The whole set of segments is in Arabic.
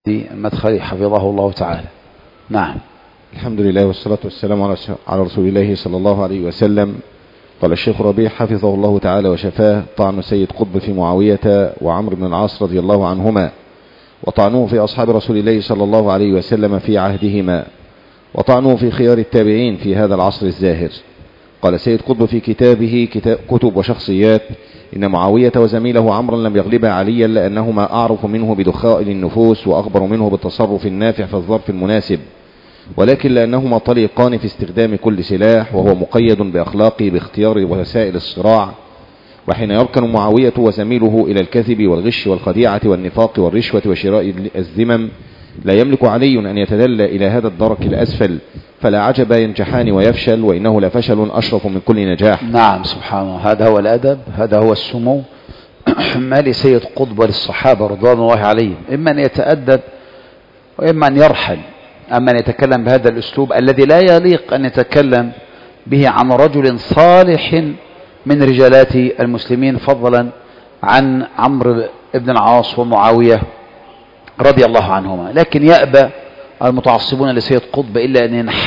المدخلي حفظه الله تعالى. نعم. الحمد لله والصلاة والسلام على رسول الله صلى الله عليه وسلم. قال الشيخ ربيع حفظه الله تعالى وشفاه: طعن سيد قطب في معاوية وعمرو بن العاص رضي الله عنهما، وطعنوه في أصحاب رسول الله صلى الله عليه وسلم في عهدهما، وطعنوه في خيار التابعين في هذا العصر الزاهر. قال سيد قطب في كتابه كتب وشخصيات: إن معاوية وزميله عمرا لم يغلبا عليا لأنهما أعرف منه بدخائل النفوس وأخبر منه بالتصرف النافع في الظرف المناسب، ولكن لأنهما طليقان في استخدام كل سلاح، وهو مقيد بأخلاقه باختيار وسائل الصراع. وحين يركن معاوية وزميله إلى الكذب والغش والخديعة والنفاق والرشوة وشراء الذمم، لا يملك علي أن يتدلى إلى هذا الدرك الأسفل، فلا عجب ينجحان ويفشل، وإنه لفشل أشرف من كل نجاح. نعم، سبحان الله. هذا هو الأدب، هذا هو السمو ما لسيد قطب وللصحابة رضوان الله عليهم، إما أن يتأدب وإما أن يرحل. أما أن يتكلم بهذا الأسلوب الذي لا يليق أن يتكلم به عن رجل صالح من رجالات المسلمين، فضلا عن عمرو بن العاص ومعاوية رضي الله عنهما. لكن يأبى المتعصبون لسيد قطب إلا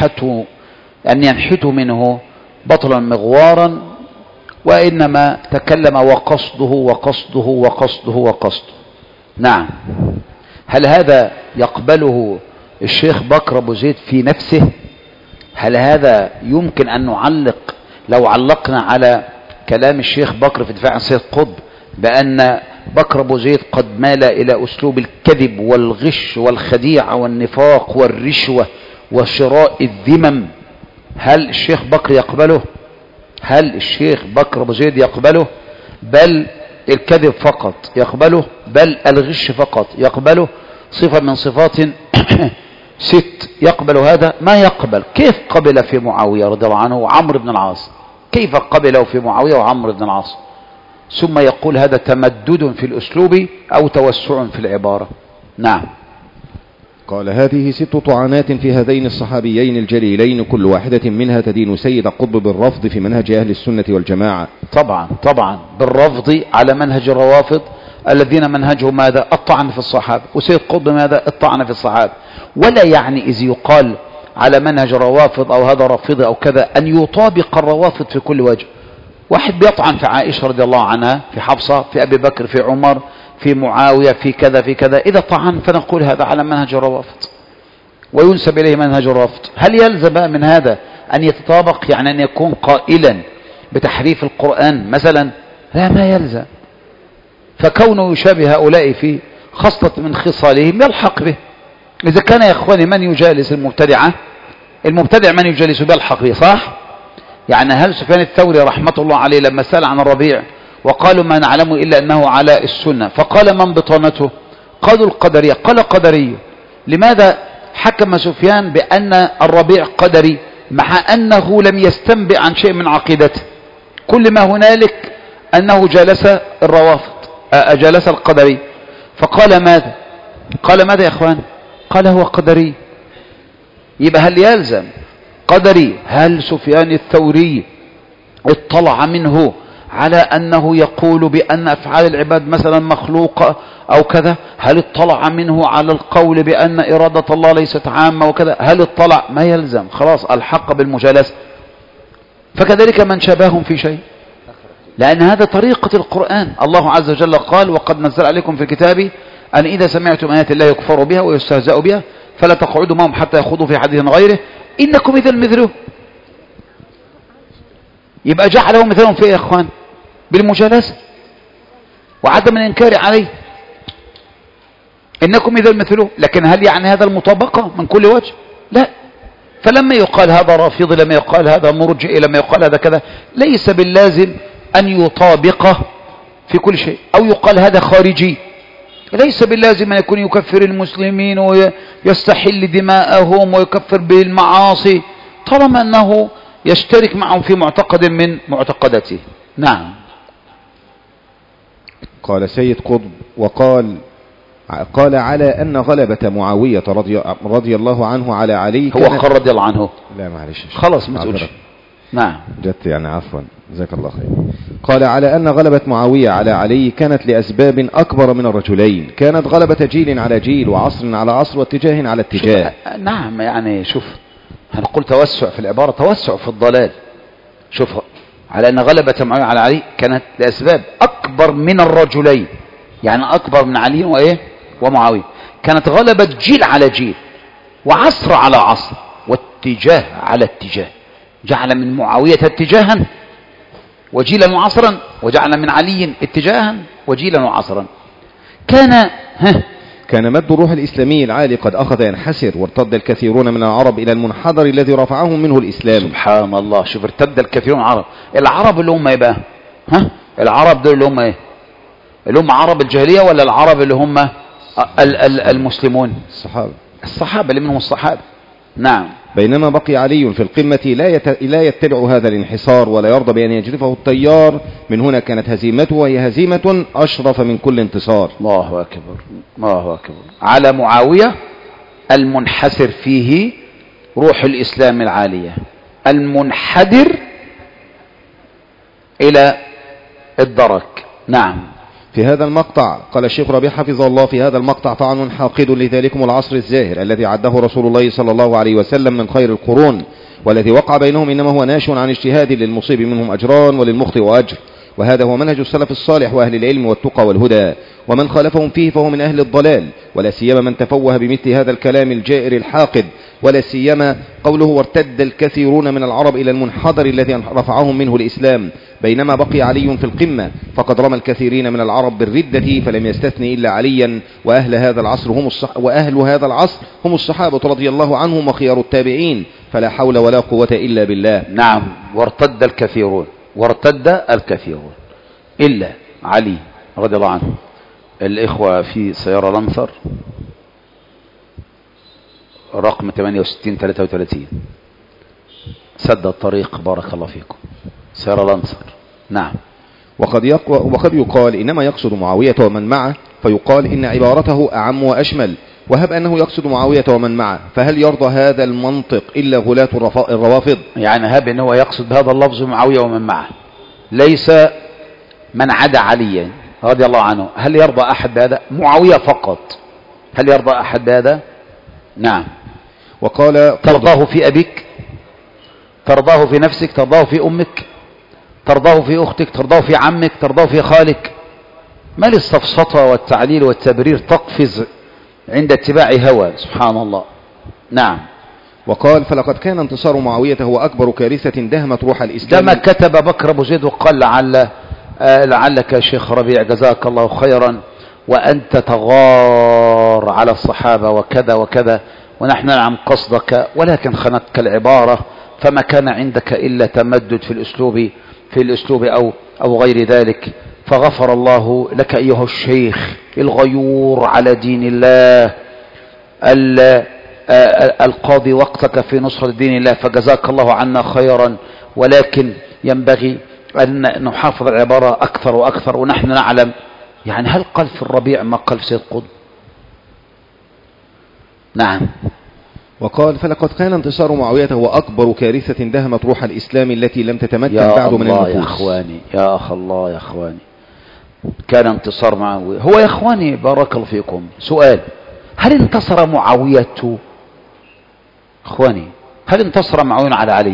أن ينحتوا منه بطلا مغوارا، وإنما تكلم وقصده وقصده وقصده وقصده. نعم. هل هذا يقبله الشيخ بكر أبو زيد في نفسه؟ هل هذا يمكن أن نعلق؟ لو علقنا على كلام الشيخ بكر في دفاع عن سيد قطب بأن بكر أبو زيد قد مال إلى أسلوب الكذب والغش والخديعة والنفاق والرشوة وشراء الذمم، هل الشيخ بكر يقبله؟ هل الشيخ بكر أبو زيد يقبله؟ بل الكذب فقط يقبله؟ بل الغش فقط يقبله؟ صفة من صفات ست يقبل هذا؟ ما يقبل. كيف قبل في معاوية رضي الله عنه وعمرو بن العاص؟ كيف قبله في معاوية وعمرو بن العاص؟ ثم يقول هذا تمدد في الأسلوب أو توسع في العبارة. نعم. قال هذه 6 طعنات في هذين الصحابيين الجليلين، كل واحدة منها تدين سيد قطب بالرفض في منهج أهل السنة والجماعة. طبعا بالرفض على منهج الروافض الذين منهجهم ماذا؟ الطعن في الصحابة. وسيد قطب ماذا؟ الطعن في الصحابة. ولا يعني إذ يقال على منهج الروافض أو هذا رافضي أو كذا أن يطابق الروافض في كل وجه. واحد بيطعن في عائشة رضي الله عنها، في حفصة، في أبي بكر، في عمر، في معاوية، في كذا في كذا، إذا طعن فنقول هذا على منهج الروافض وينسب إليه منهج الرافض. هل يلزم من هذا أن يتطابق، يعني أن يكون قائلا بتحريف القرآن مثلا؟ لا، ما يلزم. فكونه يشابه هؤلاء في خصلة من خصالهم يلحق به. إذا كان يا إخواني من يجالس المبتدع من يجالس يلحق به، صح؟ يعني هل سفيان الثوري رحمة الله عليه لما سأل عن الربيع وقالوا ما نعلم إلا أنه على السنة، فقال من بطانته؟ قالوا القدرية. قال قدرية. لماذا حكم سفيان بأن الربيع قدري مع أنه لم يستنبئ عن شيء من عقيدته؟ كل ما هنالك أنه جالس الروافض، جالس القدري. فقال ماذا؟ قال ماذا يا إخوان؟ قال هو قدري. يبقى هل يلزم قدري؟ هل سفيان الثوري اطلع منه على أنه يقول بأن أفعال العباد مثلا مخلوقة أو كذا؟ هل اطلع منه على القول بأن إرادة الله ليست عامة وكذا؟ هل اطلع؟ ما يلزم، خلاص الحق بالمجالسة. فكذلك من شابههم في شيء، لأن هذا طريقة القرآن. الله عز وجل قال وقد نزل عليكم في الكتاب أن إذا سمعتم آيات الله يكفر بها ويستهزأ بها فلا تقعدوا معهم حتى يخوضوا في حديث غيره إنكم إذا مثلهم. يبقى جعلهم مثلهم في إيه يا إخوان؟ بالمجالسة وعدم الإنكار عليه. إنكم إذا مثلهم. لكن هل يعني هذا المطابقة من كل وجه؟ لا. فلما يقال هذا رافضي، لما يقال هذا مرجئي، لما يقال هذا كذا، ليس باللازم أن يطابقه في كل شيء. أو يقال هذا خارجي، ليس باللازم أن يكون يكفر المسلمين ويستحل دماءهم ويكفر بالمعاصي طالما أنه يشترك معهم في معتقد من معتقداته. نعم. قال سيد قطب قال على أن غلبة معاوية رضي الله عنه على علي، هو قال رضي الله عنه. لا معلش خلاص ما تقولش. نعم. جت يعني عفوا، جزاك الله خير. قال على أن غلبة معاوية على علي كانت لأسباب أكبر من الرجلين، كانت غلبة جيل على جيل وعصر على عصر واتجاه على اتجاه. نعم، يعني شوف، هنقول توسع في العبارة، توسع في الضلال. شوف، على أن غلبة معاوية على علي كانت لأسباب أكبر من الرجلين، يعني أكبر من علي وإيه ومعاوية. كانت غلبة جيل على جيل وعصر على عصر واتجاه على اتجاه. جعل من معاوية اتجاها وجيلا وعصرا، وجعل من علي اتجاها وجيلا وعصرا. كان مد الروح الإسلامي العالي قد أخذ ينحسر، وارتد الكثيرون من العرب إلى المنحدر الذي رفعهم منه الإسلام. سبحان الله، شوف، ارتد الكثيرون من العرب اللي هم ايه بقى؟ العرب دول اللي هم ايه؟ اللي هم عرب الجاهلية ولا العرب اللي هم المسلمون؟ الصحابة اللي منهم الصحابة. نعم. بينما بقي علي في القمة لا يتبع هذا الانحسار ولا يرضى بأن يجرفه التيار. من هنا كانت هزيمته، وهي هزيمة أشرف من كل انتصار. الله أكبر، الله أكبر. على معاوية المنحسر فيه روح الإسلام العالية، المنحدر إلى الدرك. نعم. في هذا المقطع قال الشيخ ربيع حفظه الله: في هذا المقطع طعن حاقد لذلكم العصر الزاهر الذي عده رسول الله صلى الله عليه وسلم من خير القرون، والذي وقع بينهم إنما هو ناشئ عن اجتهاد، للمصيب منهم أجران وللمخطئ أجر، وهذا هو منهج السلف الصالح وأهل العلم والتقى والهدى، ومن خالفهم فيه فهو من أهل الضلال، ولا سيما من تفوه بمثل هذا الكلام الجائر الحاقد، ولا سيما قوله: وارتد الكثيرون من العرب إلى المنحدر الذي رفعهم منه الإسلام. بينما بقي علي في القمة فقد رمى الكثيرين من العرب بالردة، فلم يستثني إلا عليا، وأهل هذا العصر هم الصحابة رضي الله عنهم وخيار التابعين، فلا حول ولا قوة إلا بالله. نعم. وارتد الكثيرون إلا علي رضي الله عنه. الإخوة في سيارة لانسر رقم 6833 سد الطريق، بارك الله فيكم. سيارة لانسر. نعم. وقد يقال إنما يقصد معاوية ومن معه، فيقال إن عبارته أعم وأشمل. وهب أنه يقصد معاوية ومن معه، فهل يرضى هذا المنطق إلا غلاة الروافض؟ يعني هب أنه يقصد بهذا اللفظ معاوية ومن معه، ليس من عدا عليا رضي الله عنه. هل يرضى أحد بهذا؟ معاوية فقط. هل يرضى أحد بهذا؟ نعم. وقال: ترضاه في أبيك، ترضاه في نفسك، ترضاه في أمك، ترضاه في أختك، ترضاه في عمك، ترضاه في خالك. ما للسفسطة والتعليل والتبرير تقفز عند اتباع هوى؟ سبحان الله. نعم. وقال: فلقد كان انتصار معاوية هو أكبر كارثة دهمت روح الإسلام. كما كتب بكر أبو زيد وقال: لعلك يا شيخ ربيع جزاك الله خيرا وأنت تغار على الصحابة وكذا وكذا، ونحن نعلم قصدك، ولكن خنتك العبارة، فما كان عندك إلا تمدد في الأسلوب أو غير ذلك، فغفر الله لك أيها الشيخ الغيور على دين الله القاضي وقتك في نصرة دين الله، فجزاك الله عنا خيرا، ولكن ينبغي أن نحافظ العبارة أكثر وأكثر، ونحن نعلم. يعني هل قال في الربيع ما قال في سيد قطب؟ نعم. وقال: فلقد كان انتصار معاوية هو أكبر كارثة دهمت روح الإسلام التي لم تتمكن بعد من النفوس. يا أخواني، يا أخ الله، يا أخواني، كان انتصار معاوية هو، يا أخواني بارك الله فيكم، سؤال: هل انتصر معاوية أخواني، هل انتصر معاوية على علي؟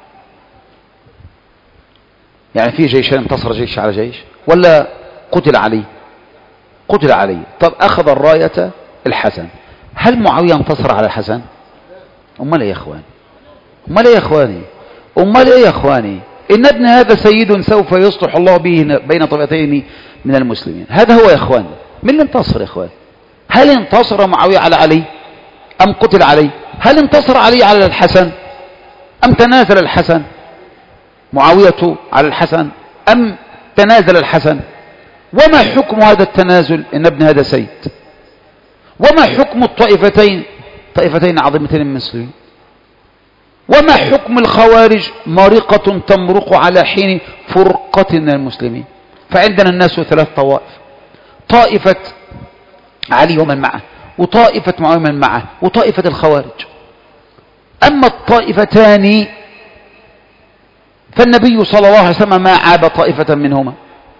يعني في جيشين انتصر جيش على جيش، ولا قتل علي؟ قتل علي. طب أخذ الراية الحسن، هل معاوية انتصر على الحسن؟ أمال إيه يا أخواني؟ أمال إيه يا أخواني؟ أمال إيه يا أخواني؟ إن ابن هذا سيد سوف يصلح الله به بين طبقتين من المسلمين. هذا هو يا أخواني. من اللي انتصر يا أخواني؟ هل انتصر معاوية على علي أم قتل علي؟ هل انتصر علي على الحسن أم تنازل الحسن؟ معاوية على الحسن أم تنازل الحسن؟ وما حكم هذا التنازل إن ابن هذا سيد؟ وما حكم الطائفتين عظيمتين من المسلمين؟ وما حكم الخوارج مرقة تمرق على حين فرقة من المسلمين؟ فعندنا الناس ثلاث طوائف: طائفة علي ومن معه، وطائفة معاوية ومن معه، وطائفة الخوارج. أما الطائفتان فالنبي صلى الله عليه وسلم ما عاب طائفة منهما.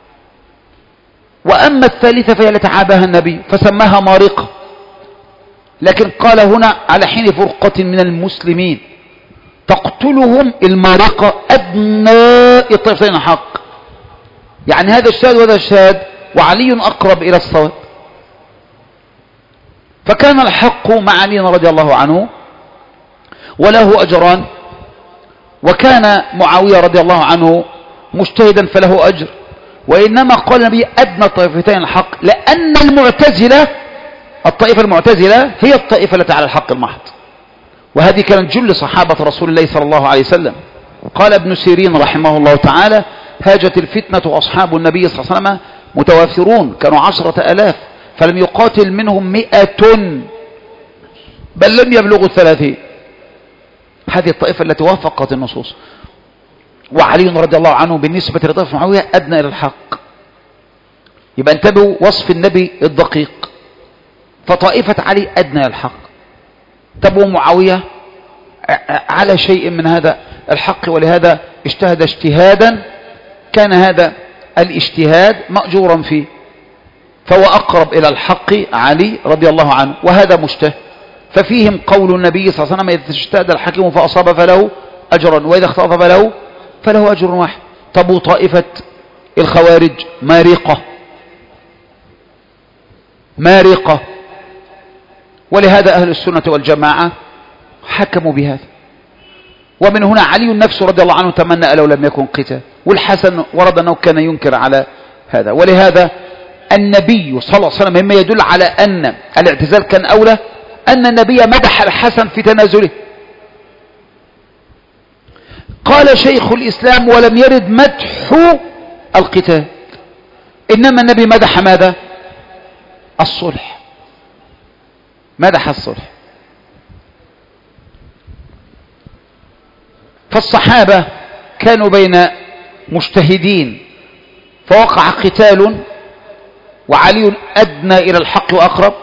وأما الثالثة فهي التي عابها النبي فسماها مارقة، لكن قال هنا على حين فرقة من المسلمين تقتلهم المارقة أدنى الطائفتين الحق، يعني هذا الشاهد وهذا الشاهد، وعلي أقرب إلى الصواب. فكان الحق مع علي رضي الله عنه وله أجران، وكان معاوية رضي الله عنه مجتهدا فله أجر. وإنما قال النبي أدنى الطائفتين الحق، لأن المعتزلة الطائفة المعتزلة هي الطائفة التي على الحق المحض، وهذه كانت جل صحابة رسول الله صلى الله عليه وسلم. قال ابن سيرين رحمه الله تعالى: هاجت الفتنة وأصحاب النبي صلى الله عليه وسلم متوافرون، كانوا 10,000 فلم يقاتل منهم 100 بل لم يبلغوا 30. هذه الطائفة التي وافقت النصوص. وعلي رضي الله عنه بالنسبة لطائفة معاوية أدنى إلى الحق. يبقى انتبهوا وصف النبي الدقيق، فطائفة علي أدنى إلى الحق، تبوا معاوية على شيء من هذا الحق، ولهذا اجتهد اجتهادا كان هذا الاجتهاد مأجورا فيه، فهو أقرب إلى الحق علي رضي الله عنه، وهذا مجتهد. ففيهم قول النبي صلى الله عليه وسلم: إذا اجتهد الحكيم فأصاب فله أجرا، وإذا اخطأ فله أجر واحد. طب طائفة الخوارج مارقة، ولهذا أهل السنة والجماعة حكموا بهذا. ومن هنا علي نفسه رضي الله عنه تمنى لو لم يكن قتال، والحسن ورد أنه كان ينكر على هذا. ولهذا النبي صلى الله عليه وسلم مما يدل على أن الاعتزال كان أولى أن النبي مدح الحسن في تنازله. قال شيخ الإسلام: ولم يرد مدح القتال، إنما النبي مدح ماذا؟ الصلح، مدح الصلح. فالصحابة كانوا بين مجتهدين فوقع قتال، وعلي أدنى إلى الحق وأقرب،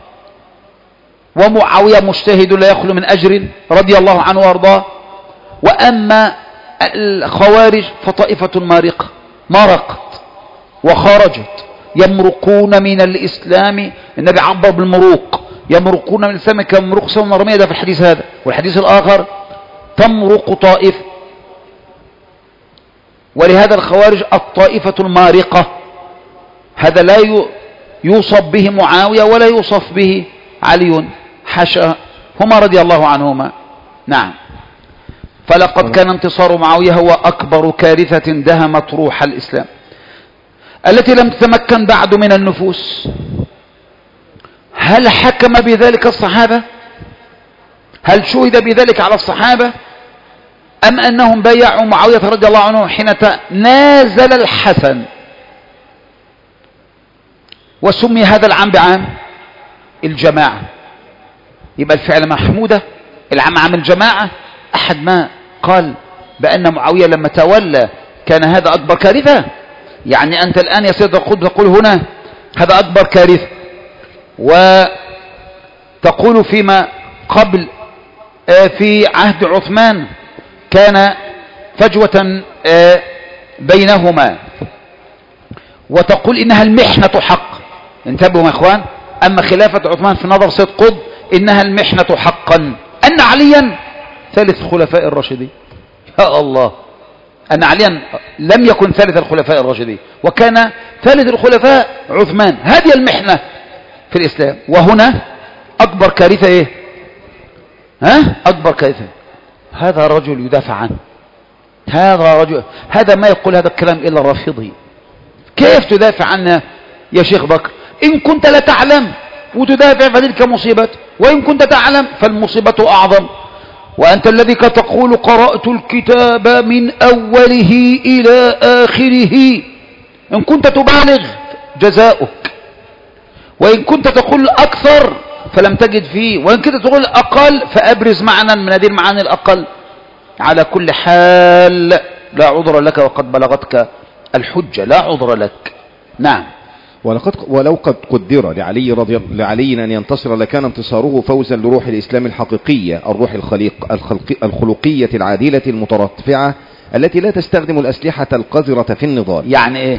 ومعاوية مجتهد لا يخلو من أجر رضي الله عنه وارضاه. وأما الخوارج فطائفة مرقت وخرجت، يمرقون من الإسلام. النبي عبر بالمروق، يمرقون من الإسلام كمروق سهم رمية، ده في الحديث هذا. والحديث الآخر: تمرق طائفة. ولهذا الخوارج الطائفة المارقة، هذا لا يوصف به معاوية ولا يوصف به علي، حاشا هما رضي الله عنهما. نعم. فلقد كان انتصار معاوية هو أكبر كارثة دهمت روح الإسلام التي لم تتمكن بعد من النفوس. هل حكم بذلك الصحابة؟ هل شهد بذلك على الصحابة؟ أم أنهم بايعوا معاوية رضي الله عنه حين تنازل الحسن؟ وسمي هذا العام بعام الجماعة. يبقى الفعل محمودة، العام عام الجماعة. أحد ما قال بأن معاوية لما تولى كان هذا أكبر كارثة؟ يعني أنت الآن يا سيد القطب تقول هنا هذا أكبر كارثة، وتقول فيما قبل في عهد عثمان كان فجوة بينهما، وتقول إنها المحنة حق. انتبهوا يا إخوان، أما خلافة عثمان في نظر سيد قطب إنها المحنة حقا، أن عليا ثالث خلفاء الراشدين. يا الله، أن عليا لم يكن ثالث الخلفاء الراشدين، وكان ثالث الخلفاء عثمان. هذه المحنة في الإسلام. وهنا أكبر كارثة إيه؟ أكبر كارثة هذا الرجل يدافع عنه. هذا ما يقول هذا الكلام إلا الرافضي. كيف تدافع عنه يا شيخ بكر؟ إن كنت لا تعلم وتدافع فتلك مصيبة، وإن كنت تعلم فالمصيبة أعظم. وأنت الذي تقول: قرأت الكتاب من أوله إلى آخره. إن كنت تبالغ جزاؤك، وإن كنت تقول أكثر فلم تجد فيه، وإن كنت تقول أقل فأبرز معنى من هذه المعاني الأقل. على كل حال لا عذر لك وقد بلغتك الحجة، لا عذر لك. نعم. ولو قد قدر لعلي أن ينتصر لكان انتصاره فوزا لروح الإسلام الحقيقية، الروح الخلقية العادلة المترفعة التي لا تستخدم الأسلحة القذرة في النضال. يعني ايه؟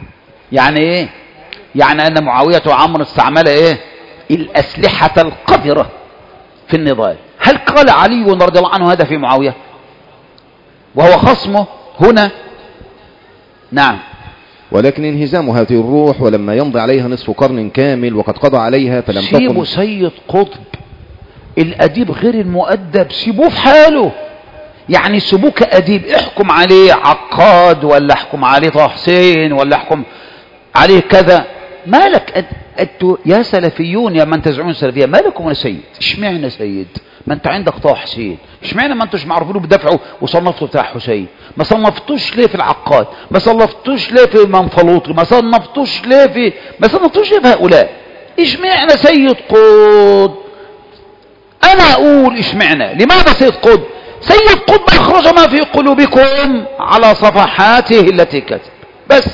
يعني ان معاوية وعمرو استعمل ايه؟ الأسلحة القذرة في النضال. هل قال علي رضي الله عنه هذا في معاوية وهو خصمه هنا؟ نعم. ولكن انهزام هذه الروح ولما يمضي عليها نصف قرن كامل وقد قضى عليها فلم تقم. سيبوا سيد قطب الأديب غير المؤدب، سيبوه في حاله. يعني سيبوه كأديب، احكم عليه عقاد ولا احكم عليه طه حسين ولا احكم عليه كذا. مالك انتوا يا سلفيون يا من تزعمون سلفية، مالكم يا سيد؟ اشمعنى سيد؟ ما انت عندك طه حسين، اشمعنى ما انتوش معروفين بدفعه وصنفتوا بتاع حسين؟ ما صنفتوش ليه في العقاد؟ ما صنفتوش ليه في منفلوطي؟ ما صنفتوش ليه في هؤلاء؟ اشمعنى سيد قطب؟ انا اقول اشمعنى. لماذا سيد قطب؟ سيد قطب اخرج ما في قلوبكم على صفحاته التي كتب، بس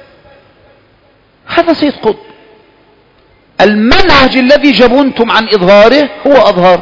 هذا سيد قطب. المنهج الذي جبنتم عن اظهاره هو اظهار،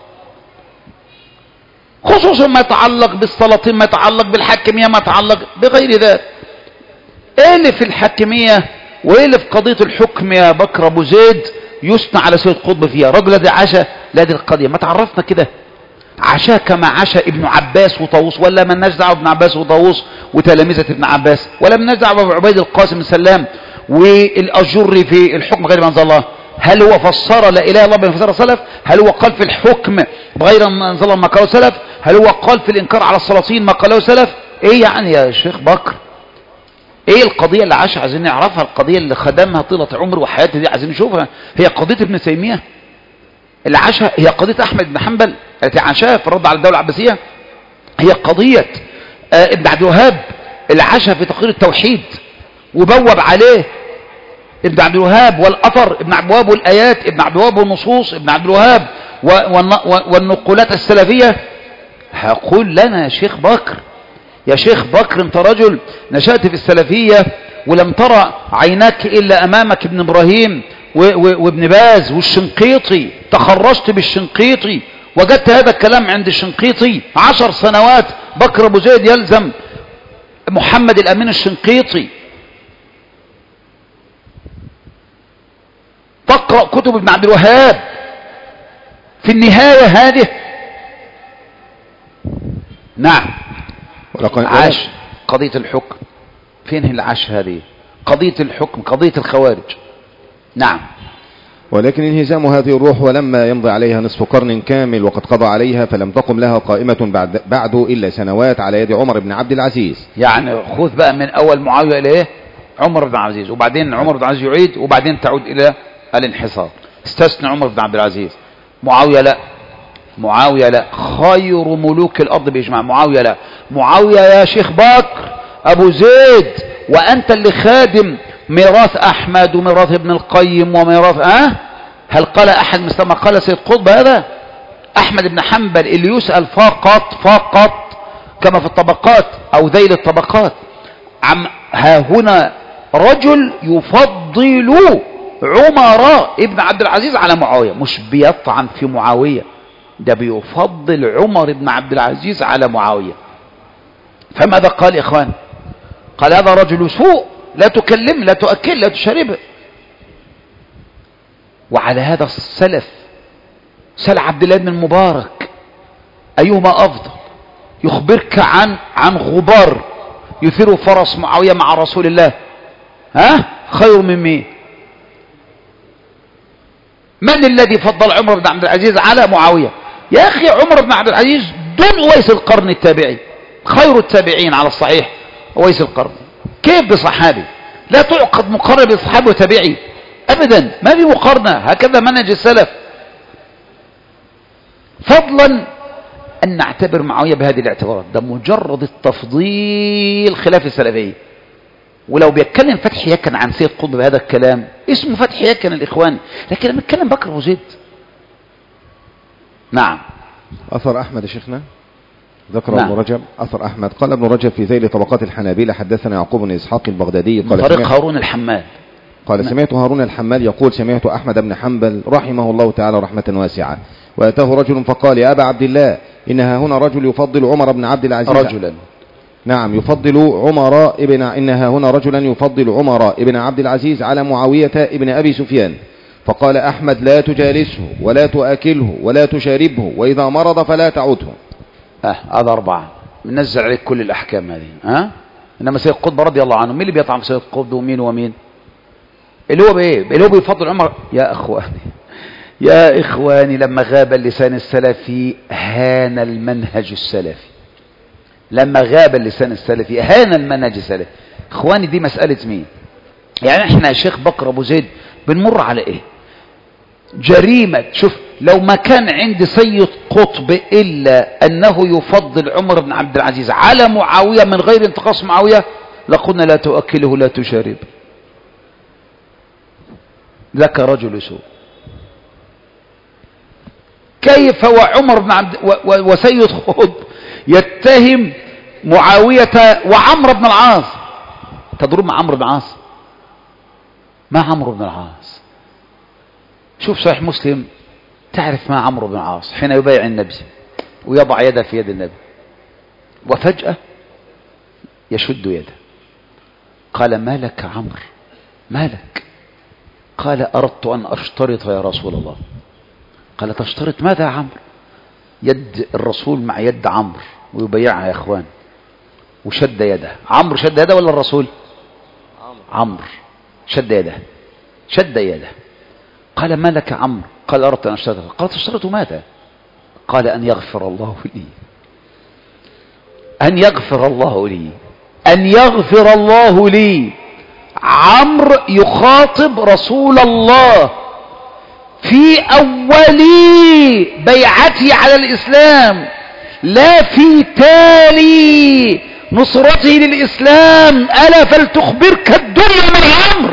خصوصا ما يتعلق بالسلاطين، ما يتعلق بالحاكمية، ما يتعلق بغير ذلك. ايه اللي في الحاكمية وايه اللي في قضية الحكم يا بكر ابو زيد يثنى على سيد قطب فيها؟ رجل الذي عاش لهذه القضية، ما تعرفنا كده عشاء كما عاش ابن عباس وطاووس، ولا من نجدع ابن عباس وطاووس وتلامذة ابن عباس، ولا من نجدع ابو عبيد القاسم السلام والأجري في الحكم غير ما انزل الله؟ هل هو فسر لا اله الا الله بما فسر السلف؟ هل هو قال في الحكم بغير ما انزل الله ما قاله السلف؟ هل هو قال في الانكار على السلاطين ما قاله السلف؟ ايه يعني يا شيخ بكر؟ ايه القضية اللي عاش عايزين نعرفها؟ القضية اللي خدمها طيلة عمره وحياته دي عايزين نشوفها. هي قضية ابن تيمية اللي عاشها، هي قضية احمد بن حنبل التي عاشها في الرد على الدولة العباسية، هي قضية ابن عبد الوهاب اللي عاشها في تقرير التوحيد وبوب عليه ابن عبد الوهاب والأثر، ابن عبد الوهاب والآيات، ابن عبد الوهاب والنصوص، ابن عبد الوهاب والنقولات السلفية. هقول لنا يا شيخ بكر، يا شيخ بكر انت رجل نشأت في السلفية ولم ترى عيناك إلا أمامك ابن إبراهيم وابن باز والشنقيطي، تخرجت بالشنقيطي، وجدت هذا الكلام عند الشنقيطي 10 سنوات. بكر أبو زيد يلزم محمد الأمين الشنقيطي، تقرأ كتب ابن عبد الوهاب في النهاية هذه. نعم. عاش قضية الحكم، فين اللي عاش هذه قضية الحكم، قضية الخوارج. نعم. ولكن انهزام هذه الروح ولما يمضي عليها نصف قرن كامل وقد قضى عليها فلم تقم لها قائمة بعد إلا سنوات على يد عمر بن عبد العزيز. يعني خذ بقى من أول معاوية إلى إيه؟ عمر بن عبد العزيز، وبعدين عمر بن عبد العزيز يعيد، وبعدين تعود إلى الانحصار. استثنى عمر بن عبد العزيز. معاوية لا، معاوية لا، خير ملوك الأرض بإجماع. معاوية لا. معاوية يا شيخ بكر أبو زيد، وأنت اللي خادم ميراث أحمد وميراث ابن القيم وميراث هل قال أحد مثل ما قال سيد قطب هذا؟ أحمد بن حنبل اللي يسأل فقط كما في الطبقات أو ذيل الطبقات ها هنا رجل يفضل عمر ابن عبد العزيز على معاوية، مش بيطعن في معاوية، ده بيفضل عمر بن عبد العزيز على معاوية. فماذا قال يا إخوان؟ قال هذا رجل سوء، لا تكلم، لا تؤكل، لا تشرب. وعلى هذا السلف سأل عبد الله بن المبارك أيهما أفضل؟ يخبرك عن غبار يثير فرس معاوية مع رسول الله، خير من مين؟ من الذي فضل عمر بن عبد العزيز على معاوية؟ يا أخي عمر بن عبد العزيز دون أويس القرن التابعي، خير التابعين على الصحيح أويس القرن. كيف بصحابي؟ لا تعقد مقارنة بصحابي وتابعي أبدا، ما في مقارنة، هكذا منهج السلف. فضلا أن نعتبر معاوية بهذه الاعتبارات، ده مجرد التفضيل خلاف السلفية. ولو بيتكلم فتحي يكن عن سيد قطب بهذا الكلام اسمه فتحي يكن الإخوان، لكن لما يتكلم بكر أبو زيد. نعم. أثر أحمد شيخنا ذكر ابن رجب. أثر أحمد قال ابن رجب في ذيل طبقات الحنابلة حدثنا يعقوب بن إسحاق البغدادي قال طريق هارون الحمال. قال سمعت هارون الحمال يقول سمعت أحمد بن حنبل رحمه الله تعالى رحمة واسعة وأتاه رجل فقال يا أبا عبد الله إنها هنا رجل يفضل عمر بن عبد العزيز. رجلا نعم يفضل عمر إنها هنا رجلا يفضل عمر ابن عبد العزيز على معاوية ابن أبي سفيان. فقال أحمد لا تجالسه ولا تؤكله ولا تشاربه، وإذا مرض فلا تعده. هذا 4 بننزل عليك كل الأحكام هذه. إنما سيد قطب رضي الله عنه، مين اللي بيطعم سيد قطب ومين ومين؟ اللي هو بإيه؟ اللي هو بيفضل عمر. يا إخواني لما غاب اللسان السلفي هان المنهج السلفي. لما غاب اللسان السلفي هان المنهج السلفي. إخواني دي مسألة مين؟ يعني احنا يا شيخ بكر أبو زيد بنمر على إيه؟ جريمة. شوف لو ما كان عند سيد قطب إلا أنه يفضل عمر بن عبد العزيز على معاوية من غير انتقاص معاوية لقلنا لا تؤكله لا تشارب. لك رجل سوء. كيف وعمر بن عبد وسيد قطب يتهم معاوية وعمر بن العاص؟ تدرون مع عمرو بن العاص؟ ما عمرو بن العاص. شوف صحيح مسلم تعرف ما عمرو بن العاص حين يبايع النبي ويضع يده في يد النبي وفجأة يشد يده. قال ما لك عمرو ما لك؟ قال أردت أن أشترط يا رسول الله. قال تشترط ماذا يا عمرو؟ يد الرسول مع يد عمرو ويبايعها يا اخوان، وشد يده. عمرو شد يده ولا الرسول؟ عمرو شد يده. قال ما لك عمرو؟ قال أردت أن أشترط. قال تشترط ماذا؟ قال أن يغفر الله لي. أن يغفر الله لي. عمرو يخاطب رسول الله في أول بيعته على الإسلام، لا في تالي نصرته للإسلام. ألا فلتخبرك الدنيا من عمرو،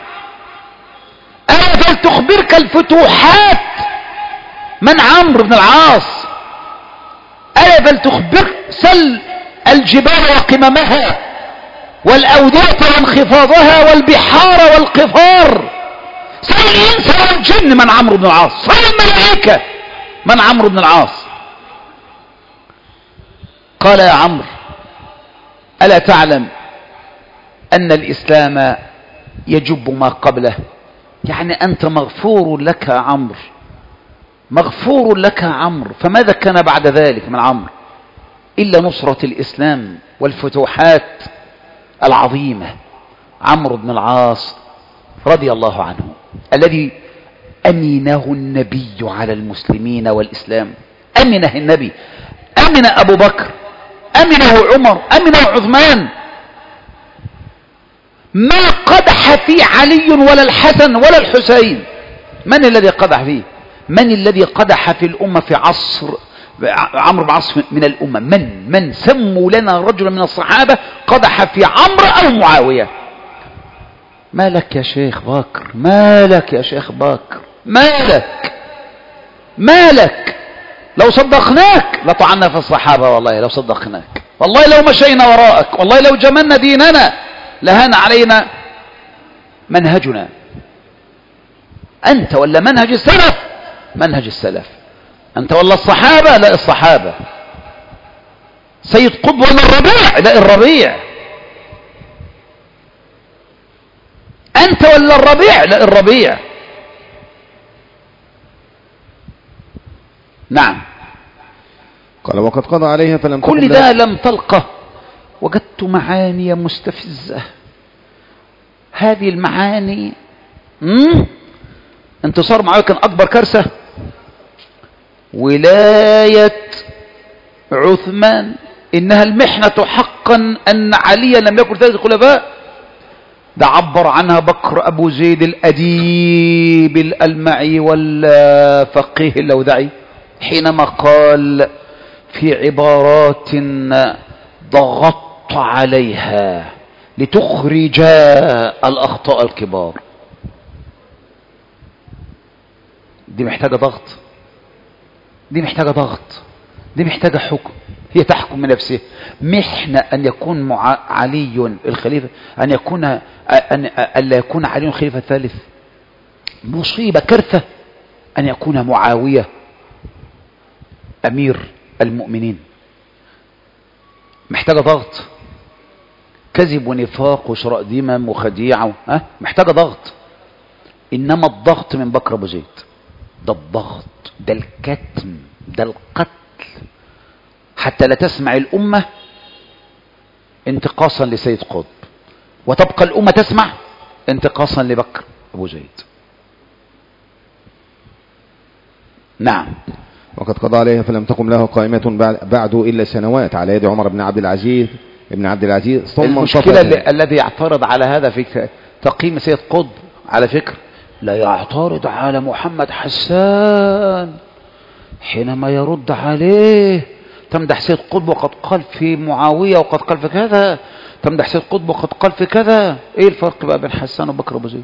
ألا فلتخبرك الفتوحات من عمرو بن العاص، ألا فلتخبرك سل الجبال وقممها والأودية وانخفاضها والبحار والقفار، سل الإنس والجن من عمرو بن العاص، سل الملائكة من عمرو بن العاص. قال يا عمرو ألا تعلم أن الإسلام يجب ما قبله؟ يعني أنت مغفور لك عمرو، مغفور لك عمرو. فماذا كان بعد ذلك من عمرو إلا نصرة الإسلام والفتوحات العظيمة؟ عمرو بن العاص رضي الله عنه الذي أمنه النبي على المسلمين والإسلام. أمنه النبي، أمن أبو بكر، أمنه عمر، أمنه عثمان. ما قدح في علي ولا الحسن ولا الحسين. من الذي قدح فيه؟ من الذي قدح في الأمة في عصر عمرو بن العاص من الأمة؟ من سموا لنا رجلا من الصحابة قدح في عمرو أو معاوية. ما لك يا شيخ بكر؟ ما لك يا شيخ بكر؟ ما لك؟ لو صدقناك لطعنا في الصحابة، والله لو صدقناك، والله لو مشينا وراءك، والله لو جملنا ديننا لهان علينا منهجنا. أنت ولا منهج السلف؟ منهج السلف. أنت ولا الصحابة؟ لا الصحابة. سيد قطب ولا الربيع؟ لا الربيع. أنت ولا الربيع؟ لا الربيع. نعم. قال وقد قضى عليها فلم كل ده لم تلقه. وجدت معاني مستفزة. هذه المعاني انتصار معاوية كان أكبر كارثة. ولاية عثمان إنها المحنة حقا أن عليا لم يكن ثالث الخلفاء. ده عبر عنها بكر أبو زيد الأديب الألمعي والفقيه اللودعي حينما قال في عبارات ضغطت عليها لتخرج الأخطاء الكبار. دي محتاجة ضغط، دي محتاجة ضغط، دي محتاجة حكم. هي تحكم من نفسها. محنة أن يكون علي الخليفة، أن يكون ألا يكون علي الخليفة الثالث. مصيبة كارثة أن يكون معاوية أمير المؤمنين. محتاجة ضغط، كذب ونفاق وشراء دمم وخديعة محتاجة ضغط. إنما الضغط من بكر أبو زيد، ده الضغط، ده الكتم، ده القتل، حتى لا تسمع الأمة انتقاصا لسيد قطب، وتبقى الأمة تسمع انتقاصا لبكر أبو زيد. نعم. وقد قضى عليها فلم تقم له قائمة بعد إلا سنوات على يد عمر بن عبد العزيز ثم المشكلة الذي يعترض على هذا في تقييم سيد قطب على فكرة لا يعترض على محمد حسان حينما يرد عليه تمدح سيد قطب وقد قال في معاوية وقد قال في كذا، تمدح سيد قطب وقد قال في كذا. ايه الفرق بقى بين حسان وبكر أبو زيد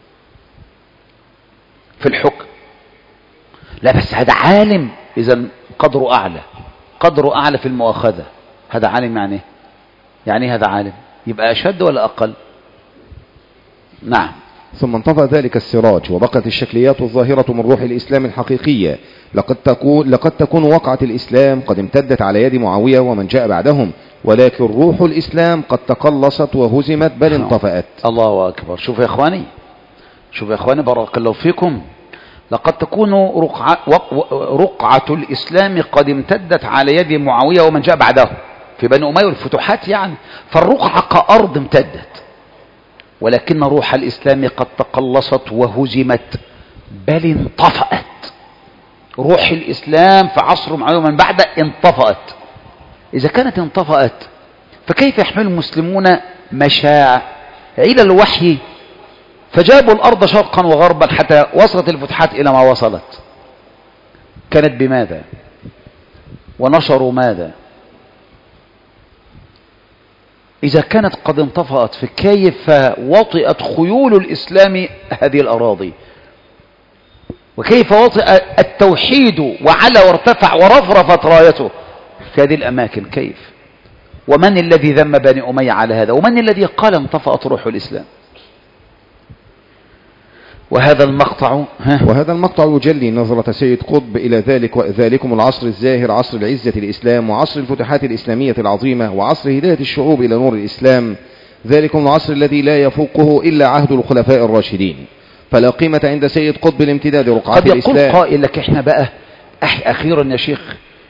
في الحكم؟ لا بس هذا عالم، إذا قدره أعلى في المؤاخذة. هذا عالم يعني هذا عالم يبقى أشد ولا أقل؟ نعم. ثم انطفأ ذلك السراج وبقت الشكليات الظاهرة من روح الإسلام الحقيقية. لقد تكون وقعة الإسلام قد امتدت على يد معاوية ومن جاء بعدهم، ولكن روح الإسلام قد تقلصت وهزمت بل انطفأت. الله أكبر. شوف يا إخواني بارك الله فيكم، لقد تكون رقعة الإسلام قد امتدت على يد معاوية ومن جاء بعده في بني أمية والفتوحات يعني، فالرقعة كأرض امتدت، ولكن روح الإسلام قد تقلصت وهزمت بل انطفأت. روح الإسلام في عصر معاوية ومن بعده انطفأت. إذا كانت انطفأت فكيف يحمل المسلمون مشاعر إلى الوحي فجابوا الأرض شرقا وغربا حتى وصلت الفتحات إلى ما وصلت؟ كانت بماذا؟ ونشروا ماذا؟ إذا كانت قد انطفأت فكيف وطئت خيول الإسلام هذه الأراضي؟ وكيف وطئ التوحيد وعلى وارتفع ورفرفت رايته في هذه الأماكن؟ كيف؟ ومن الذي ذم بني أمية على هذا؟ ومن الذي قال انطفأت روح الإسلام؟ وهذا المقطع يجلي نظرة سيد قطب إلى ذلكم العصر الزاهر، عصر العزة الإسلام، وعصر الفتوحات الإسلامية العظيمة، وعصر هداية الشعوب إلى نور الإسلام. ذلكم العصر الذي لا يفوقه إلا عهد الخلفاء الراشدين، فلا قيمة عند سيد قطب لامتداد رقعة الإسلام. قد يقول قائل لك احنا بقى أخيرا يا شيخ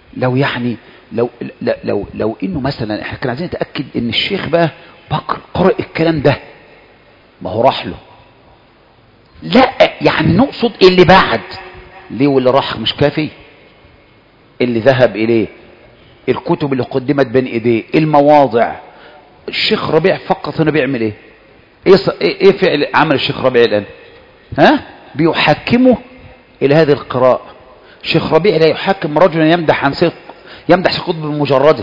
لو إنه مثلا احنا كنا عايزين نتأكد إن الشيخ بقى بكر قرأ الكلام ده، ما هو راح له. لا يعني نقصد اللي بعد ليه واللي راح مش كافي، اللي ذهب إليه، الكتب اللي قدمت بين إيديه، المواضع. الشيخ ربيع فقط هنا بيعمل ايه فعل عمل الشيخ ربيع الآن؟ بيحكمه إلى هذه القراءة. الشيخ ربيع لا يحكم رجلا يمدح سيد قطب بمجرده،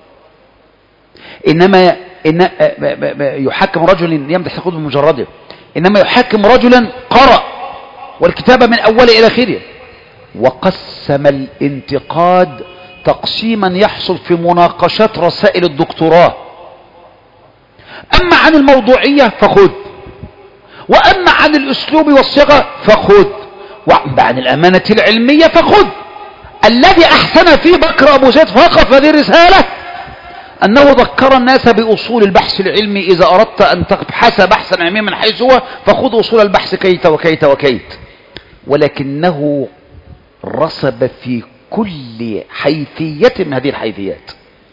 إنما يحكم رجل يمدح سيد قطب بمجرده، إنما يحكم رجلا قرأ والكتابة من أوله إلى آخره، وقسم الانتقاد تقسيما يحصل في مناقشات رسائل الدكتوراه. أما عن الموضوعية فخذ، وأما عن الأسلوب والصيغة فخذ، وأما عن الأمانة العلمية فخذ. الذي أحسن فيه بكر أبو زيد فقط هذه الرسالة أنه ذكر الناس بأصول البحث العلمي. إذا أردت أن تبحث بحثا علميا من حيث هو فخذ أصول البحث كيت وكيت وكيت، ولكنه رسب في كل حيثية من هذه الحيثيات.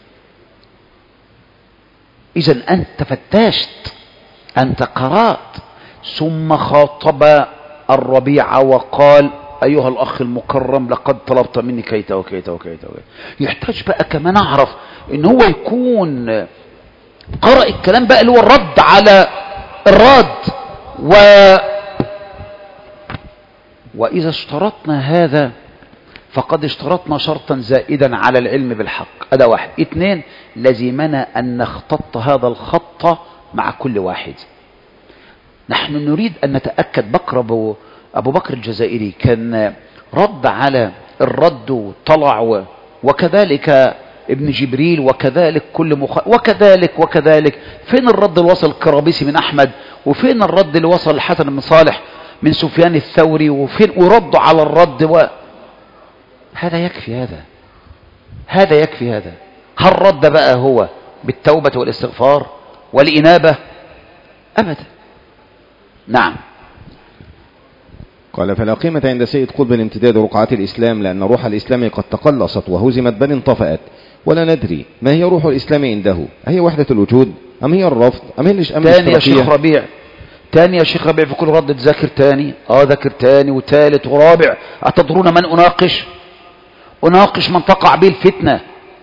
إذن أنت فتشت، أنت قرأت، ثم خاطب الربيع وقال أيها الأخ المكرم لقد طلبت مني كيت وكيت وكيت وكيت. يحتاج بقى كمان أعرف إن هو يكون قرأ الكلام بقى اللي هو الرد على الرد. وإذا اشترطنا هذا فقد اشترطنا شرطا زائدا على العلم بالحق. هذا واحد. اثنين، لزمنا أن نختط هذا الخط مع كل واحد. نحن نريد أن نتأكد أبو بكر الجزائري كان رد على الرد وطلع، وكذلك ابن جبريل، وكذلك كل وكذلك فين الرد اللي وصل الكرابيسي من أحمد، وفين الرد اللي وصل الحسن بن صالح من سفيان الثوري، وفين وردوا على الرد هذا يكفي. هذا يكفي. هل رد بقى هو بالتوبة والاستغفار والإنابة أبدا. نعم. قال فلا قيمة عند سيد قطب لامتداد رقعات الإسلام، لأن روح الإسلام قد تقلصت وهزمت بل انطفأت، ولا ندري ما هي روح الإسلام عنده، هي وحدة الوجود أم هي الرفض أم هي تاني يا شيخ ربيع، تاني يا شيخ ربيع، في كل رد تذاكر تاني، ذاكر تاني وثالث ورابع. أتدرون من أناقش؟ أناقش من تقع به الفتنة،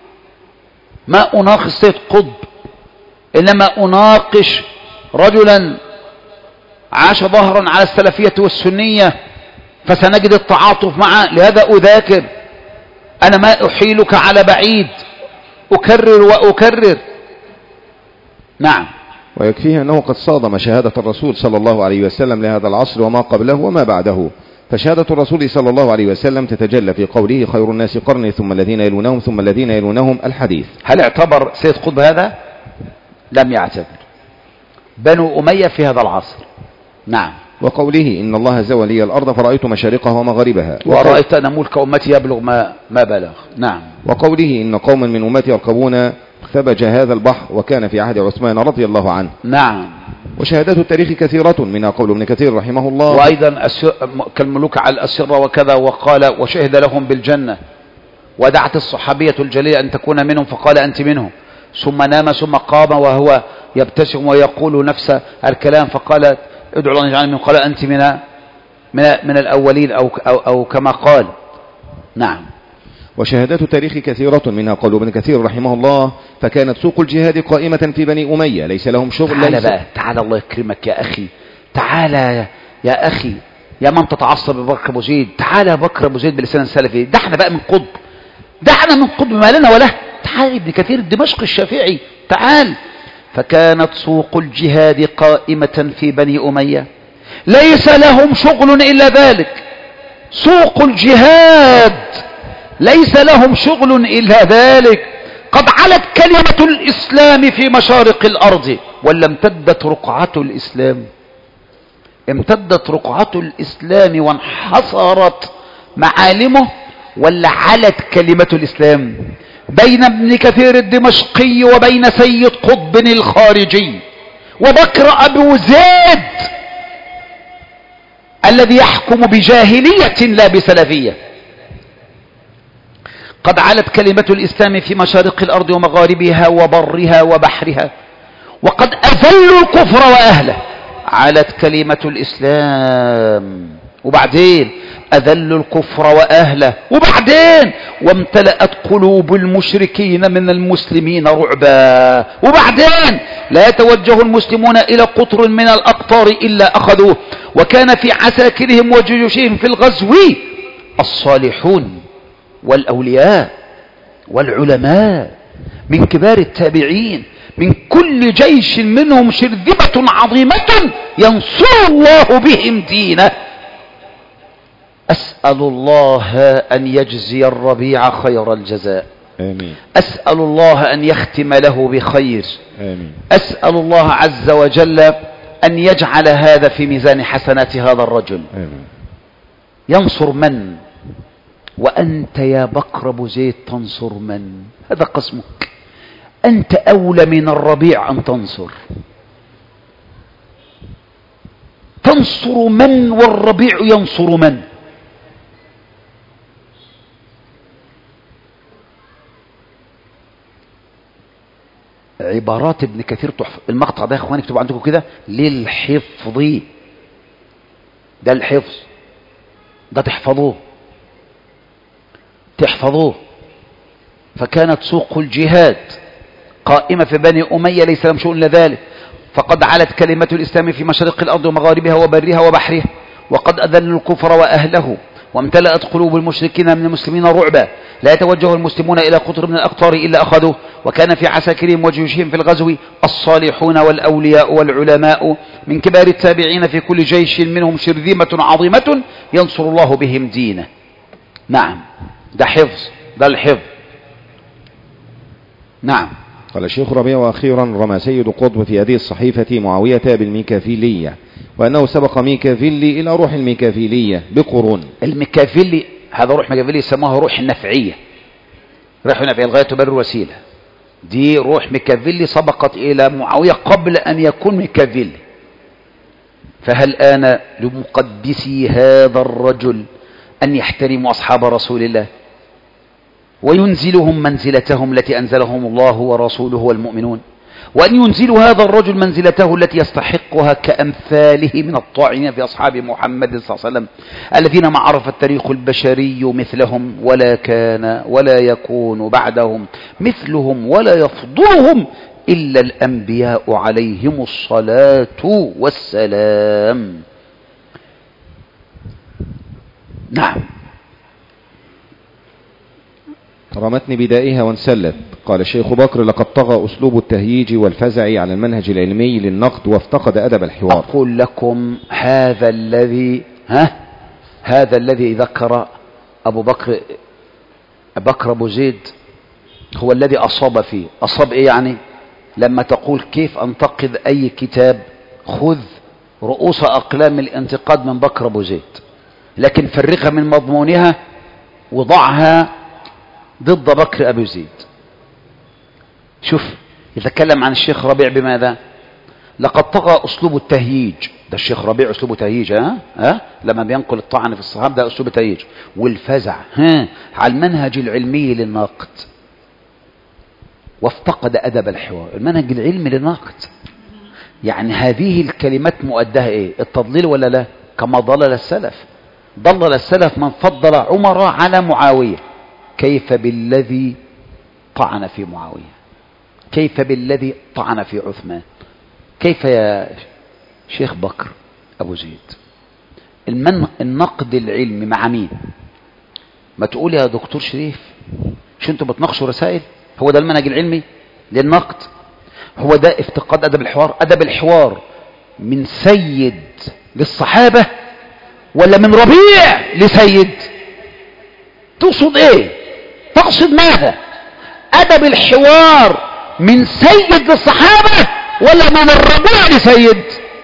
ما أناقش سيد قطب، إنما أناقش رجلا عاش ظهرا على السلفية والسنية فسنجد التعاطف معه، لهذا أذاكر. أنا ما أحيلك على بعيد، أكرر وأكرر. نعم. ويكفيه أنه قد صادم شهادة الرسول صلى الله عليه وسلم لهذا العصر وما قبله وما بعده، فشهادة الرسول صلى الله عليه وسلم تتجلى في قوله خير الناس قرني ثم الذين يلونهم ثم الذين يلونهم الحديث. هل اعتبر سيد قطب هذا؟ لم يعتبر. بنو أمية في هذا العصر. نعم. وقوله إن الله زوى لي الأرض فرأيت مشارقها ومغاربها ورأيت أن ملك أمتي يبلغ ما بلغ. نعم. وقوله إن قوما من أمتي يركبون ثبج هذا البحر وكان في عهد عثمان رضي الله عنه. نعم. وشهادات التاريخ كثيرة، منها قول ابن كثير رحمه الله وأيضا كالملوك على الأسرة وكذا، وقال وشهد لهم بالجنة، ودعت الصحابية الجليلة أن تكون منهم فقال أنت منهم، ثم نام ثم قام وهو يبتسم ويقول نفس الكلام فقال ادعو الله يجعلني منهم، قال أنت من الأولين أو كما قال. نعم. وشهادات التاريخ كثيرة، منها قول ابن كثير رحمه الله فكانت سوق الجهاد قائمة في بني أمية ليس لهم شغل. تعال بقى، تعال الله يكرمك يا أخي، تعال يا أخي يا من تتعصب ببكر أبو زيد، تعال يا بكر أبو زيد بلسان السلفي، دعنا بقى من قطب، دعنا من قطب ما لنا وله. تعال ابن كثير الدمشقي الشافعي، تعال. فكانت سوق الجهاد قائمة في بني أمية ليس لهم شغل إلا ذلك. سوق الجهاد ليس لهم شغل إلا ذلك. قد علت كلمة الإسلام في مشارق الأرض، ولا امتدت رقعة الإسلام، امتدت رقعة الإسلام وانحصرت معالمه، ولا علت كلمة الإسلام بين ابن كثير الدمشقي وبين سيد قطب الخارجي وبكر أبو زيد الذي يحكم بجاهلية لا بسلفية. قد علت كلمة الإسلام في مشارق الأرض ومغاربها وبرها وبحرها، وقد أذلوا الكفر وأهله. علت كلمة الإسلام، وبعدين أذلوا الكفر وأهله، وبعدين وامتلأت قلوب المشركين من المسلمين رعبا، وبعدين لا يتوجه المسلمون إلى قطر من الأقطار إلا أخذوه، وكان في عساكرهم وجيوشهم في الغزو الصالحون والأولياء والعلماء من كبار التابعين، من كل جيش منهم شرذمة عظيمة ينصر الله بهم دينه. أسأل الله أن يجزي الربيع خير الجزاء. آمين. أسأل الله أن يختم له بخير. آمين. أسأل الله عز وجل أن يجعل هذا في ميزان حسنات هذا الرجل. آمين. ينصر من؟ وأنت يا بكر أبو زيد تنصر من؟ هذا قسمك، أنت أولى من الربيع أن تنصر. تنصر من والربيع ينصر من؟ عبارات ابن كثير تحفظ. المقطع ده يا اخواني اكتبوا عندكم كده للحفظ، ده الحفظ، ده تحفظوه. فكانت سوق الجهاد قائمة في بني أمية ليس لهم شؤون إلا ذلك، فقد علت كلمة الإسلام في مشارق الأرض ومغاربها وبرها وبحرها، وقد أذلوا الكفر وأهله، وامتلأت قلوب المشركين من المسلمين رعبا، لا يتوجه المسلمون إلى قطر من الأقطار إلا أخذوه، وكان في عساكرهم وجيوشهم في الغزو الصالحون والأولياء والعلماء من كبار التابعين، في كل جيش منهم شرذمة عظيمة ينصر الله بهم دينه. نعم، ده حفظ، ده الحفظ. نعم. قال الشيخ ربيع وأخيرا رمى سيد قطب في هذه الصحيفة معاوية بالميكافيلية، وأنه سبق ميكافيلي إلى روح الميكافيلية بقرون. الميكافيلي هذا روح ميكافيلي يسموها روح النفعية، روح النفعية الغاية تبرر الوسيلة. دي روح ميكافيلي سبقت إلى معاوية قبل أن يكون ميكافيلي. فهل آن لمقدسي هذا الرجل أن يحترموا أصحاب رسول الله وينزلهم منزلتهم التي أنزلهم الله ورسوله والمؤمنون، وأن ينزلوا هذا الرجل منزلته التي يستحقها كأمثاله من الطاعنين في أصحاب محمد صلى الله عليه وسلم الذين ما عرف التاريخ البشري مثلهم ولا كان ولا يكون بعدهم مثلهم ولا يفضلهم إلا الأنبياء عليهم الصلاة والسلام. نعم. رمتني بدائها وانسلت. قال الشيخ بكر: لقد طغى أسلوب التهييج والفزع على المنهج العلمي للنقد وافتقد أدب الحوار. أقول لكم هذا الذي ذكر أبو بكر أبو زيد هو الذي أصاب فيه. أصاب إيه يعني؟ لما تقول كيف أنتقد أي كتاب، خذ رؤوس أقلام الانتقاد من بكر أبو زيد، لكن فرغها من مضمونها وضعها ضد بكر أبو زيد. شوف يتكلم عن الشيخ ربيع بماذا؟ لقد طغى أسلوب التهييج. ده الشيخ ربيع أسلوب تهييج، لما بينقل الطعن في الصحابة ده أسلوب تهييج. والفزع على المنهج العلمي للنقد وافتقد أدب الحوار. المنهج العلمي للنقد يعني هذه الكلمات مؤدها إيه؟ التضليل ولا لا؟ كما ضلل السلف. ضلل السلف من فضل عمر على معاوية. كيف بالذي طعن في معاوية؟ كيف بالذي طعن في عثمان؟ كيف يا شيخ بكر أبو زيد؟ النقد العلمي مع مين؟ ما تقول يا دكتور شريف شو انتوا بتناقشوا رسائل؟ هو ده المنهج العلمي للنقد؟ هو ده افتقاد أدب الحوار؟ أدب الحوار من سيد للصحابة ولا من ربيع لسيد؟ تقصد ايه؟ تقصد ماذا؟ أدب الحوار من سيد للصحابة ولا من الربيع لسيد؟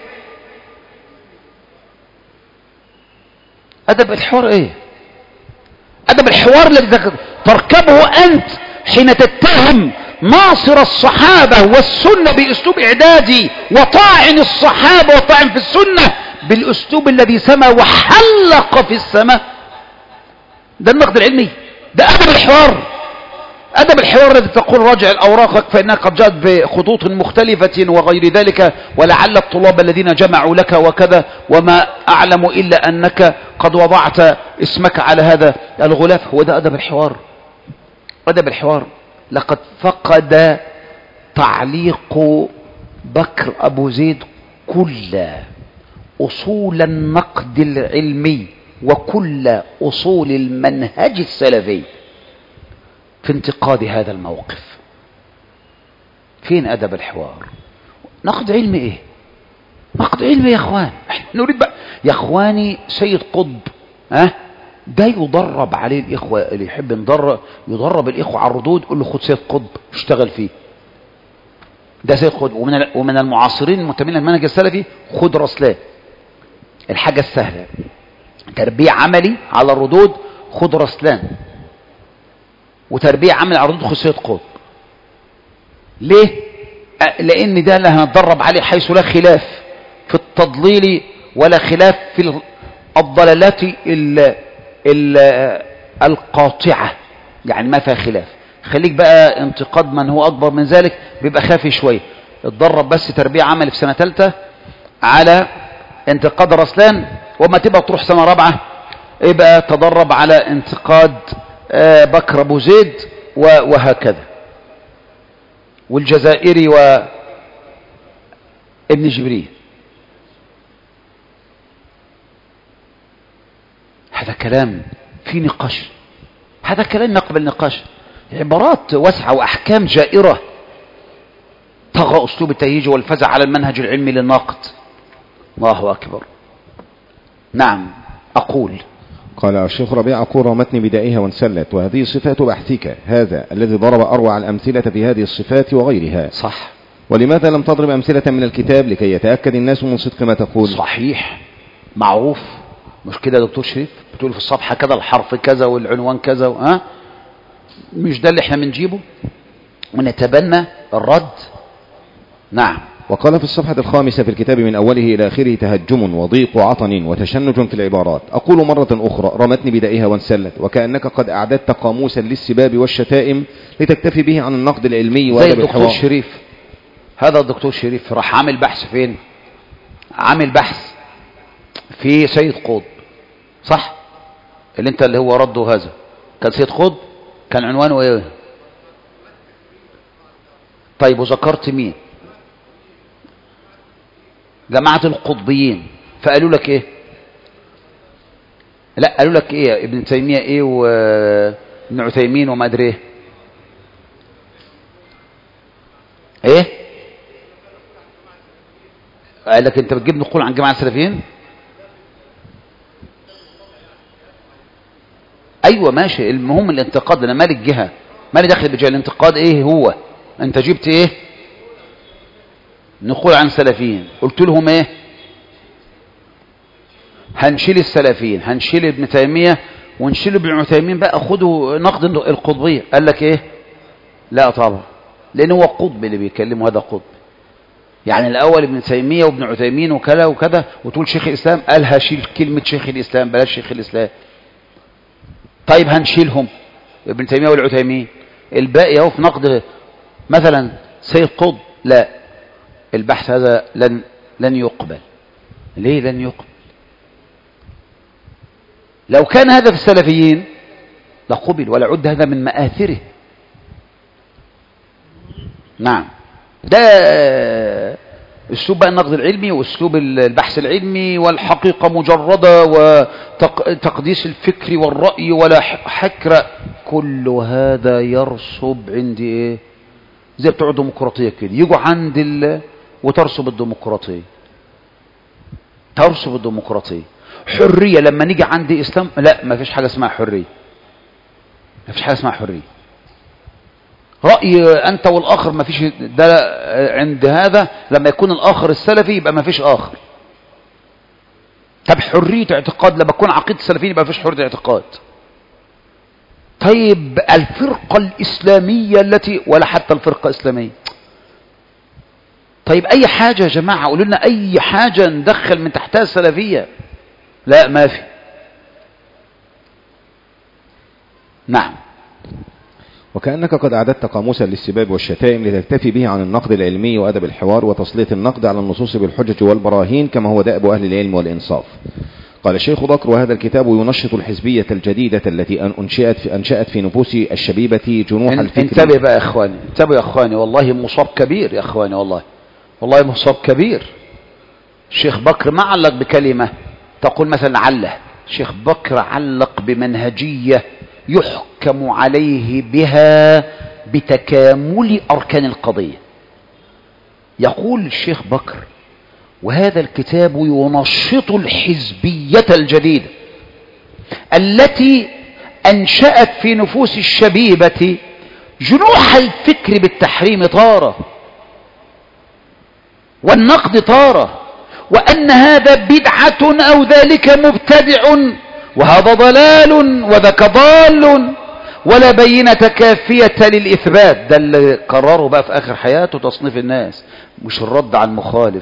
أدب الحوار ايه؟ أدب الحوار الذي تركبه أنت حين تتهم ناصر الصحابة والسنة بأسلوب إعدادي وطاعن الصحابة وطاعن في السنة بالأسلوب الذي سما وحلق في السماء. ده النقد العلمي، ده أدب الحوار. أدب الحوار الذي تقول راجع أوراقك فإنها قد جاءت بخطوط مختلفة وغير ذلك، ولعل الطلاب الذين جمعوا لك وكذا، وما أعلم إلا أنك قد وضعت اسمك على هذا الغلاف. هو ده أدب الحوار. أدب الحوار. لقد فقد تعليق بكر أبو زيد كل أصول النقد العلمي وكل أصول المنهج السلفي في انتقاد هذا الموقف. فين أدب الحوار؟ نقد علمي ايه؟ نقد علمي يا اخوان. احنا نريد بقى يا اخواني سيد قطب ده يضرب عليه الاخوة اللي يحب يضرب الاخوة على الردود. قل له خد سيد قطب اشتغل فيه. ده سيد قطب. ومن المعاصرين المنتمين للمنهج السلفي خد رسلان، الحاجة السهلة، تربية عملي على الردود خد رسلان، وتربية عملي على الردود خد سيد قطب. ليه؟ لان ده اللي هنتدرب عليه حيث لا خلاف في التضليل ولا خلاف في الضلالات القاطعة، يعني ما فيها خلاف. خليك بقى انتقاد من هو اكبر من ذلك بيبقى خافي شوية. اتدرب بس تربية عملي في سنة ثالثة على انتقاد رسلان، وما تبقى تروح سنة رابعة يبقى تدرب على انتقاد بكر أبو زيد وهكذا، والجزائري وابن جبريل. هذا كلام في نقاش، هذا كلام يقبل نقاش. عبارات واسعة وأحكام جائرة. طغى أسلوب التهييج والفزع على المنهج العلمي للناقد. الله أكبر. نعم. أقول قال الشيخ ربيع: أقول رمتني بدائها وانسلت، وهذه صفات بحثك هذا الذي ضرب أروع الأمثلة في هذه الصفات وغيرها. صح. ولماذا لم تضرب أمثلة من الكتاب لكي يتأكد الناس من صدق ما تقول؟ صحيح، معروف. مش كده يا دكتور شريف؟ بتقول في الصفحة كذا الحرف كذا والعنوان كذا مش ده اللي احنا بنجيبه؟ ونتبنى الرد. نعم. وقال في الصفحة 5 في الكتاب من أوله إلى آخره: تهجم وضيق عطن وتشنج في العبارات. أقول مرة أخرى: رمتني بدائها وانسلت، وكأنك قد أعددت قاموسا للسباب والشتائم لتكتفي به عن النقد العلمي زي الدكتور شريف. هذا الدكتور شريف راح عامل بحث فين؟ عامل بحث في سيد قطب، صح؟ اللي هو رده هذا كان سيد قطب، كان عنوانه ايه؟ طيب وذكرت مين؟ جماعة القطبيين. فقالوا لك ايه؟ لا قالوا لك ايه؟ ابن تيمية ايه وابن عثيمين وما ادري ايه؟ ايه؟ قال لك انت بتجيب نقول عن جماعة السلفيين؟ ايوه ماشي، المهم الانتقاد. انا مالي الجهة، مالي داخل بجهة الانتقاد. ايه هو؟ انت جبت ايه؟ نقول عن سلفيين. قلت لهم ايه؟ هنشيل السلفيين، هنشيل ابن تيمية ونشيل ابن عثيمين بقى، خدوا نقد القطبية. قال لك ايه؟ لا طبعا، لان هو قطب اللي بيكلمه، هذا قطب. يعني الاول ابن تيمية وابن عثيمين وكذا وكذا، وتقول شيخ الاسلام، قال هشيل كلمة شيخ الاسلام، بلاش شيخ الاسلام. طيب هنشيلهم ابن تيمية والعثيمين، الباقي اهو في نقد مثلا سيد قطب. لا، البحث هذا لن يقبل. ليه لن يقبل؟ لو كان هذا في السلفيين لقبل، ولا عد هذا من مآثره. نعم. ده اسلوب بقى النقد العلمي واسلوب البحث العلمي، والحقيقة مجردة، وتقديس الفكر والرأي ولا حكر. كل هذا يرسب عندي ايه؟ زي بتوع الديمقراطية كده، يجوا عند وترسب الديمقراطية، ترسب الديمقراطية. حرية لما نيجي عند إسلام، لا، ما فيش حاجة اسمها حرية، ما فيش حاجة اسمها حرية. رأي أنت والآخر ما فيش. ده عند هذا لما يكون الآخر السلفي يبقى ما فيش آخر. طب حرية اعتقاد لما تكون عقيدة السلفيين يبقى ما فيش حرية اعتقاد. طيب الفرقة الإسلامية التي، ولا حتى الفرقة الإسلامية. طيب أي حاجة يا جماعة، قولوا لنا أي حاجة ندخل من تحتها السلفية. لا، ما في. نعم. وكأنك قد أعددت قاموسا للسباب والشتائم لتكتفي به عن النقد العلمي وأدب الحوار وتسليط النقد على النصوص بالحجج والبراهين كما هو دأب أهل العلم والإنصاف. قال الشيخ بكر: وهذا الكتاب ينشط الحزبية الجديدة التي أنشأت في نفوس الشبيبة جنوح الفكر. انتبه بقى يا إخواني، انتبه يا إخواني، والله مصاب كبير يا إخواني، والله مصاب كبير. الشيخ بكر ما علق بكلمة تقول مثلا عله. الشيخ بكر علق بمنهجية يحكم عليه بها بتكامل أركان القضية. يقول الشيخ بكر: وهذا الكتاب ينشط الحزبية الجديدة التي أنشأت في نفوس الشبيبة جنوح الفكر بالتحريم تارة والنقد تارة، وأن هذا بدعة أو ذلك مبتدع، وهذا ضلال وذاك ضال، ولا بينة كافية للإثبات. ده اللي قرروا بقى في آخر حياته تصنيف الناس، مش الرد على المخالف،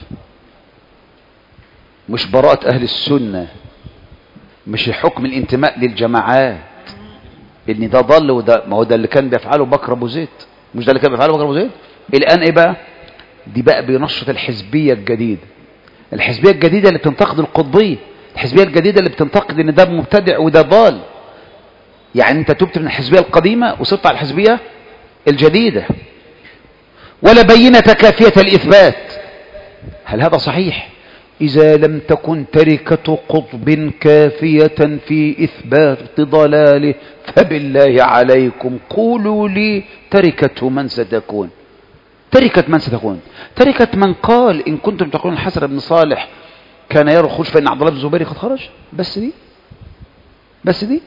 مش براءة أهل السنة، مش حكم الانتماء للجماعات، إن ده ضل وده. ما هو ده اللي كان بيفعله بكر أبو زيد، مش ده اللي كان بيفعله بكر أبو زيد؟ الآن إيه بقى؟ دي بقى بينشط الحزبية الجديدة، الحزبية الجديدة اللي بتنتقد القطبية، الحزبية الجديدة اللي بتنتقد ان ده مبتدع وده ضال. يعني انت تبت من الحزبية القديمة وصرت على الحزبية الجديدة. ولا بينة كافية الإثبات. هل هذا صحيح؟ إذا لم تكن تركة قطب كافية في إثبات ضلاله فبالله عليكم قولوا لي تركة من ستكون؟ تركة من ستكون؟ تركة من قال إن كنتم تقولون الحسن بن صالح كان يرى الخروج فإن عبد الله بن الزبير قد خرج. بس دي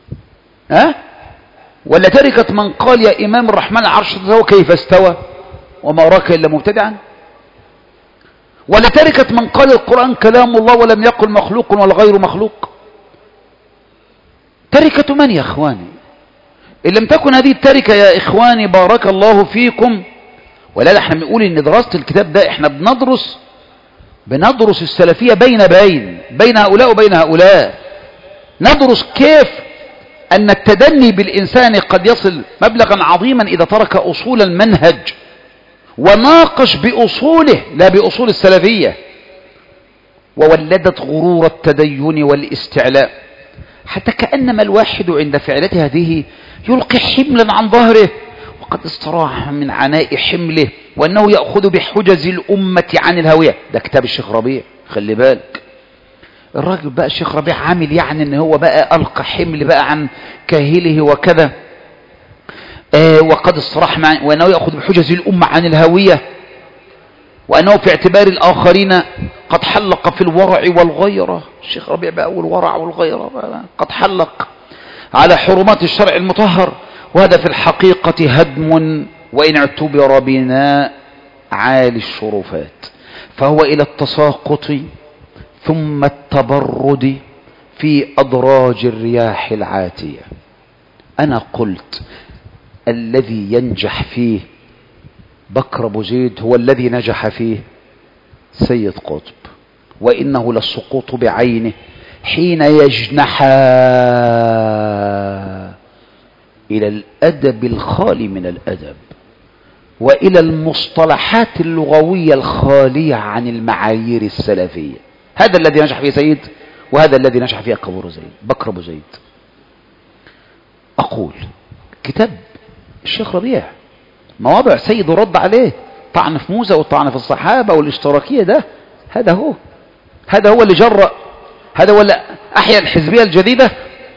ولا تركة من قال يا إمام الرحمن العرش استوى كيف استوى وما أراك إلا مبتدعا؟ ولا تركة من قال القرآن كلام الله ولم يقل مخلوق ولا غير مخلوق؟ تركة من يا أخواني؟ إن لم تكن هذه التركة يا إخواني بارك الله فيكم، ولا احنا بنقول إن دراسة الكتاب ده احنا بندرس السلفية بين هؤلاء وبين هؤلاء. ندرس كيف أن التدني بالإنسان قد يصل مبلغا عظيما إذا ترك أصول المنهج وناقش بأصوله لا بأصول السلفية، وولدت غرور التدين والاستعلاء، حتى كأنما الواحد عند فعلته هذه يلقي حملا عن ظهره وقد استراح من عناء حمله، وأنه يأخذ بحجز الأمة عن الهوية. ده كتاب الشيخ ربيع، خلي بالك. الراجل بقى الشيخ ربيع عامل يعني ان هو بقى ألقى حمل بقى عن كاهله وكذا، وقد استراح وأنه يأخذ بحجز الأمة عن الهوية، وأنه في اعتبار الآخرين قد حلق في الورع والغيرة. الشيخ ربيع بقى والورع والغيرة قد حلق على حرمات الشرع المطهر، وهذا في الحقيقة هدم وإن اعتبر بناء عالي الشرفات، فهو إلى التساقط ثم التبرد في أدراج الرياح العاتية. أنا قلت الذي ينجح فيه بكر أبو زيد هو الذي نجح فيه سيد قطب، وإنه للسقوط بعينه حين يجنح إلى الأدب الخالي من الأدب، وإلى المصطلحات اللغوية الخالية عن المعايير السلفية. هذا الذي نجح فيه سيد، وهذا الذي نجح فيه بكر أبو زيد. أقول كتاب الشيخ ربيع مواضع سيد ورد عليه، طعن في موسى والطعن في الصحابة والاشتراكية، هذا هو اللي جرأ، هذا هو اللي أحيا الحزبية الجديدة.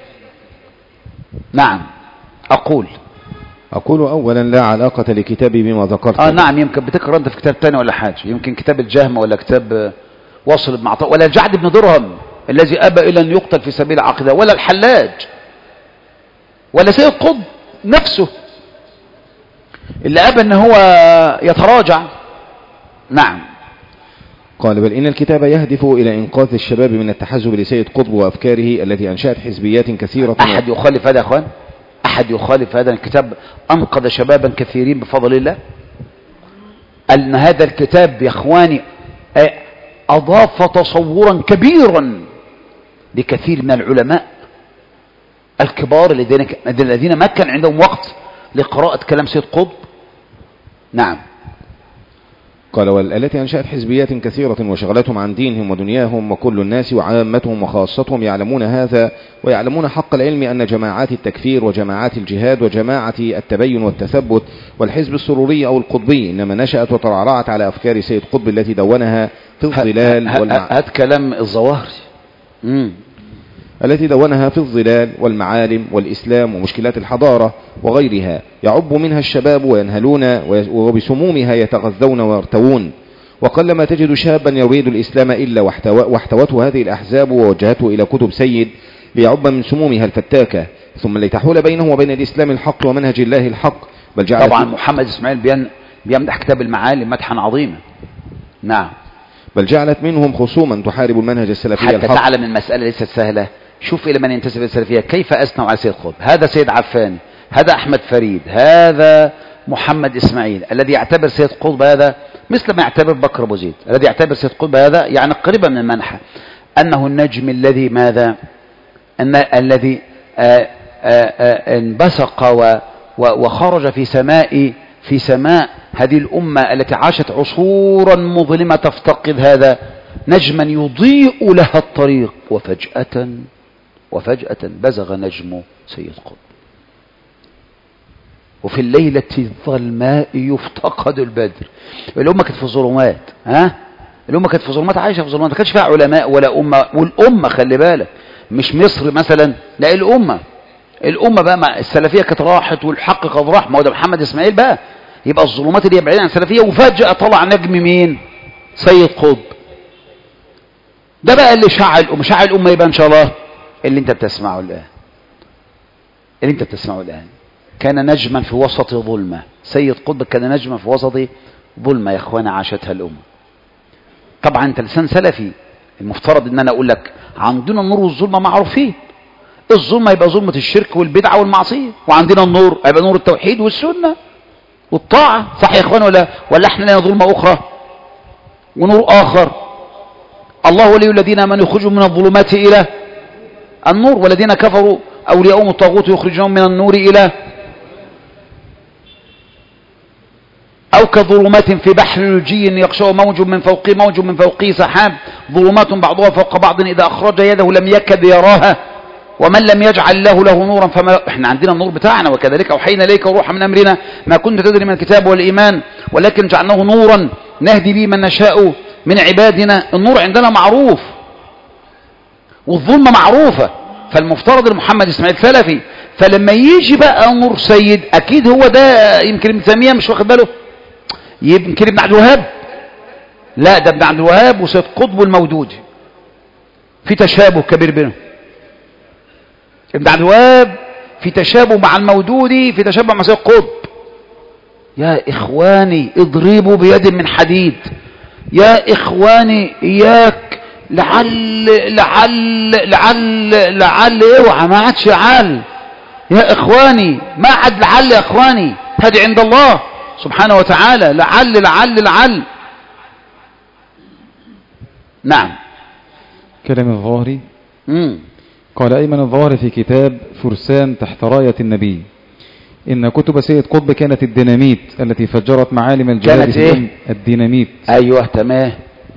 نعم. أقول أولا لا علاقة لكتابي بما ذكرت. نعم، يمكن بتقرأ أنت في كتاب تاني ولا حاجة، يمكن كتاب الجهم ولا كتاب واصل بن عطاء ولا الجعد بن درهم الذي أبى إلى أن يقتل في سبيل العقيدة، ولا الحلاج ولا سيد قطب نفسه اللي أبى أن هو يتراجع. نعم. قال بل إن الكتاب يهدف إلى إنقاذ الشباب من التحزب لسيد قطب وأفكاره التي أنشأت حزبيات كثيرة. أحد يخالف هذا يا أخوان؟ أحد يخالف هذا؟ الكتاب أنقذ شبابا كثيرين بفضل الله. أن هذا الكتاب يا أخواني أضاف تصورا كبيرا لكثير من العلماء الكبار الذين ما كان عندهم وقت لقراءة كلام سيد قطب. نعم. قال والتي أنشأت حزبيات كثيرة وشغلتهم عن دينهم ودنياهم، وكل الناس وعامتهم وخاصتهم يعلمون هذا، ويعلمون حق العلم أن جماعات التكفير وجماعات الجهاد وجماعة التبين والتثبت والحزب السروري أو القطبي إنما نشأت وترعرعت على أفكار سيد قطب التي دونها في الظلال هات كلام الظواهري التي دونها في الظلال والمعالم والإسلام ومشكلات الحضارة وغيرها، يعب منها الشباب وينهلون وبسمومها يتغذون ويرتوون، وقلما تجد شابا يريد الإسلام إلا واحتوته هذه الأحزاب ووجهته إلى كتب سيد ليعب من سمومها الفتاكة، ثم لتحول بينه وبين الإسلام الحق ومنهج الله الحق. بل جعل طبعا محمد إسماعيل بيمدح كتاب المعالم مدحا عظيما. نعم. بل جعلت منهم خصوما تحارب المنهج السلفي حتى الحق. تعلم المسألة ليست سهلة. شوف إلى من ينتسب السلفية كيف أثنوا على سيد قطب. هذا سيد عفان، هذا أحمد فريد، هذا محمد إسماعيل الذي يعتبر سيد قطب هذا مثل ما يعتبر بكر أبو زيد الذي يعتبر سيد قطب هذا يعني قريبا من المنحى، أنه النجم الذي ماذا الذي انبثق وخرج في سماء هذه الأمة التي عاشت عصورا مظلمة تفتقد هذا نجما يضيء لها الطريق، وفجأة بزغ نجم سيد قطب. وفي الليلة الظلماء يفتقد البدر. الأمة كانت في ظلمات، الأمة كانت في ظلمات، عايشة في ظلمات، ما كانش فيها علماء ولا أمة. والأمة خلي بالك مش مصر مثلا، لا الأمة بقى السلفية كانت راحت والحق قد راح. ما هو ده محمد إسماعيل بقى، يبقى الظلمات اللي هي بعيدة عن السلفية، وفجأة طلع نجم مين؟ سيد قطب. ده بقى اللي شعل الأمة يبقى إن شاء الله اللي انت بتسمعه الآن. كان نجما في وسط ظلمة. سيد قطب كان نجما في وسط ظلمة يا اخوانا عاشتها الأمة. طبعا انت لسان سلفي، المفترض ان انا اقول لك عندنا النور والظلمة معروفين. الظلمة يبقى ظلمة الشرك والبدعة والمعصية، وعندنا النور يبقى نور التوحيد والسنة والطاعة. صح يا إخوان ولا احنا لنا ظلمة أخرى ونور آخر؟ الله ولي الذين آمنوا يخرجون من الظلمات إلى النور، والذين كفروا أولياءهم الطاغوت يخرجون من النور إلى، أو كظلمات في بحر لجي يغشاه موج من فوقه سحاب، ظلمات بعضها فوق بعض إذا أخرج يده لم يكد يراها ومن لم يجعل له نورا فما. احنا عندنا النور بتاعنا، وكذلك أوحينا إليك روحا من أمرنا ما كنت تدري من الكتاب والإيمان ولكن جعلناه نورا نهدي به من نشاء من عبادنا. النور عندنا معروف والظلمة معروفة، فالمفترض المحمد إسماعيل سلفي، فلما يجي بقى نور سيد أكيد هو ده. يمكن ابن تيمية مش واخد باله، يمكن ابن عبد الوهاب، لا ده ابن عبد الوهاب وسيد قطب المودودي في تشابه كبير بينهم. ابن عبد الوهاب في تشابه مع المودودي، في تشابه مع سيد قطب. يا إخواني اضربوا بيد من حديد، يا إخواني إياك لعل اوعى، ما عادش لعل يا إخواني، ما عاد لعل يا إخواني، هذه عند الله سبحانه وتعالى. لعل نعم. كلام الظاهري قال أيمن الظاهري في كتاب فرسان تحت راية النبي: إن كتب سيد قطب كانت الديناميت التي فجرت معالم الجهاد. كانت إيه؟ الديناميت. أيوه تمام،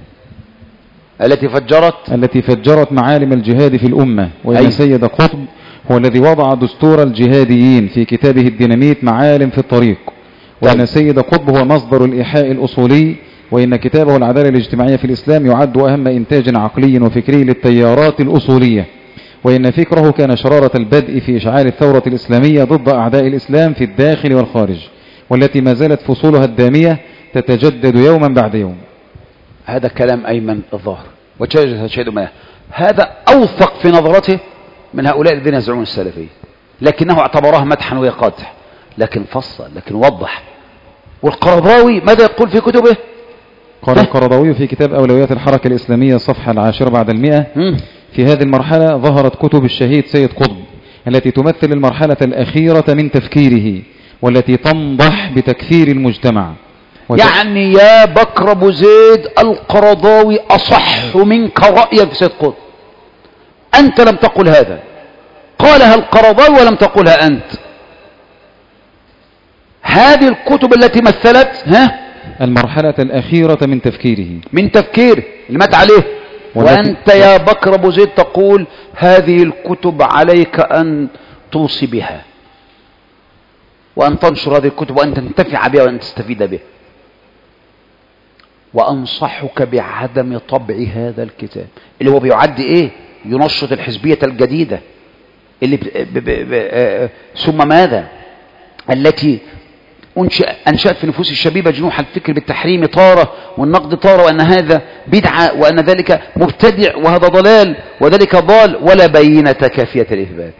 التي فجرت معالم الجهاد في الأمة. وإن أيوه. سيد قطب هو الذي وضع دستور الجهاديين في كتابه الديناميت معالم في الطريق. وإن سيد قطب هو مصدر الإيحاء الأصولي. وإن كتابه العدالة الاجتماعية في الإسلام يعد أهم إنتاج عقلي وفكري للتيارات الأصولية. وإن فكره كان شرارة البدء في إشعال الثورة الإسلامية ضد أعداء الإسلام في الداخل والخارج، والتي ما زالت فصولها الدامية تتجدد يوما بعد يوم. هذا كلام أيمن الظاهر وتشهد ما هذا أوثق في نظرته من هؤلاء الذين يزعمون السلفية، لكنه اعتبرها مدحا وقادح، لكن فصل، لكن وضح. والقرضاوي ماذا يقول في كتبه؟ قال القرضاوي في كتاب أولويات الحركة الإسلامية الصفحة 10 بعد 100: في هذه المرحلة ظهرت كتب الشهيد سيد قطب التي تمثل المرحلة الأخيرة من تفكيره، والتي تنضح بتكثير المجتمع. يعني يا بكر أبو زيد القرضاوي أصح منك رأيا في سيد قطب. أنت لم تقل هذا، قالها القرضاوي ولم تقلها أنت. هذه الكتب التي مثلت المرحلة الأخيرة من تفكيره اللي مات عليه، وأنت يا بكر أبو زيد تقول هذه الكتب عليك أن توصي بها وأن تنشر هذه الكتب وأن تنتفع بها وأن تستفيد بها. وأنصحك بعدم طبع هذا الكتاب اللي هو بيعد إيه؟ ينشط الحزبية الجديدة اللي ثم ماذا؟ التي أنشأت في نفوس الشبيبة جنوح الفكر بالتحريم طارة والنقد طارة، وأن هذا بدعة وأن ذلك مبتدع وهذا ضلال وذلك ضال، ولا بينة كافية الإثبات.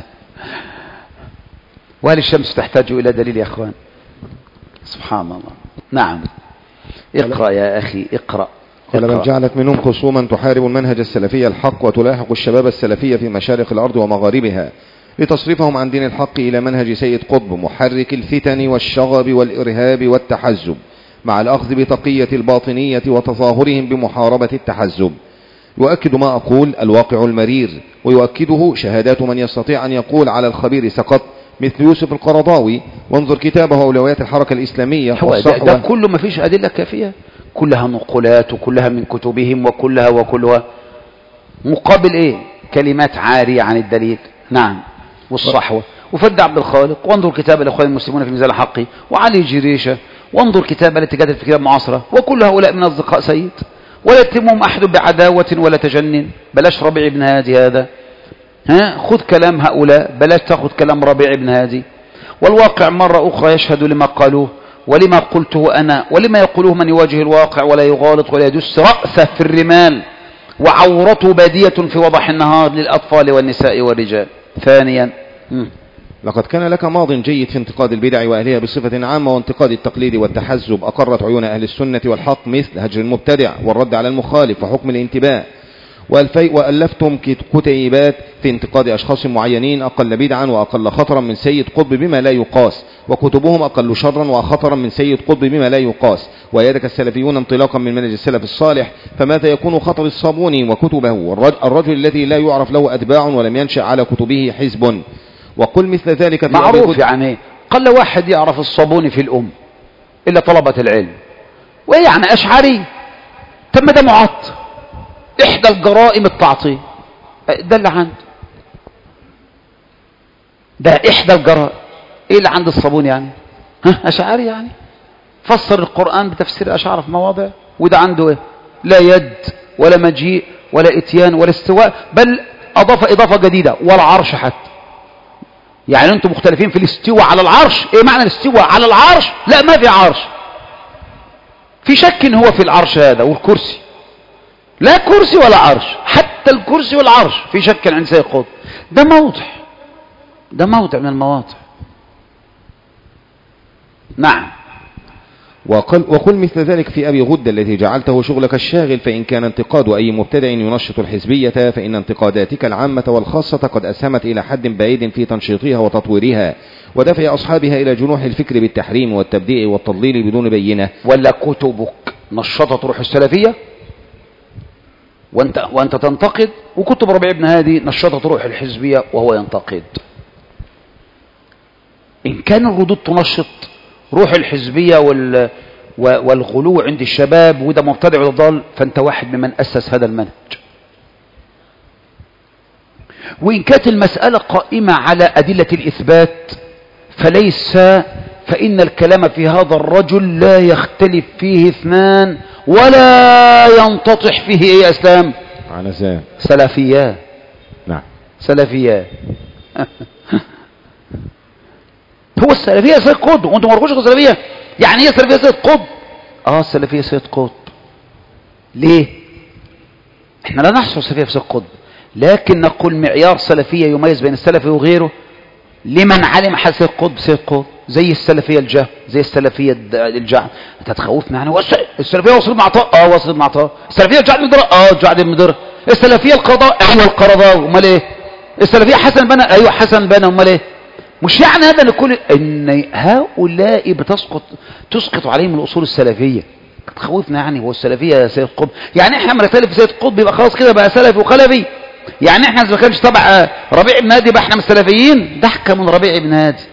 وهل الشمس تحتاج إلى دليل يا أخوان؟ سبحان الله. نعم اقرأ يا أخي اقرأ. بل جعلت منهم خصوما تحارب المنهج السلفي الحق وتلاحق الشباب السلفي في مشارق الأرض ومغاربها لتصرفهم عن دين الحق إلى منهج سيد قطب محرك الفتن والشغب والإرهاب والتحزب، مع الأخذ بتقية الباطنية وتظاهرهم بمحاربة التحزب. يؤكد ما أقول الواقع المرير، ويؤكده شهادات من يستطيع أن يقول على الخبير سقط مثل يوسف القرضاوي، وانظر كتابه أولويات الحركة الإسلامية. ده كله ما فيش أدلة كافية، كلها نقولات وكلها من كتبهم وكلها مقابل إيه؟ كلمات عارية عن الدليل. نعم والصحوة وفد عبد الخالق، وانظر كتاب الأخوان المسلمون في ميزان الحق وعلي جريشة، وانظر كتاب التي كانت في كتاب معاصرة، وكل هؤلاء من أصدقاء سيد ولا يتمهم أحد بعداوة ولا تجنن. بلاش ربيع بن هادي هذا، خذ كلام هؤلاء، بلاش تأخذ كلام ربيع بن هادي. والواقع مرة أخرى يشهد لما قالوه ولما قلته أنا ولما يقوله من يواجه الواقع ولا يغالط ولا يدس رأسه في الرمال، وعورته بادية في وضح النهار للأطفال والنساء والرجال. ثانيا لقد كان لك ماض جيد في انتقاد البدع وأهلها بصفة عامة وانتقاد التقليد والتحزب أقرت عيون أهل السنة والحق، مثل هجر المبتدع والرد على المخالف وحكم الانتباه وألفتم كتيبات في انتقاد أشخاص معينين أقل بدعا وأقل خطرا من سيد قطب بما لا يقاس، وكتبهم أقل شرا وخطرا من سيد قطب بما لا يقاس، ويدك السلفيون انطلاقا من منهج السلف الصالح، فماذا يكون خطر الصابوني وكتبه الرجل الذي لا يعرف له أتباع ولم ينشأ على كتبه حزب؟ وقل مثل ذلك في معروف يعني قل واحد يعرف الصابوني في الأم إلا طلبة العلم، وإيه يعني أشعري؟ تم ده معط إحدى الجرائم التعطيل، ده اللي عنده، ده إحدى الجرائم. إيه اللي عند الصابوني يعني؟ أشعري يعني فسر القرآن بتفسير أشعر في مواضع، وده عنده إيه؟ لا يد ولا مجيء ولا إتيان ولا استواء، بل أضاف إضافة جديدة ولا عرش حتى. يعني أنتم مختلفين في الاستواء على العرش. إيه معنى الاستواء على العرش؟ لا، ما في عرش، في شك إن هو في العرش هذا والكرسي، لا كرسي ولا عرش، حتى الكرسي والعرش في شك عند سيد قطب. ده موضع من المواضع. نعم. وقل مثل ذلك في أبي غدة الذي جعلته شغلك الشاغل، فإن كان انتقاد أي مبتدع ينشط الحزبية فإن انتقاداتك العامة والخاصة قد أسهمت إلى حد بعيد في تنشيطها وتطويرها ودفع أصحابها إلى جنوح الفكر بالتحريم والتبديع والتضليل بدون بينة. ولا كتبك نشطت روح السلفية وأنت تنتقد، وكتب ربيع بن هادي نشطت روح الحزبية وهو ينتقد. إن كان الردود تنشط روح الحزبية والغلو عند الشباب وده مبتدع وضال، فأنت واحد ممن أسس هذا المنهج. وإن كانت المسألة قائمة على أدلة الإثبات فإن الكلام في هذا الرجل لا يختلف فيه اثنان ولا ينتطح فيه ايه يا اسلام؟ سلفيات. نعم، سلفيات. هو السلفية سيد قطب، وانتم ما ركوش السلفية. يعني ايه السلفية سيد قطب؟ السلفية سيد قطب. ليه؟ احنا لا نحصر السلفية في سيد قطب، لكن نقول معيار سلفية يميز بين السلفي وغيره لمن علم حال سيد قطب سيد قطب، زي السلفية الجهل، زي السلفية الجعل. انت تخوفنا يعني السلفية وصل بن عطاء، وصل بن عطاء. السلفية الجعل بن مدرة، الجعل بن مدرة. السلفية القرضاء، ايوه القرضاء، امال ايه؟ السلفية حسن بنا، ايوه حسن بنا، امال ايه؟ مش يعني هذا نقول ان هؤلاء تسقط عليهم الاصول السلفية. تخوفنا يعني هو السلفية يا سيد قطب، يعني احنا لما نختلف في سيد قطب يبقى خلاص كده بقى سلفي وخلفي؟ يعني احنا ما كانش طبع ربيع بن هادي بقى احنا من السلفيين؟ ضحكة من ربيع بن هادي،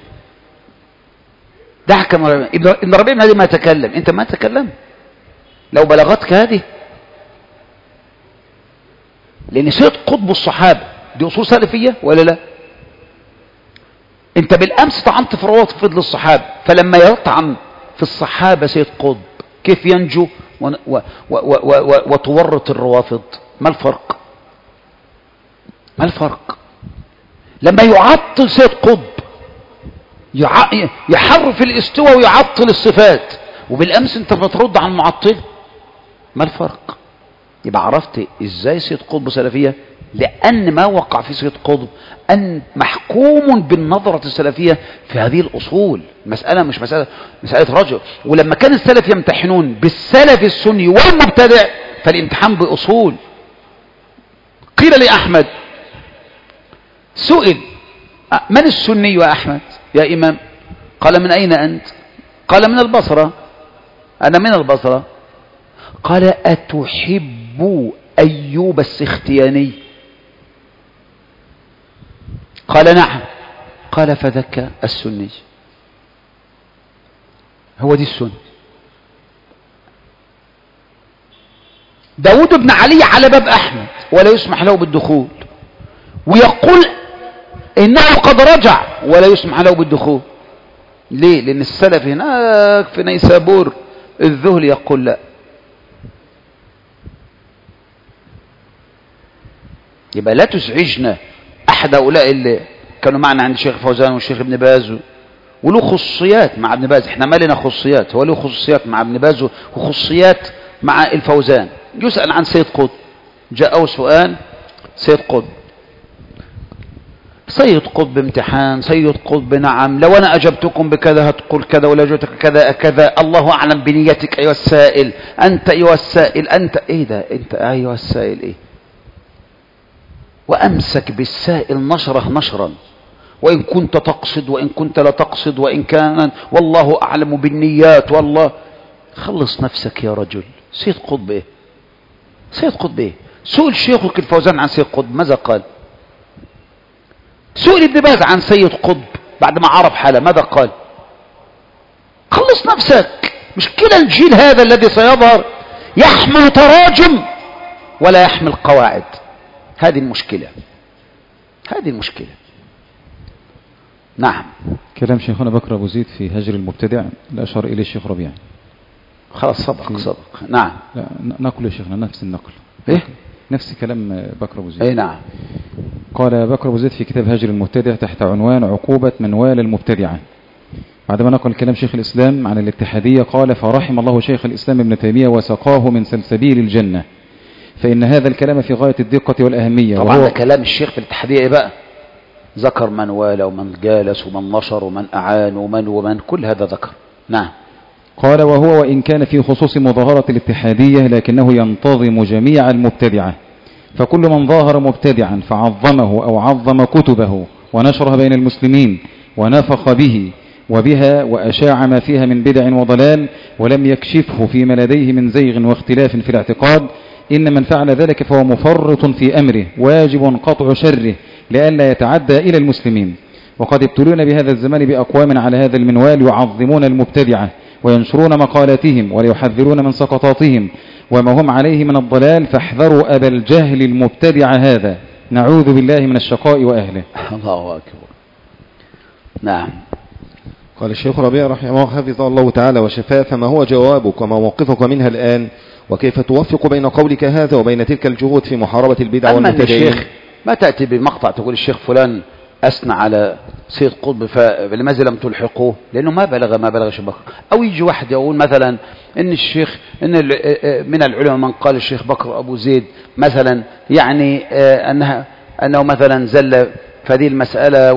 ضحكة من ابن ربيع بن هادي ما تكلم، انت ما تكلم لو بلغتك هذه، لان سيد قطب الصحابة دي اصول سلفية ولا لا؟ انت بالامس طعنت في روافض للصحابة، فلما يطعن في الصحابة سيد قطب كيف ينجو وتورط الروافض؟ ما الفرق؟ ما الفرق؟ لما يعطل سيد قطب يحرف الاستواء ويعطل الصفات، وبالامس انت بترد عن المعطل، ما الفرق؟ يبقى عرفت ازاي سيد قطب سلفية، لان ما وقع في سيد قطب ان محكوم بالنظرة السلفية في هذه الاصول. مسألة مش مسألة رجل. ولما كان السلف يمتحنون بالسلف السني والمبتدع فالامتحان باصول. قيل لأحمد، سئل من السني يا أحمد يا إمام؟ قال من أين أنت؟ قال من البصرة. أنا من البصرة. قال أتحب أيوب السختياني؟ قال نعم. قال فذاك السني، هو دي السنة. داود بن علي على باب أحمد ولا يسمح له بالدخول، ويقول إنه قد رجع ولا يسمح له بالدخول. ليه؟ لأن السلف هناك في نيسابور الذهل يقول لا. يبقى لا تزعجنا أحد هؤلاء اللي كانوا معنا عند الشيخ فوزان والشيخ ابن باز، وله خصوصيات مع ابن باز. احنا ما لنا خصوصيات، هو له خصوصيات مع ابن باز وخصوصيات مع الفوزان. يسأل عن سيد قطب، جاءه سؤال سيد قطب، سيد قطب امتحان، سيد قطب نعم، لو أنا أجبتكم بكذا هتقول كذا، ولا أجبتك كذا كذا، الله أعلم بنيتك أيها السائل، أنت أيها السائل، أنت إيه ده؟ أنت أيها السائل إيه؟ وأمسك بالسائل نشره نشرا، وإن كنت تقصد وإن كنت لا تقصد، وإن كان والله أعلم بالنيات والله. خلص نفسك يا رجل. سيد قطب إيه؟ سيد قطب إيه؟ سئل شيخك الفوزان عن سيد قطب ماذا قال؟ سئل ابن باز عن سيد قطب بعد ما عرف حاله ماذا قال؟ خلص نفسك. مش كده الجيل هذا الذي سيظهر يحمل تراجم ولا يحمل قواعد. هذه المشكلة، هذه المشكلة. نعم. كلام شيخنا بكر أبو زيد في هجر المبتدع الأشار إليه الشيخ ربيع. خلاص صدق. نعم. لا نقل يا شيخنا نفس النقل. إيه؟ نفس كلام بكر أبو زيد. إيه نعم. قال بكر أبو زيد في كتاب هجر المبتدع تحت عنوان عقوبة من والى المبتدعة. بعدما نقل كلام شيخ الإسلام عن الاتحادية قال: فرحم الله شيخ الإسلام ابن تيمية وسقاه من سلسبيل الجنة، فإن هذا الكلام في غاية الدقة والأهمية. طبعا ده كلام الشيخ في الاتحادية إيه بقى؟ ذكر من والى ومن جالس ومن نشر ومن أعان ومن كل هذا ذكر. نعم. قال: وهو وإن كان في خصوص مظاهرة الاتحادية لكنه ينتظم جميع المبتدعة، فكل من ظاهر مبتدعا فعظمه أو عظم كتبه ونشرها بين المسلمين ونفخ به وبها وأشاع ما فيها من بدع وضلال ولم يكشفه فيما لديه من زيغ واختلاف في الاعتقاد، إن من فعل ذلك فهو مفرط في أمره واجب قطع شره لئلا يتعدى إلى المسلمين. وقد ابتلون بهذا الزمان بأقوام على هذا المنوال يعظمون المبتدعة وينشرون مقالاتهم ويحذرون من سقطاتهم وما هم عليه من الضلال، فاحذروا أبا الجهل المبتدع هذا، نعوذ بالله من الشقاء وأهله. الله أكبر. نعم. قال الشيخ ربيع رحمه الله حفظه الله تعالى وشفاه: فما هو جوابك وما موقفك منها الآن، وكيف توفق بين قولك هذا وبين تلك الجهود في محاربة البدع والمبتدعين؟ الشيخ ما تأتي بمقطع تقول الشيخ فلان أثنى على سيد قطب فلماذا لم تلحقوه؟ لأنه ما بلغ شيخ بكر. أو يجي واحد يقول مثلا إن الشيخ من العلماء من قال الشيخ بكر أبو زيد مثلا يعني أنه مثلا زل في هذه المسألة،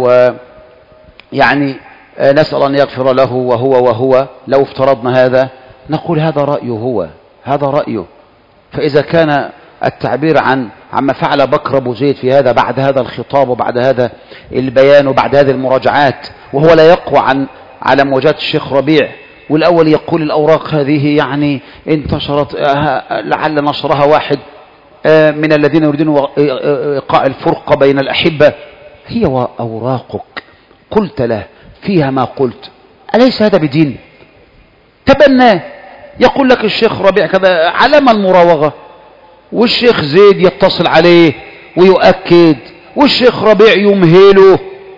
ويعني نسأل أن يغفر له وهو لو افترضنا هذا نقول هذا رأيه، هذا رأيه. فإذا كان التعبير عما فعل بكر أبو زيد في هذا بعد هذا الخطاب وبعد هذا البيان وبعد هذه المراجعات، وهو لا يقوى على مواجهة الشيخ ربيع، والأول يقول الأوراق هذه يعني انتشرت لعل نشرها واحد من الذين يريدون إيقاع الفرقة بين الأحبة، هي وأوراقك قلت له فيها ما قلت، أليس هذا بدين؟ تبناه. يقول لك الشيخ ربيع كذا، علامة المراوغة، والشيخ زيد يتصل عليه ويؤكد، والشيخ ربيع يمهله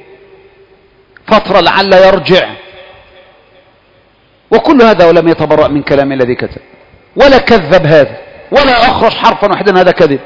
فترة لعل يرجع، وكل هذا ولم يتبرأ من كلام الذي كتب ولا كذب هذا ولا أخرج حرفا واحدا هذا كذب.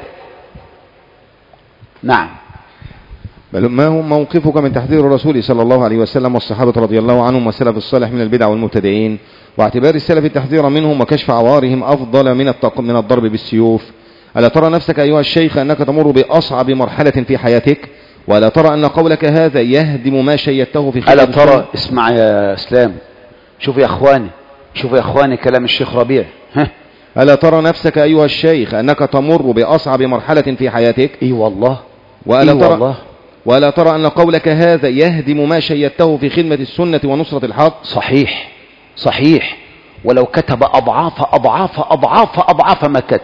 نعم. بل ما هو موقفك من تحذير الرسول صلى الله عليه وسلم والصحابة رضي الله عنهم والسلف الصالح من البدع والمبتدعين، واعتبار السلف التحذير منهم وكشف عوارهم أفضل من الضرب بالسيوف؟ ألا ترى نفسك أيها الشيخ أنك تمر بأصعب مرحلة في حياتك؟ وألا ترى أن قولك هذا يهدم ما شيدته في خلال ألا ترى؟ اسمع يا إسلام، شوفوا يا أخواني كلام الشيخ ربيع. ألا ترى نفسك أيها الشيخ أنك تمر بأصعب مرحلة في حياتك؟ إي والله. وألا ترى أن قولك هذا يهدم ما شيدته في خدمة السنة ونصرة الحق؟ صحيح. ولو كتب أضعاف ما كتب،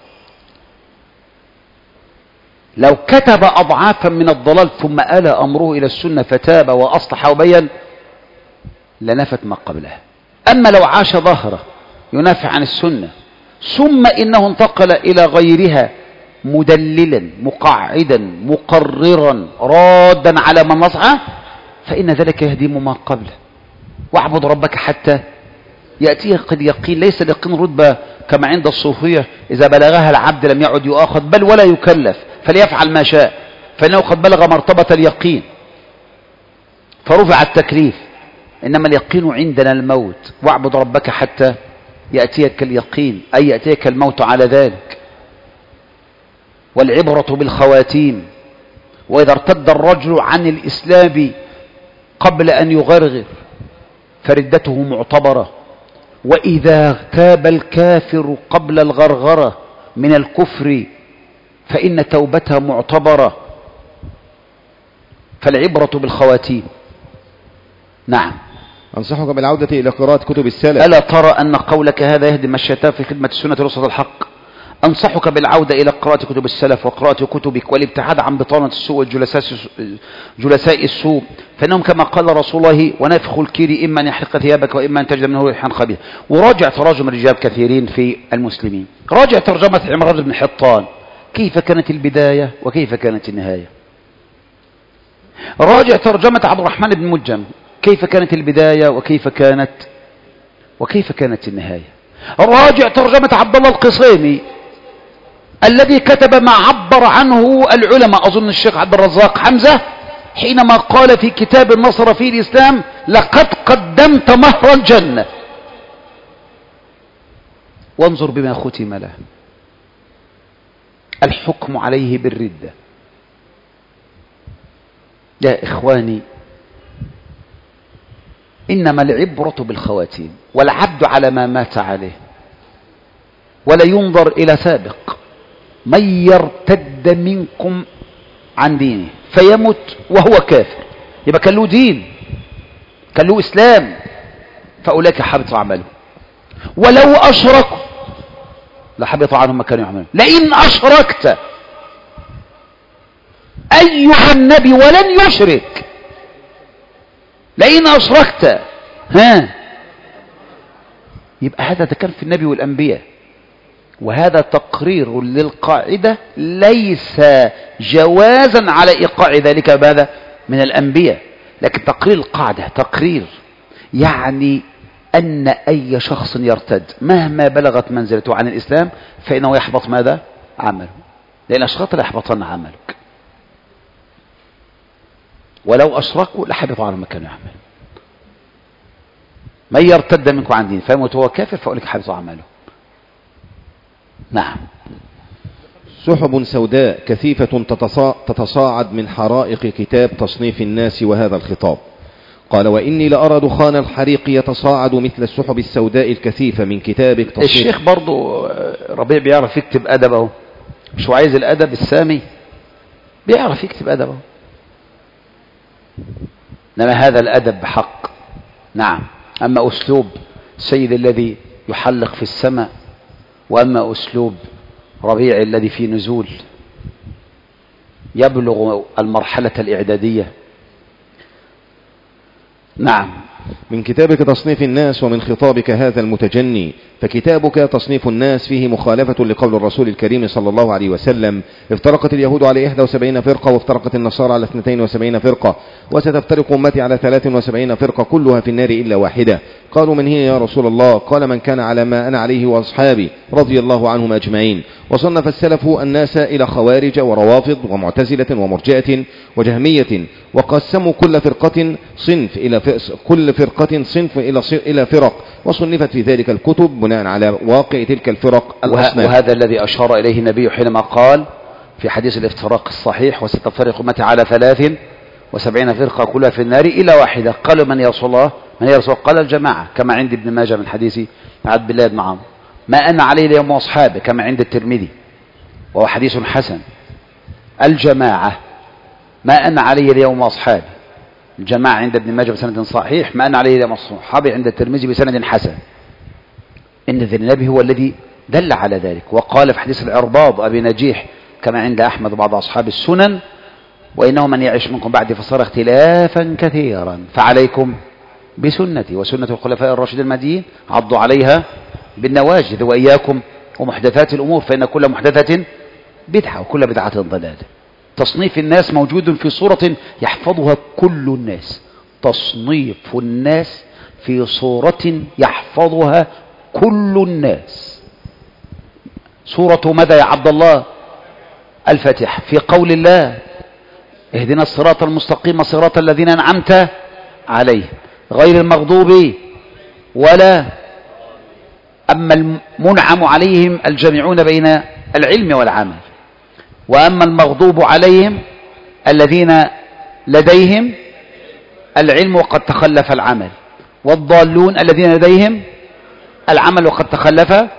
لو كتب أضعافا من الضلال ثم آل أمره إلى السنة فتاب وأصلح وبين لنفت ما قبلها. أما لو عاش ظهره ينافع عن السنة ثم إنه انتقل إلى غيرها مدللا مقعدا مقررا رادا على من نصحه، فإن ذلك يهدم ما قبله. واعبد ربك حتى يأتيه قد يقين. ليس اليقين رتبة كما عند الصوفية إذا بلغها العبد لم يعد يؤاخذ بل ولا يكلف، فليفعل ما شاء، فإنه قد بلغ مرتبة اليقين فرفع التكليف. إنما اليقين عندنا الموت. واعبد ربك حتى يأتيك اليقين، أي يأتيك الموت على ذلك. والعبرة بالخواتيم. وإذا ارتد الرجل عن الإسلام قبل أن يغرغر فردته معتبرة، وإذا تاب الكافر قبل الغرغرة من الكفر فإن توبتها معتبرة، فالعبرة بالخواتيم. نعم. أنصحك بالعودة إلى قراءة كتب السلف. ألا ترى أن قولك هذا يهدم الشتاء في خدمة السنة ورصد الحق؟ أنصحك بالعودة إلى قراءة كتب السلف وقراءة كتبك والابتعاد عن بطانة السوء وجلساء السوء، فإنهم كما قال رسول الله: ونافخ الكير إما أن يحرق ثيابك وإما أن تجد منه ريحا خبيثا. وراجع تراجم رجال كثيرين في المسلمين، راجع ترجمة عمران بن حطان، كيف كانت البداية وكيف كانت النهاية. راجع ترجمة عبد الرحمن بن ملجم، كيف كانت البداية وكيف كانت النهاية. راجع ترجمة عبد الله القصيمي الذي كتب ما عبر عنه العلماء، أظن الشيخ عبد الرزاق حمزة حينما قال في كتاب النصر في الإسلام: لقد قدمت مهر الجنة. وانظر بما ختم له: الحكم عليه بالردة. يا إخواني، إنما العبرة بالخواتيم، والعبد على ما مات عليه، ولا ينظر إلى سابق. من يرتد منكم عن دينه فيمت وهو كافر، يبقى كان له دين، كان له إسلام، فأولئك حبط عمله. ولو أشركوا لحبط عنهم ما كانوا يعملون. لئن أشركت أيها النبي ولن يشرك، لئن أشركت يبقى هذا كان في النبي والأنبياء. وهذا تقرير للقاعدة، ليس جوازا على إيقاع ذلك ماذا من الأنبياء، لكن تقرير القاعدة، تقرير يعني أن أي شخص يرتد مهما بلغت منزلته عن الإسلام فإنه يحبط ماذا عمله، لأن أشركت ليحبطن عملك. ولو أشركوا لحبط عنهم ما كانوا يعملون. من يرتد منكم عن دين فيموت وهو كافر فأولئك حبط عمله. نعم. سحب سوداء كثيفة تتصاعد من حرائق كتاب تصنيف الناس وهذا الخطاب. قال: وإني لأرى دخان الحريق يتصاعد مثل السحب السوداء الكثيفة من كتابك تصنيف. الشيخ برضو ربيع بيعرف يكتب أدبه، مش عايز الأدب السامي، بيعرف يكتب أدبه، إنما هذا الأدب بحق. نعم. أما أسلوب السيد الذي يحلق في السماء، وأما أسلوب ربيع الذي في نزول يبلغ المرحلة الإعدادية. نعم. من كتابك تصنيف الناس ومن خطابك هذا المتجني، فكتابك تصنيف الناس فيه مخالفة لقول الرسول الكريم صلى الله عليه وسلم: افترقت اليهود على 71 فرقة، وافترقت النصارى على 72 فرقة، وستفترق أمتي على 73 فرقة، كلها في النار إلا واحدة. قالوا: من هي يا رسول الله؟ قال: من كان على ما أنا عليه وأصحابي رضي الله عنهم أجمعين. وصنف السلف الناس إلى خوارج وروافض ومعتزلة ومرجئة وجهمية، وقسموا كل فرقة صنف إلى فرق، وصنفت في ذلك الكتب بناء على واقع تلك الفرق الأصناف. وهذا الذي أشار إليه النبي حينما قال في حديث الافتراق الصحيح: وستفترق أمتي على 73 فرقة كلها في النار إلا واحدة. قالوا: من يا رسول الله؟ من يا رسول الله؟ قال: الجماعة، كما عند ابن ماجه من حديث عبد الله بن عمرو. ما أنا عليه اليوم وأصحابه، كما عند الترمذي وهو حديث حسن. الجماعة، ما أنا عليه اليوم وأصحابي. الجماعة عند ابن ماجه بسند صحيح، ما أنا عليه اليوم وأصحابي عند الترمذي بسند حسن. إن النبي هو الذي دل على ذلك. وقال في حديث العرباض أبي نجيح كما عند أحمد وبعض أصحاب السنن: وإنه من يعيش منكم بعد فصار اختلافا كثيرا، فعليكم بسنتي وسنة الخلفاء الراشدين المهديين، عضوا عليها بالنواجذ، وإياكم ومحدثات الأمور، فإن كل محدثة بدعة وكل بدعة ضلالة. تصنيف الناس موجود في صورة يحفظها كل الناس. تصنيف الناس في صورة يحفظها كل الناس. صورة ماذا يا عبد الله؟ الفاتحة. في قول الله: اهدنا الصراط المستقيم صراط الذين أنعمت عليهم غير المغضوب ولا. أما المنعم عليهم الجامعون بين العلم والعمل، وأما المغضوب عليهم الذين لديهم العلم وقد تخلف العمل، والضالون الذين لديهم العمل وقد تخلف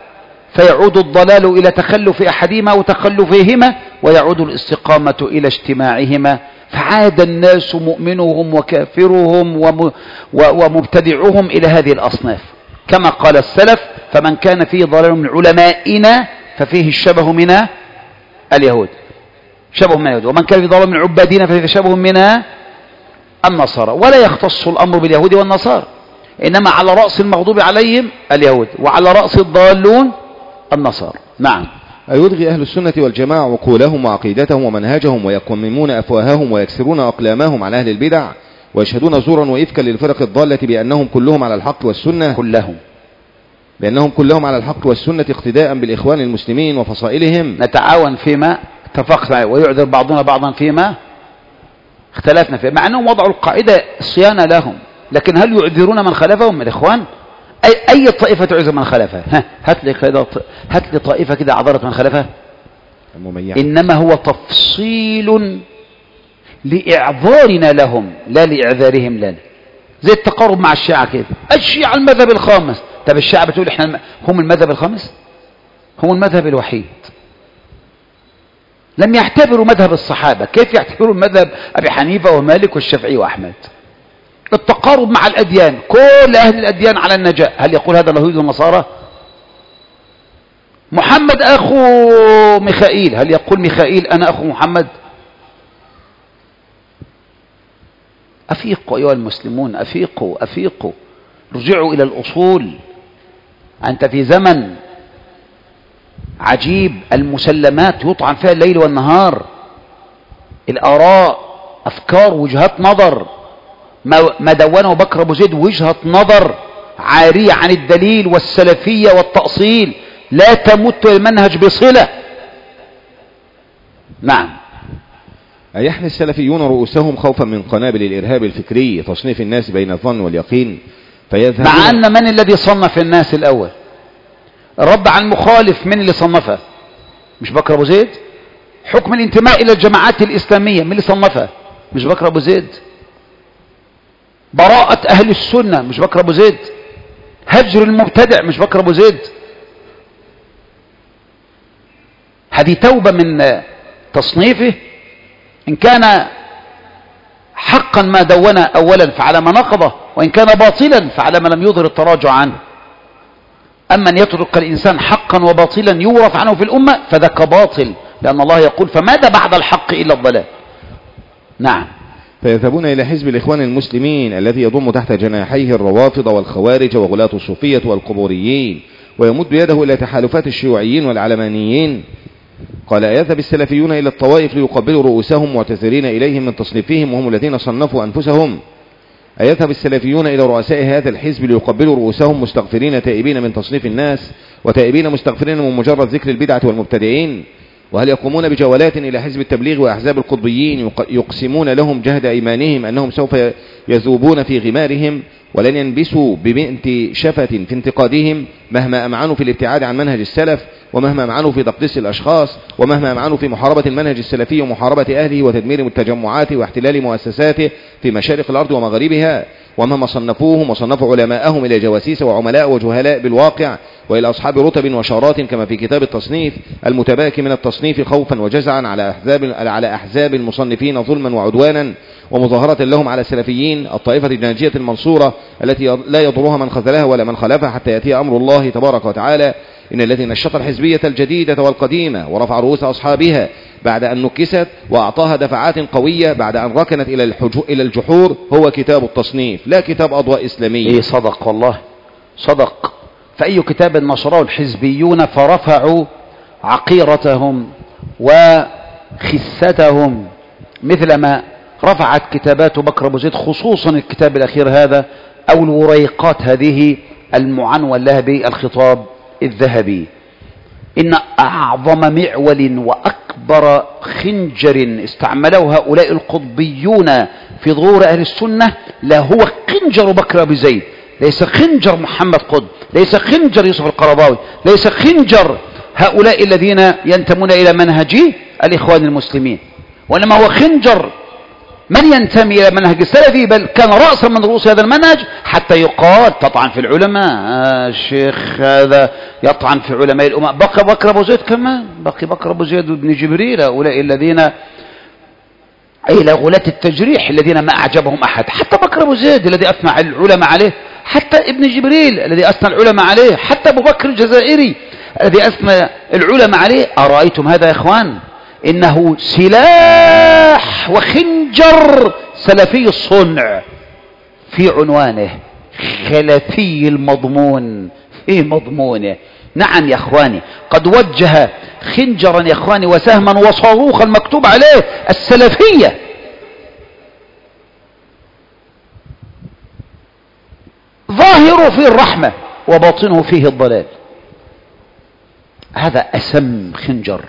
فيعود الضلال إلى تخلف أحدهما وتخلفهما، ويعود الاستقامة إلى اجتماعهما. فعاد الناس مؤمنهم وكافرهم ومبتدعهم إلى هذه الأصناف، كما قال السلف: فمن كان فيه ضلال من علمائنا ففيه الشبه من اليهود، شبه من اليهود، ومن كان فيه ضلال من عبادنا ففيه شبه من النصارى. ولا يختص الأمر باليهود والنصارى، إنما على رأس المغضوب عليهم اليهود، وعلى رأس الضالون النصارى. نعم. أيلغي أهل السنة والجماعة عقولهم وعقيدتهم ومنهجهم ويقممون أفواههم ويكسرون أقلامهم عن أهل البدع ويشهدون زورا وإفكا للفرق الضالة بأنهم كلهم على الحق والسنة، بأنهم كلهم على الحق والسنة اقتداء بالإخوان المسلمين وفصائلهم. نتعاون فيما اتفقنا ويعذر بعضنا بعضا فيما اختلفنا فيه، مع أنهم وضعوا القاعدة صيانة لهم، لكن هل يعذرون من خلفهم من الإخوان؟ أي طائفة تعذر من خلفها؟ هات لي طائفة كده عذرت من خلفها. إنما هو تفصيل لإعذارنا لهم لا لإعذارهم لنا، زي التقارب مع الشيعة كده. الشيعة المذهب الخامس، طب الشيعة بتقول إحنا هم المذهب الخامس؟ هم المذهب الوحيد. لم يعتبروا مذهب الصحابة، كيف يعتبروا مذهب أبي حنيفة ومالك والشافعي وأحمد؟ التقارب مع الأديان، كل أهل الأديان على النجاة. هل يقول هذا اليهود والنصارى؟ محمد أخو ميخائيل، هل يقول ميخائيل أنا أخو محمد؟ أفيقوا أيها المسلمون، أفيقوا أفيقوا، رجعوا إلى الأصول. أنت في زمن عجيب، المسلمات يطعن فيها الليل والنهار، الآراء، أفكار، وجهات نظر. ما دونه بكر أبو زيد وجهة نظر عارية عن الدليل والسلفية والتأصيل، لا تمت المنهج بصلة. نعم. أيحني السلفيون رؤوسهم خوفا من قنابل الإرهاب الفكري تصنيف الناس بين الظن واليقين فيذهبون، مع أن من الذي صنف الناس الأول؟ الرد على المخالف من اللي صنفها؟ مش بكر أبو زيد؟ حكم الانتماء إلى الجماعات الإسلامية من اللي صنفها؟ مش بكر أبو زيد؟ براءة أهل السنة مش بكر أبو زيد؟ هجر المبتدع مش بكر أبو زيد؟ هذه توبة من تصنيفه. إن كان حقا ما دون أولا فعلى ما نقضه، وإن كان باطلا فعلى ما لم يظهر التراجع عنه. أما أن يترك الإنسان حقا وباطلا يورث عنه في الأمة فذاك باطل، لأن الله يقول فماذا بعد الحق إلا الضلال. نعم. فيذهبون إلى حزب الإخوان المسلمين الذي يضم تحت جناحيه الروافض والخوارج وغلاة الصوفية والقبوريين، ويمد يده إلى تحالفات الشيوعيين والعلمانيين. قال: يذهب السلفيون إلى الطوائف ليقبلوا رؤوسهم معتذرين إليهم من تصنيفهم وهم الذين صنفوا أنفسهم. أيذهب السلفيون إلى رؤساء هذا الحزب ليقبلوا رؤوسهم مستغفرين تائبين من تصنيف الناس وتائبين مستغفرين من مجرد ذكر البدعة والمبتدعين؟ وهل يقومون بجولات إلى حزب التبليغ وأحزاب القطبيين يقسمون لهم جهد إيمانهم أنهم سوف يذوبون في غمارهم ولن ينبسوا بمئة شفة في انتقادهم مهما أمعنوا في الابتعاد عن منهج السلف، ومهما أمعنوا في تقديس الأشخاص، ومهما أمعنوا في محاربة المنهج السلفي ومحاربة أهله وتدمير التجمعات واحتلال مؤسساته في مشارق الأرض ومغاربها، ومهما صنفوهم وصنفوا علماءهم إلى جواسيس وعملاء وجهلاء بالواقع وإلى أصحاب رتب وشارات كما في كتاب التصنيف المتباكي من التصنيف خوفا وجزعا على أحزاب المصنفين ظلما وعدوانا ومظاهرة لهم على السلفيين الطائفة الناجية المنصورة التي لا يضرها من خذلها ولا من خلفها حتى يأتي أمر الله تبارك وتعالى. إن الذي نشط الحزبية الجديدة والقديمة ورفع رؤوس أصحابها بعد أن نكست وأعطاها دفعات قوية بعد أن ركنت إلى الجحور هو كتاب التصنيف، لا كتاب أضواء إسلامية. إيه صدق والله صدق. فأي كتاب نشره الحزبيون فرفعوا عقيرتهم وخستهم مثلما رفعت كتابات بكر أبو زيد، خصوصا الكتاب الأخير هذا أو الوريقات هذه المعنون لها بالخطاب الذهبي. إن أعظم معول وأكبر خنجر استعمله هؤلاء القطبيون في ظهور أهل السنة لا هو خنجر بكر أبو زيد، ليس خنجر محمد قطب، ليس خنجر يوسف القرضاوي، ليس خنجر هؤلاء الذين ينتمون إلى منهج الإخوان المسلمين، وإنما هو خنجر من ينتمي إلى منهج السلفي، بل كان رأسا من رؤوس هذا المنهج، حتى يقال تطعن في العلماء. الشيخ هذا يطعن في علماء الأمة. بقي بكر أبو زيد كمان، بقي بكر أبو زيد بن جبريل، هؤلاء الذين إلى غلاة التجريح الذين ما أعجبهم أحد. حتى بكر أبو زيد الذي أثنى العلماء عليه، حتى ابن جبريل الذي أثنى العلماء عليه، حتى أبو بكر الجزائري الذي أثنى العلماء عليه. أرأيتم هذا يا إخوان؟ إنه سلاح وخنجر سلفي الصنع، في عنوانه خلفي المضمون في مضمونه. نعم يا إخواني، قد وجه خنجرا يا إخواني وسهما وصاروخا مكتوب عليه السلفية. ظاهره فيه الرحمة وباطنه فيه الضلال. هذا أسم خنجر.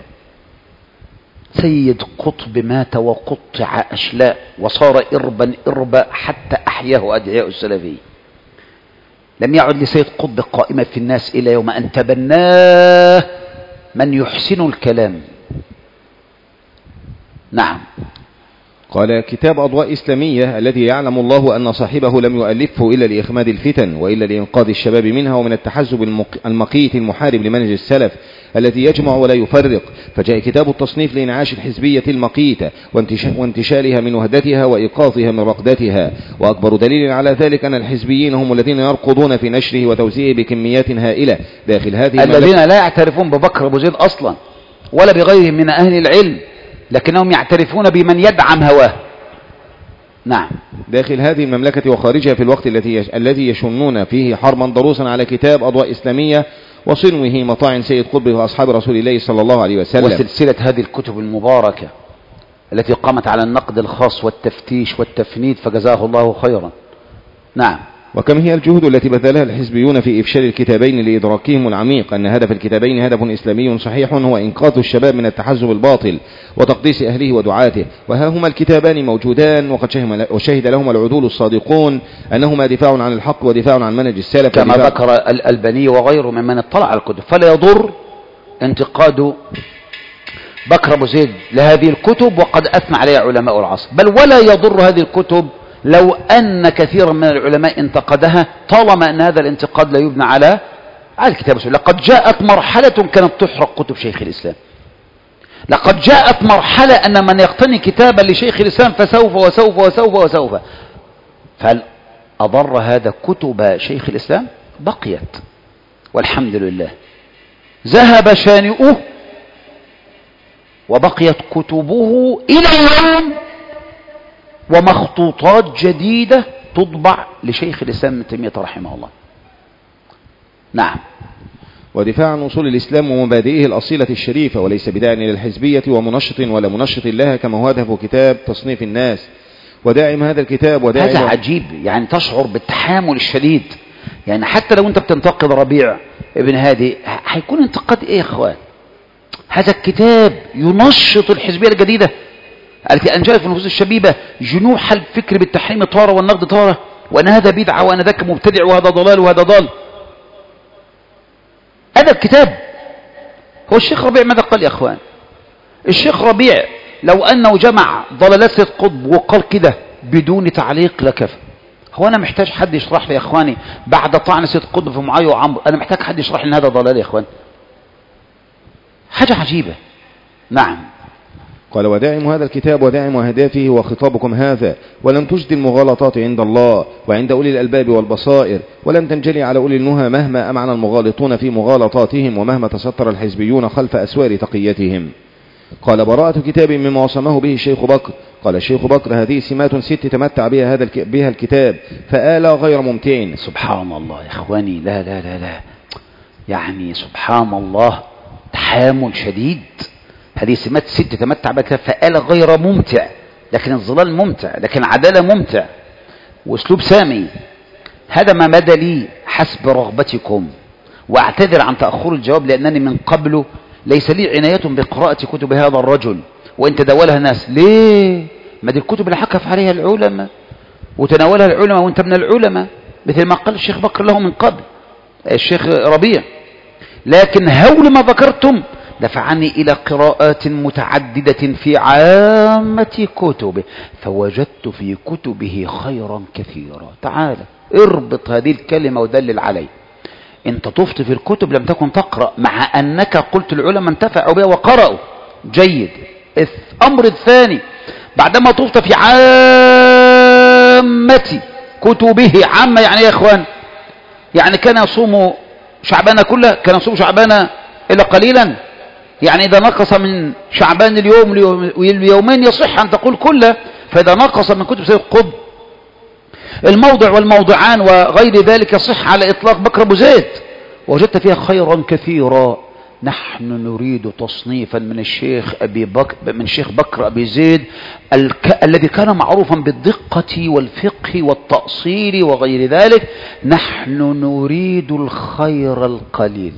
سيد قطب مات وقطع أشلاء وصار إربا إربا حتى أحياه أدعياء السلفي. لم يعد لسيد قطب قائمة في الناس إلى يوم أن تبناه من يحسن الكلام. نعم. قال: كتاب أضواء إسلامية الذي يعلم الله أن صاحبه لم يؤلفه إلا لإخماد الفتن وإلا لإنقاذ الشباب منها ومن التحزب المقيت المحارب لمنهج السلف الذي يجمع ولا يفرق. فجاء كتاب التصنيف لإنعاش الحزبية المقيتة وانتشالها من وهدتها وإيقاظها من رقدتها. وأكبر دليل على ذلك أن الحزبيين هم الذين يرقضون في نشره وتوزيعه بكميات هائلة داخل هذه الذين لا يعترفون ببكر أبو زيد أصلا ولا بغيرهم من أهل العلم، لكنهم يعترفون بمن يدعم هواه. نعم. داخل هذه المملكة وخارجها في الوقت الذي يشنون فيه حرما ضروسا على كتاب أضواء إسلامية وصنوه مطاعن سيد قطب وأصحاب رسول الله صلى الله عليه وسلم، وسلسلة هذه الكتب المباركة التي قامت على النقد الخاص والتفتيش والتفنيد، فجزاه الله خيرا. نعم. وكم هي الجهود التي بذلها الحزبيون في إفشال الكتابين لإدراكهم العميق أن هدف الكتابين هدف إسلامي صحيح هو إنقاذ الشباب من التحزب الباطل وتقديس أهله ودعاته. وها هما الكتابان موجودان وشهد لهما العدول الصادقون أنهما دفاع عن الحق ودفاع عن منهج السلف، كما ذكر الألباني وغيره ممن اطلع على الكتب. فلا يضر انتقاد بكر أبو زيد لهذه الكتب وقد أثنى عليها علماء العصر، بل ولا يضر هذه الكتب لو أن كثيرا من العلماء انتقدها، طالما أن هذا الانتقاد لا يبنى على الكتاب والسنة. لقد جاءت مرحلة كانت تحرق كتب شيخ الإسلام. لقد جاءت مرحلة أن من يقتني كتابا لشيخ الإسلام فسوف وسوف وسوف وسوف. فهل أضر هذا كتب شيخ الإسلام؟ بقيت والحمد لله. ذهب شانئه وبقيت كتبه إلى اليوم، ومخطوطات جديدة تطبع لشيخ الإسلام ابن تيمية رحمه الله. نعم. ودفاع عن أصول الإسلام ومبادئه الأصيلة الشريفة، وليس بداع إلى الحزبية ومنشط ولا منشط لها كما هو هدف كتاب تصنيف الناس. وداعم هذا الكتاب هذا عجيب، يعني تشعر بالتحامل الشديد. يعني حتى لو أنت بتنتقد ربيع ابن هادي هيكون انتقاد إيه يا أخوان؟ هذا الكتاب ينشط الحزبية الجديدة التي أنجلت في النفوس الشبيبة جنوح الفكر بالتحريم طارة والنقد طارة، وأن هذا بدعة وأن ذاك مبتدع وهذا ضلال وهذا ضال. هذا الكتاب هو الشيخ ربيع ماذا قال يا أخوان؟ الشيخ ربيع لو أنه جمع ضلالات سيد قطب وقال كده بدون تعليق لكفى. هو أنا محتاج حد يشرح لي يا إخواني بعد طعن سيد قطب في معاوية وعمرو، أنا محتاج حد يشرح لي هذا ضلال يا إخوان؟ حاجة عجيبة. نعم. قال: وداعم هذا الكتاب وداعم أهدافه وخطابكم هذا، ولن تجدي المغالطات عند الله وعند أولي الألباب والبصائر، ولن تنجلي على أولي النهى مهما أمعن المغالطون في مغالطاتهم ومهما تستر الحزبيون خلف أسوار تقيتهم. قال: براءة كتاب مما وصمه به الشيخ بكر. قال الشيخ بكر: هذه سمات 6 تمتع بها الكتاب فآلى غير ممتعين. سبحان الله يا إخواني، لا لا لا لا، يعني سبحان الله، تحامل شديد. هذه سمات 6 تمتع بها الكتاب فآلى غير ممتع، لكن الظلال ممتع، لكن عدالة ممتع، واسلوب سامي. هذا ما بدا لي حسب رغبتكم، واعتذر عن تأخر الجواب لأنني من قبله ليس لي عناية بقراءة كتب هذا الرجل وإن تداولها الناس. ليه؟ ما دي الكتب اللي حكف عليها العلماء وتناولها العلماء وانت من العلماء، مثل ما قال الشيخ بكر له من قبل الشيخ ربيع. لكن هول ما ذكرتم دفعني إلى قراءات متعددة في عامة كتبه، فوجدت في كتبه خيرا كثيرا. تعال اربط هذه الكلمة ودلل عليه. انت طفت في الكتب لم تكن تقرأ، مع أنك قلت العلماء انتفعوا بها وقرأوا. جيد. الأمر الثاني، بعدما طفت في عامة كتبه، عامة يعني يا إخوان، يعني كان يصوم شعبان كله، كان يصوم شعبان إلا قليلا، يعني إذا نقص من شعبان اليوم اليومين يصح أن تقول كله. فإذا نقص من كتب سيد قطب الموضع والموضعان وغير ذلك يصح على إطلاق بكر أبو زيد، وجدت فيها خيرا كثيرا. نحن نريد تصنيفا من الشيخ بكر أبي زيد الذي كان معروفا بالدقة والفقه والتأصيل وغير ذلك. نحن نريد الخير القليل،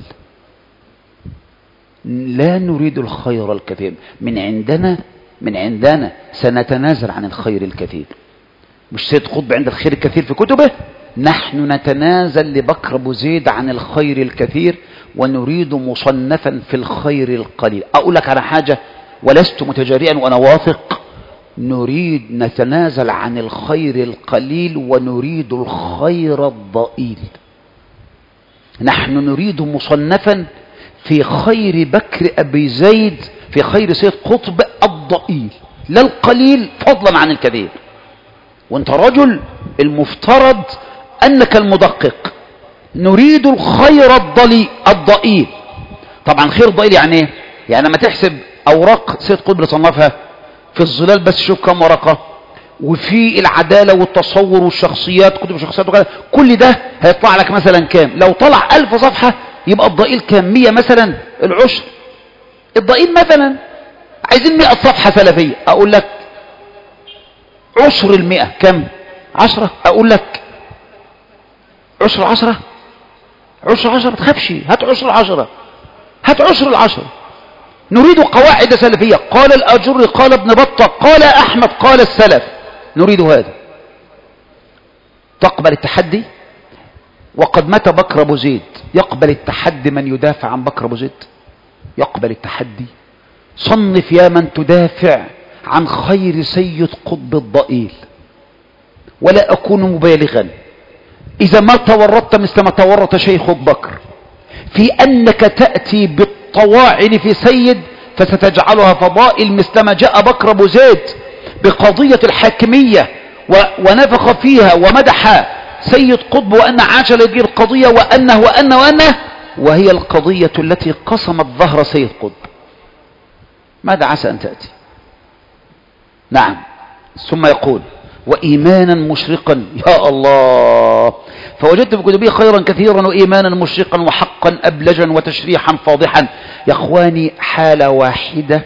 لا نريد الخير الكثير. من عندنا سنتنازل عن الخير الكثير. مش سيد قطب عند الخير الكثير في كتبه، نحن نتنازل لبكر أبو زيد عن الخير الكثير ونريد مصنفا في الخير القليل. أقول لك على حاجة ولست متجرئا وأنا واثق، نتنازل عن الخير القليل ونريد الخير الضئيل. نحن نريد مصنفا في خير بكر أبي زيد، في خير سيد قطب الضئيل، لا القليل فضلا عن الكثير. وانت رجل المفترض أنك المدقق. نريد الخير الضئيل. طبعا خير ضئيل يعني ايه؟ يعني لما تحسب أوراق سيد قطب اللي صنفها في الظلال بس شوف كم ورقة، وفي العدالة والتصور والشخصيات، كتب الشخصيات وكذا، كل ده هيطلع لك مثلا كام؟ لو طلع 1000 صفحة يبقى الضئيل كام؟ 100 مثلا، العشر. الضئيل مثلا عايزين 100 صفحة سلفية، أقول لك عشر 100 كم؟ 10. أقول لك عشر 10 ما تخافش، هات عشر 10، هات عشر 10. نريد قواعد سلفية، قال الأجر، قال ابن بطة، قال أحمد، قال السلف. نريد هذا. تقبل التحدي؟ وقد مات بكر أبو زيد. يقبل التحدي من يدافع عن بكر أبو زيد؟ يقبل التحدي؟ صنف يا من تدافع عن خير سيد قطب الضئيل. ولا أكون مبالغا إذا ما تورطت مثل ما تورط شيخ بكر في أنك تأتي بالطواعن في سيد فستجعلها فضائل، مثل ما جاء بكر أبو زيد بقضية الحاكمية ونفخ فيها ومدح سيد قطب وأن عاش لهذه القضية وأنه وهي القضية التي قسمت ظهر سيد قطب. ماذا عسى أن تأتي؟ نعم. ثم يقول وإيمانا مشرقا. يا الله، فوجدت في كتبه خيرا كثيرا وإيمانا مشرقا وحقا أبلجا وتشريحا فاضحا. يا أخواني، حالة واحدة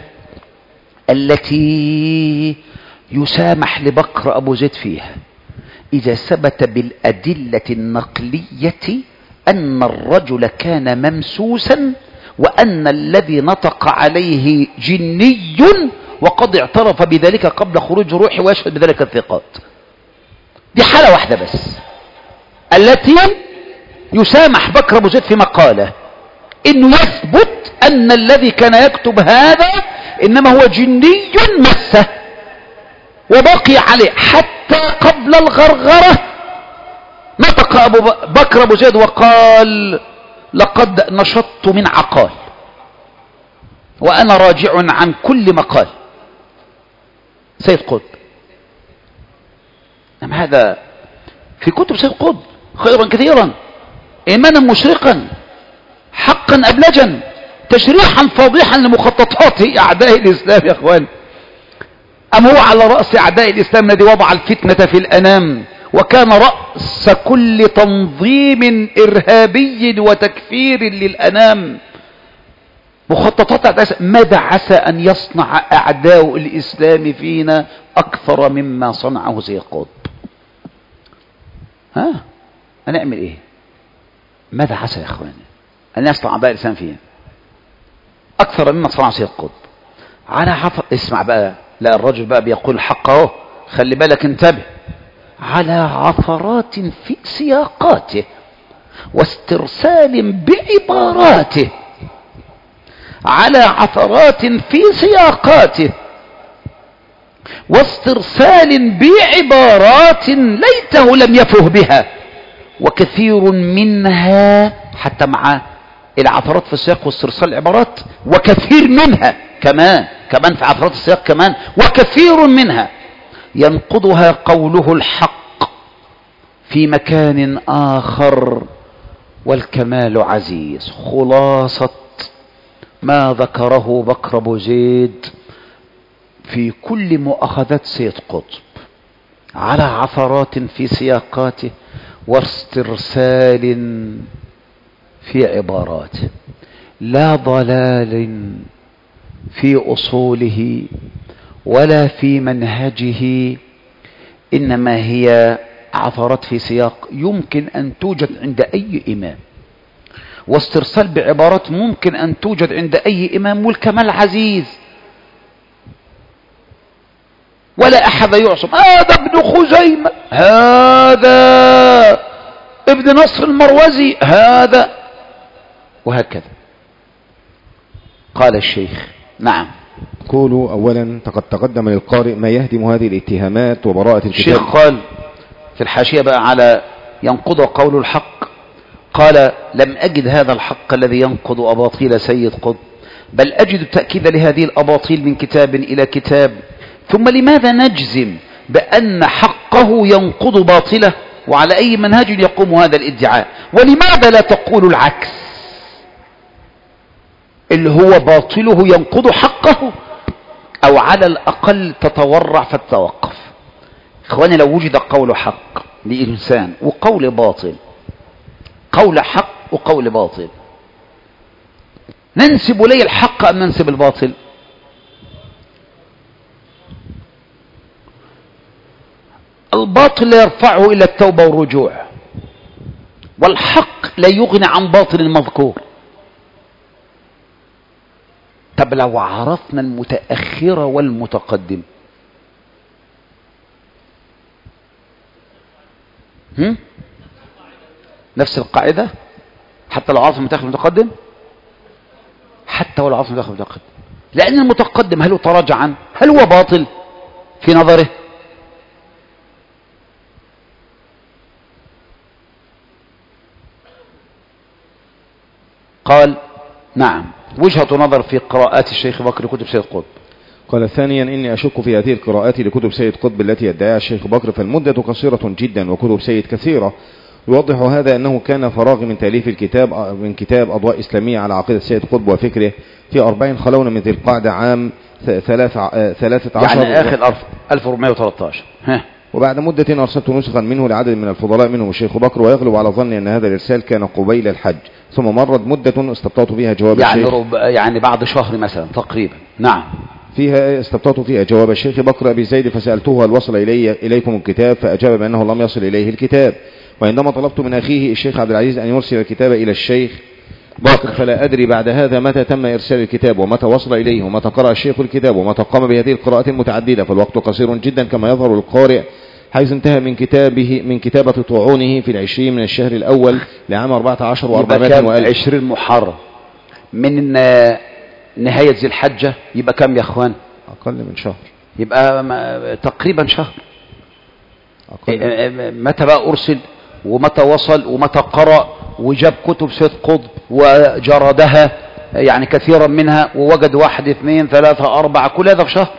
التي يسامح لبكر أبو زيد فيها إذا ثبت بالأدلة النقلية أن الرجل كان ممسوسا وأن الذي نطق عليه جني، وقد اعترف بذلك قبل خروج روحه ويشهد بذلك الثقات. دي حالة واحدة بس التي يسامح بكر أبو زيد في مقاله، إنه يثبت أن الذي كان يكتب هذا إنما هو جني مسه وبقي عليه حتى قبل الغرغرة. نطق بكر أبو زيد وقال لقد نشطت من عقال وأنا راجع عن كل مقال سيد قطب. أما هذا في كتب سيد قطب خيرا كثيرا، إيمانا مشرقا، حقا أبلجا، تشريحا فاضحا لمخططات أعداء الإسلام. يا أخوان، أم هو على رأس أعداء الإسلام الذي وضع الفتنة في الأنام وكان رأس كل تنظيم إرهابي وتكفير للأنام؟ مخططات أعداء الإسلام. ماذا عسى أن يصنع أعداء الإسلام فينا أكثر مما صنعه سيد قطب؟ هنعمل إيه؟ ماذا عسى يا أخواني أن يصنع أعداء الإسلام فينا أكثر مما صنع سيد قطب؟ على حفظ. اسمع بقى، لا الرجل بقى بيقول الحق اهو، خلي بالك، انتبه. على عثرات في سياقاته واسترسال بعباراته على عثرات في سياقاته واسترسال بعبارات ليته لم يفه بها، وكثير منها حتى مع العثرات في السياق واسترسال العبارات، وكثير منها كمان في عثرات السياق كمان، وكثير منها ينقضها قوله الحق في مكان آخر، والكمال عزيز. خلاصة ما ذكره بكر أبو زيد في كل مؤاخذات سيد قطب على عثرات في سياقاته واسترسال في عباراته، لا ضلال في أصوله ولا في منهجه، إنما هي عثرات في سياق يمكن أن توجد عند أي إمام، واسترسال بعبارات ممكن أن توجد عند أي إمام، والكمال عزيز ولا أحد يعصم. هذا ابن خزيمة، هذا ابن نصر المروزي، هذا، وهكذا. قال الشيخ نعم. قولوا أولا قد تقدم للقارئ ما يهدم هذه الاتهامات وبراءة الكتاب. الشيخ قال في الحاشية بقى على ينقض قول الحق، قال لم أجد هذا الحق الذي ينقض أباطيل سيد قطب، بل أجد التأكيد لهذه الأباطيل من كتاب إلى كتاب. ثم لماذا نجزم بأن حقه ينقض باطله، وعلى أي منهج يقوم هذا الادعاء؟ ولماذا لا تقول العكس، اللي هو باطله ينقض حقه، أو على الأقل تتورع فتتوقف؟ إخواني، لو وجد قول حق لإنسان وقول باطل، قول حق وقول باطل، ننسب لي الحق أم ننسب الباطل؟ الباطل لا يرفعه إلا التوبة والرجوع، والحق لا يغني عن باطل المذكور. طب لو عرفنا المتأخر والمتقدم، نفس القاعدة حتى لو عرفنا المتأخر والمتقدم، حتى ولو عرفنا المتأخر والمتقدم، لأن المتقدم هل هو تراجع عنه؟ هل هو باطل في نظره؟ قال نعم، وجهة نظر في قراءات الشيخ بكر لكتب سيد قطب. قال ثانيا إني أشك في هذه القراءات لكتب سيد قطب التي يدعيها الشيخ بكر، فالمدة قصيرة جدا وكتب سيد كثيرة. يوضح هذا أنه كان فراغ من تأليف من كتاب أضواء إسلامية على عقيدة سيد قطب وفكره في 40 خلون من ذي القعدة عام 13 يعني آخر 1413. وبعد مدة أرسلت نسخا منه لعدد من الفضلاء منهم الشيخ بكر، ويغلب على ظني أن هذا الإرسال كان قبيل الحج، ثم مرت مدة استبطأت فيها جواب الشيخ، يعني بعد شهر مثلا تقريبا. نعم. فيها استبطأت فيها جواب الشيخ بكر أبي زيد، فسألته هل وصل إليكم الكتاب، فأجاب بأنه لم يصل إليه الكتاب. وعندما طلبت من أخيه الشيخ عبد العزيز أن يرسل الكتاب إلى الشيخ بكر، فلا أدري بعد هذا متى تم إرسال الكتاب، ومتى وصل إليه، ومتى قرأ الشيخ الكتاب، ومتى قام بهذه القراءات المتعددة، فالوقت قصير جدا كما يظهر للقارئ، حيث انتهى من كتابة طاعونه في 20 من الشهر الأول لعام 14 و400 20 محرم من نهاية ذي الحجة، يبقى كم يا أخوان؟ أقل من شهر، يبقى تقريبا شهر. متى بقى أرسل، ومتى وصل، ومتى قرأ، وجاب كتب سيد قطب وجردها يعني كثيرا منها، ووجد 1 2 3 4 كل هذا في شهر.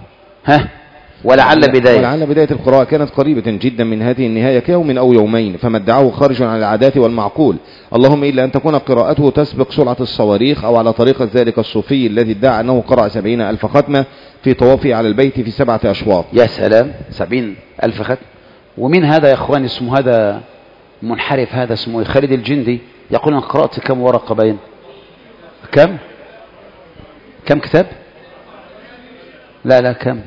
ولعل بداية القراءة كانت قريبة جدا من هذه النهاية كيوم أو يومين، فما ادعوه خارج عن العادات والمعقول، اللهم إلا أن تكون قراءته تسبق سرعة الصواريخ، أو على طريقة ذلك الصوفي الذي ادعى أنه قرأ 70,000 ختمة في طوافه على البيت في 7 أشواط. يا سلام، 70,000 ختمة! ومن هذا يا أخوان اسمه هذا منحرف، هذا اسمه خالد الجندي، يقول أن قرأت كم ورقة باين؟ كم كتاب؟ لا كم؟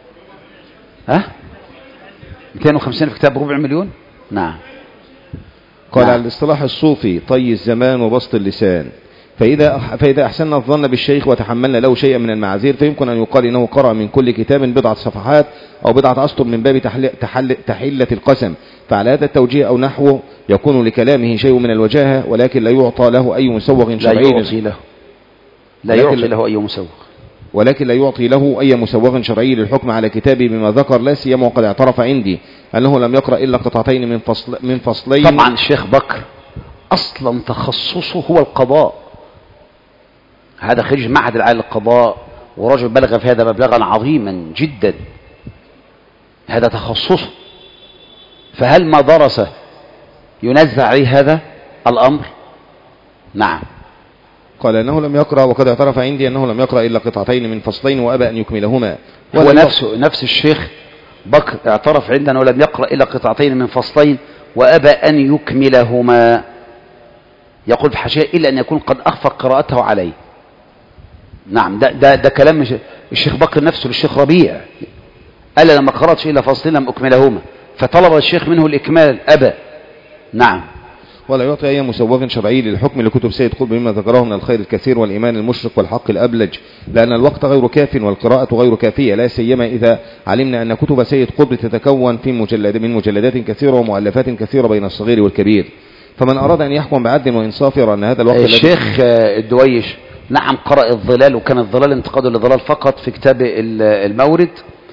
250 في كتاب 400,000. نعم. قال على الاصطلاح الصوفي طي الزمان وبسط اللسان، فإذا أحسننا الظن بالشيخ وتحملنا له شيئا من المعاذير، فيمكن أن يقال إنه قرأ من كل كتاب 10 صفحات أو 10 أسطر من باب تحلة القسم، فعلى هذا التوجيه أو نحوه يكون لكلامه شيء من الوجاهة، ولكن لا يعطى له أي مسوغ شرعي. لا يعطي له أي مسوغ، ولكن لا يعطي له أي مسوغ شرعي للحكم على كتابه بما ذكر، لا سيما وقد اعترف عندي أنه لم يقرأ إلا قطعتين من فصلين. طبعا الشيخ بكر أصلا تخصصه هو القضاء، هذا خريج معهد العالي للقضاء، ورجل بلغ في هذا مبلغا عظيما جدا، هذا تخصصه، فهل ما درسه ينزع عليه هذا الأمر؟ نعم. قال أنه لم يقرأ، وقد اعترف عندي أنه لم يقرأ إلا قطعتين من فصلين وأبى أن يكملهما. هو نفس الشيخ بكر اعترف عندنا أنه لم يقرأ إلا قطعتين من فصلين وأبى أن يكملهما، يقول في حاشية إلا أن يكون قد أخفى قراءته عليه. نعم، ده كلام الشيخ بكر نفسه للشيخ ربيع، قال لما قرأتش إلا فصلين لم أكملهما، فطلب الشيخ منه الإكمال أبى. نعم. ولا يعطي أي مسوغ شرعي للحكم لكتب سيد قطب مما ذكره من الخير الكثير والإيمان المشرق والحق الأبلج، لأن الوقت غير كاف والقراءة غير كافية، لا سيما إذا علمنا أن كتب سيد قطب تتكون من مجلدات كثيرة ومؤلفات كثيرة بين الصغير والكبير. فمن أراد أن يحكم بعدل وإنصاف يرى أن هذا الوقت الشيخ الدويش نعم قرأ الظلال، وكان الظلال انتقاده للظلال فقط في كتاب المورد،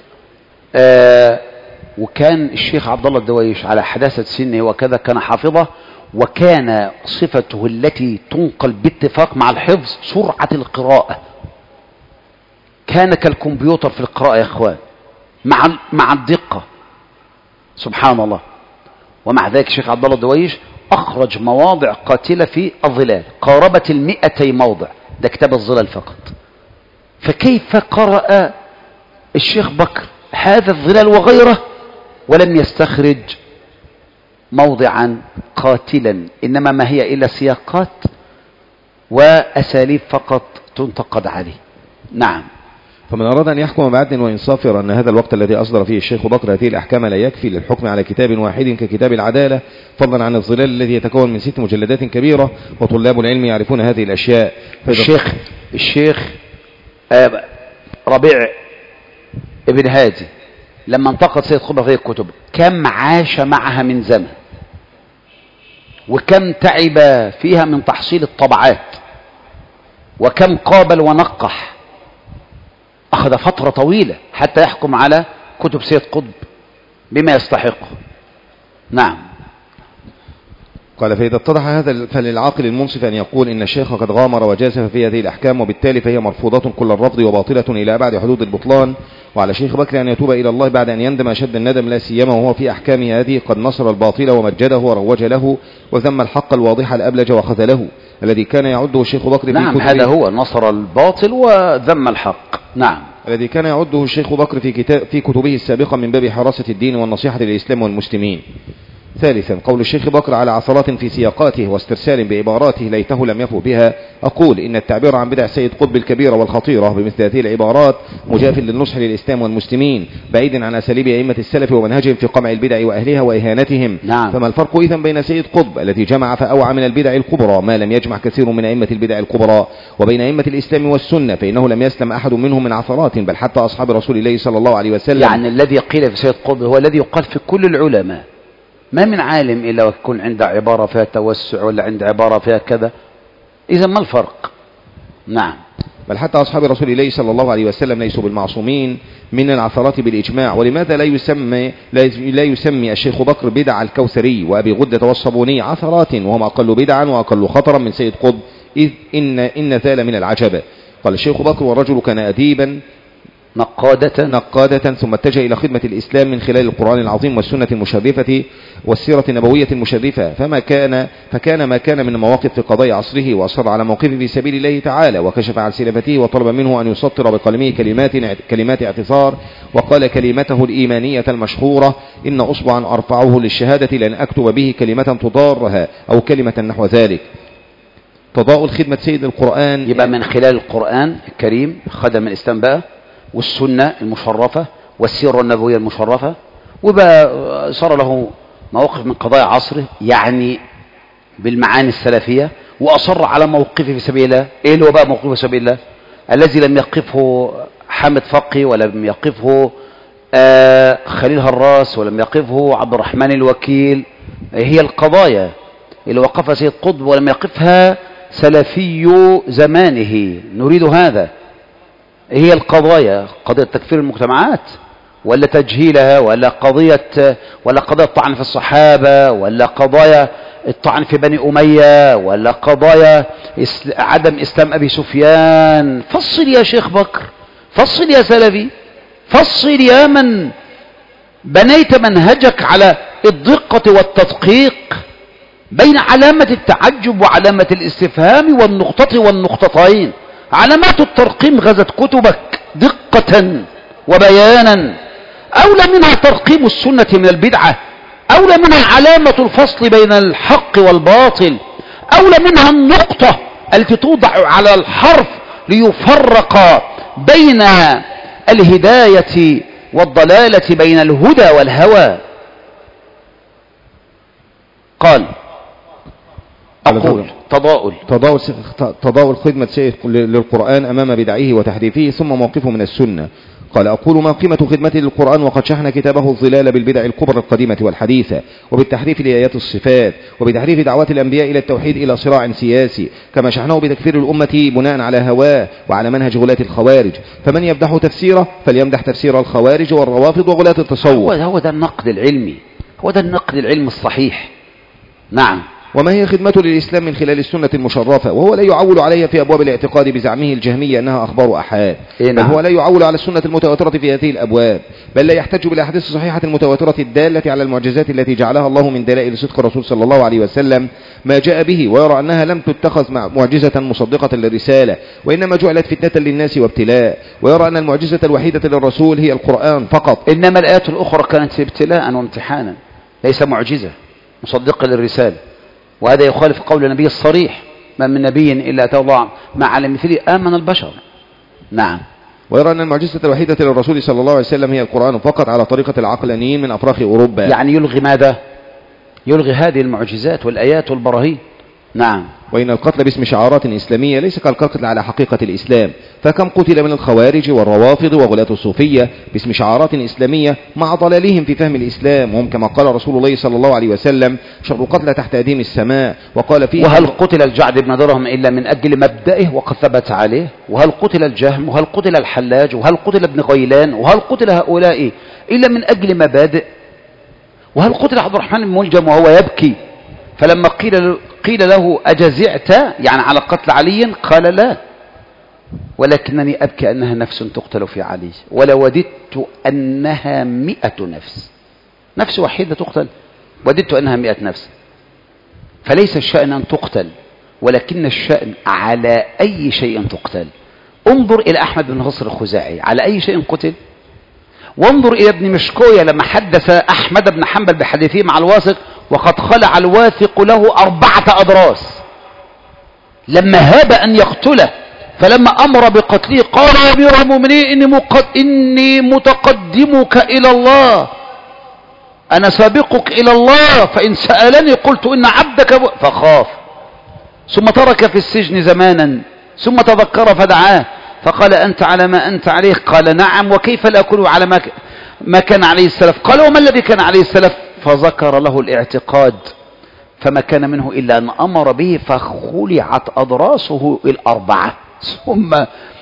وكان الشيخ عبد الله الدويش على حداثة سنه وكذا كان حافظه، وكان صفته التي تنقل باتفاق مع الحفظ سرعة القراءة، كان كالكمبيوتر في القراءة يا اخوان، مع الدقة، سبحان الله. ومع ذلك الشيخ عبد الله الدويش أخرج مواضع قاتلة في الظلال قاربت 200 موضع، ده كتاب الظلال فقط. فكيف قرأ الشيخ بكر هذا الظلال وغيره ولم يستخرج موضعا قاتلا، إنما ما هي إلا سياقات وأساليب فقط تنتقد عليه. نعم. فمن أراد أن يحكم بعدل وإنصاف يرى أن هذا الوقت الذي أصدر فيه الشيخ بكر هذه الأحكام لا يكفي للحكم على كتاب واحد ككتاب العدالة، فضلا عن الظلال الذي يتكون من 6 مجلدات كبيرة، وطلاب العلم يعرفون هذه الأشياء. الشيخ ربيع ابن هادي لما انتقد سيد قطب في الكتب كم عاش معها من زمن، وكم تعب فيها من تحصيل الطبعات، وكم قابل ونقح، أخذ فترة طويلة حتى يحكم على كتب سيد قطب بما يستحقه. نعم. قال فإذا اتضح هذا فللعاقل المنصف أن يقول إن الشيخ قد غامر وجازف في هذه الأحكام، وبالتالي فهي مرفوضة كل الرفض وباطلة إلى أبعد حدود البطلان، وعلى شيخ بكر أن يتوب إلى الله بعد أن يندم أشد الندم، لا سيما وهو في أحكامه هذه قد نصر الباطل ومجده وروج له وذم الحق الواضح الأبلج وخذله الذي كان يعده الشيخ بكر. نعم، هذا هو نصر الباطل وذم الحق. نعم. الذي كان يعده الشيخ بكر في كتبه السابقة من باب حراسة الدين والنصيحة للإسلام والمسلمين. ثالثا، قول الشيخ بكر على عثرات في سياقاته واسترسال بعباراته ليته لم يفو بها. أقول إن التعبير عن بدع سيد قطب الكبيرة والخطيرة بمثل هذه العبارات مجاف للنصح للإسلام والمسلمين، بعيد عن أساليب أئمة السلف ومنهجهم في قمع البدع وأهلها وإهانتهم. نعم. فما الفرق إذن بين سيد قطب الذي جمع فأوعى من البدع الكبرى ما لم يجمع كثير من أئمة البدع الكبرى، وبين أئمة الإسلام والسنة فإنه لم يسلم أحد منهم من عثرات، بل حتى أصحاب رسول الله صلى الله عليه وسلم. يعني الذي قيل في سيد قطب هو الذي يقال في كل العلماء، ما من عالم إلا ويكون عنده عبارة فيها توسع ولا عنده عبارة فيها كذا. إذا ما الفرق؟ نعم. بل حتى أصحاب رسول الله صلى الله عليه وسلم ليسوا بالمعصومين من العثرات بالإجماع. ولماذا لا يسمي الشيخ بكر بدع الكوثري وأبي غدة والصابوني عثرات وهم أقل بدعا وأقل خطرا من سيد قطب؟ إذ إن ذال من العجب. قال الشيخ بكر والرجل كان أديبا نقادة ثم اتجه إلى خدمة الإسلام من خلال القرآن العظيم والسنة المشرفة والسيرة النبوية المشرفة، فكان ما كان من مواقف في قضاء عصره، وأصر على موقفه في سبيل الله تعالى، وكشف عن سلفته وطلب منه أن يسطر بقلمه كلمات اعتصار، وقال كلمته الإيمانية المشهورة: إن أصبعا أرفعه للشهادة لن أكتب به كلمة تضارها أو كلمة نحو ذلك. تضاء الخدمة سيد القرآن، يبقى من خلال القرآن الكريم خدم الإسلام بقى، والسنة المشرفة والسيرة النبوية المشرفة، وبقى صار له مواقف من قضايا عصره يعني بالمعاني السلفية، وأصر على موقفه في سبيل الله. إيه اللي هو بقى موقفه في سبيل الله الذي لم يقفه حامد فقي ولم يقفه خليل هراس ولم يقفه عبد الرحمن الوكيل؟ هي القضايا اللي وقفها سيد قطب ولم يقفها سلفي زمانه، نريد هذا. هي القضايا قضية تكفير المجتمعات ولا تجهيلها، ولا قضية الطعن في الصحابة، ولا قضايا الطعن في بني أمية، ولا قضايا عدم إسلام أبي سفيان؟ فصل يا شيخ بكر، فصل يا سلفي، فصل يا من بنيت منهجك على الدقة والتدقيق بين علامة التعجب وعلامة الاستفهام والنقطة والنقطتين. علامات الترقيم غزت كتبك دقة وبيانا. أولى منها ترقيم السنة من البدعة، أولى منها علامة الفصل بين الحق والباطل، أولى منها النقطة التي توضع على الحرف ليفرق بين الهداية والضلالة، بين الهدى والهوى. قال أقول تضاؤل خدمة شيخ للقرآن أمام بدعه وتحريفه، ثم موقفه من السنة. قال أقول: ما قيمة خدمته للقرآن وقد شحن كتابه الظلال بالبدع الكبرى القديمة والحديثة، وبالتحريف لآيات الصفات، وبتحريف دعوات الأنبياء إلى التوحيد إلى صراع سياسي، كما شحنه بتكفير الأمة بناء على هواه وعلى منهج غلاة الخوارج. فمن يمدح تفسيره فليمدح تفسير الخوارج والروافض وغلاة التصوف. هو ده النقد العلمي، هو ده النقد العلمي الصحيح. نعم. وما هي خدمته للإسلام من خلال السنة المشرفة، وهو لا يعول عليها في أبواب الاعتقاد بزعمه الجهمية أنها أخبار أحاد. نعم. بل هو لا يعول على السنة المتواترة في هذه الأبواب، بل لا يحتج بالأحاديث الصحيحة المتواترة الدالة على المعجزات التي جعلها الله من دلائل صدق الرسول صلى الله عليه وسلم ما جاء به، ويرى أنها لم تتخذ معجزة مصدقة للرسالة، وإنما جعلت فتنة للناس وابتلاء، ويرى أن المعجزة الوحيدة للرسول هي القرآن فقط. إنما الآيات الأخرى كانت ابتلاء وامتحانا، ليس معجزة مصدقة للرسالة. وهذا يخالف قول النبي الصريح: ما من نبي إلا أتاه الله ما على مثله آمن البشر. نعم. ويرى أن المعجزة الوحيدة للرسول صلى الله عليه وسلم هي القرآن فقط، على طريقة العقلانيين من أفراخ أوروبا. يعني يلغي ماذا؟ يلغي هذه المعجزات والآيات والبراهين. نعم. وإن القتل باسم شعارات إسلامية ليس كالقتل على حقيقة الإسلام، فكم قتل من الخوارج والروافض وغلاة الصوفية باسم شعارات إسلامية مع ضلالهم في فهم الإسلام، وهم كما قال رسول الله صلى الله عليه وسلم: شر قتل تحت أديم السماء. وقال فيه: وهل قتل الجعد بن درهم إلا من أجل مبدئه وقد ثبت عليه؟ وهل قتل الجهم؟ وهل قتل الحلاج؟ وهل قتل ابن غيلان؟ وهل قتل هؤلاء إلا من أجل مبادئ؟ وهل قتل عبد الرحمن بن ملجم وهو يبكي فلما قيل له أجزعت يعني على قتل علي؟ قال: لا، ولكنني أبكي أنها نفس تقتل في علي، ولوددت أنها 100 نفس، نفس واحدة تقتل، وددت أنها 100 نفس. فليس الشأن أن تقتل، ولكن الشأن على أي شيء تقتل. انظر إلى أحمد بن نصر الخزاعي، على أي شيء قتل؟ وانظر إلى ابن مشكوية لما حدث أحمد بن حنبل بحديثه مع الواثق وقد خلع الواثق له 4 أضراس، لما هاب أن يقتله، فلما أمر بقتله قال: يا أمير المؤمنين إني متقدمك إلى الله، أنا سابقك إلى الله، فإن سألني قلت إن عبدك فخاف. ثم ترك في السجن زمانا، ثم تذكر فدعاه فقال: أنت على ما أنت عليه؟ قال: نعم، وكيف لا أكون على ما كان عليه السلف؟ قال: وما الذي كان عليه السلف؟ فذكر له الاعتقاد، فما كان منه إلا أن أمر به فخلعت أضراسه 4. ثم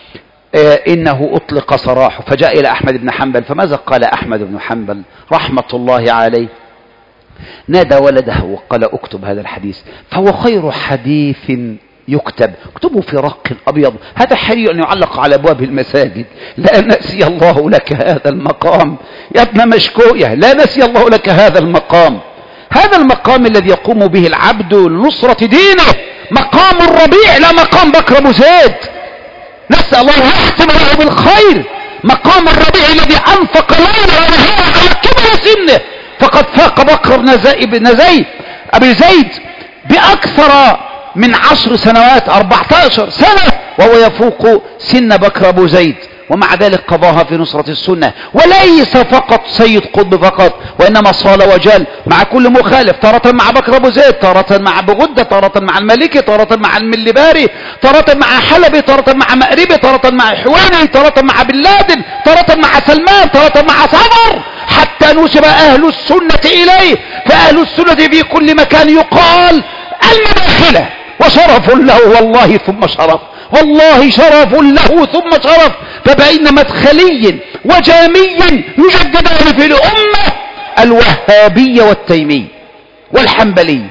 إنه أطلق سراحه، فجاء إلى أحمد بن حنبل، فماذا قال أحمد بن حنبل رحمة الله عليه؟ نادى ولده وقال: اكتب هذا الحديث فهو خير حديث يكتب، اكتبه في رق أبيض، هذا حري أن يعلق على أبواب المساجد. لا نسي الله لك هذا المقام يا ابن مشكوية، لا نسي الله لك هذا المقام، هذا المقام الذي يقوم به العبد لنصرة دينه، مقام الربيع لا مقام بكر أبو زيد، نسأل الله يختم له بالخير. مقام الربيع الذي أنفق ليلا ونهارا على كبر سنه، فقد فاق بكر بن زيد أبي زيد بأكثر من 10 سنوات، 14 سنة وهو يفوق سن بكر أبو زيد، ومع ذلك قضاها في نصرة السنة. وليس فقط سيد قطب فقط، وإنما صال وجال مع كل مخالف، تارة مع بكر أبو زيد، تارة مع بغدة، تارة مع المالكي، تارة مع الملباري، تارة مع حلبي، تارة مع مأربي، تارة مع حواني، تارة مع بن لادن، تارة مع سلمان، تارة مع صبر، حتى نسب أهل السنة إليه. فأهل السنة في كل مكان يقال المداخلة وشرف له والله ثم شرف، والله شرف له ثم شرف. فبين مدخلي وجامي يجددان في الأمة الوهابي والتيمي والحنبلي.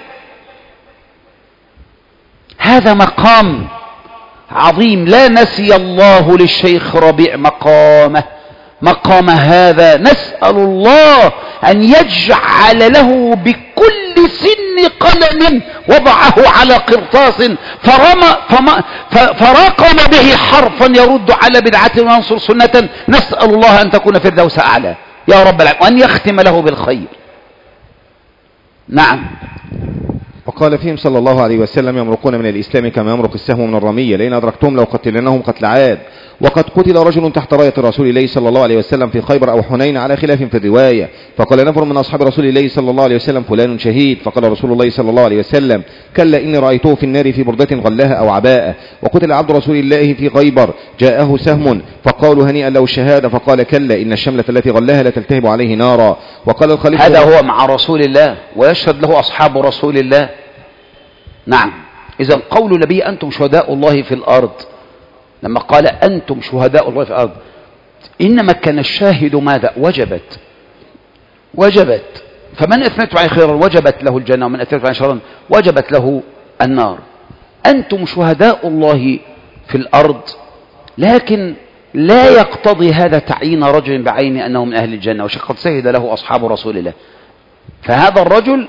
هذا مقام عظيم، لا نسي الله للشيخ ربيع مقام هذا. نسأل الله أن يجعل له بكل سن قلم وضعه على قرطاس فرقم به حرفا يرد على بدعة وينصر سنة. نسأل الله أن تكون فردوس أعلى يا رب العالمين، وأن يختم له بالخير. نعم. وقال فيهم صلى الله عليه وسلم: يمرقون من الإسلام كما يمرق السهم من الرمية، لئن أدركتهم لو قتلنهم قتل عاد. وقد قتل رجل تحت راية رسول الله صلى الله عليه وسلم في خيبر أو حنين على خلاف في الرواية، فقال نفر من أصحاب رسول الله صلى الله عليه وسلم: فلان شهيد. فقال رسول الله صلى الله عليه وسلم: كلا إني رأيته في النار في بردة غلها أو عباءة. وقتل عبد رسول الله في خيبر جاءه سهم فقالوا هنيئا له الشهادة، فقال: كلا إن الشملة التي غلها لا تلتهب عليه نارا. وقال الخليفة: هذا هو مع رسول الله ويشهد له أصحاب رسول الله. نعم. إذا قول النبي أنتم شهداء الله في الأرض، لما قال أنتم شهداء الله في الأرض، إنما كان الشاهد ماذا؟ وجبت. فمن أثنت عليه خيرا وجبت له الجنة، ومن أثنت عليه شرا وجبت له النار. أنتم شهداء الله في الأرض، لكن لا يقتضي هذا تعيين رجل بعين أنه من أهل الجنة، وقد شهد له أصحاب رسول الله. فهذا الرجل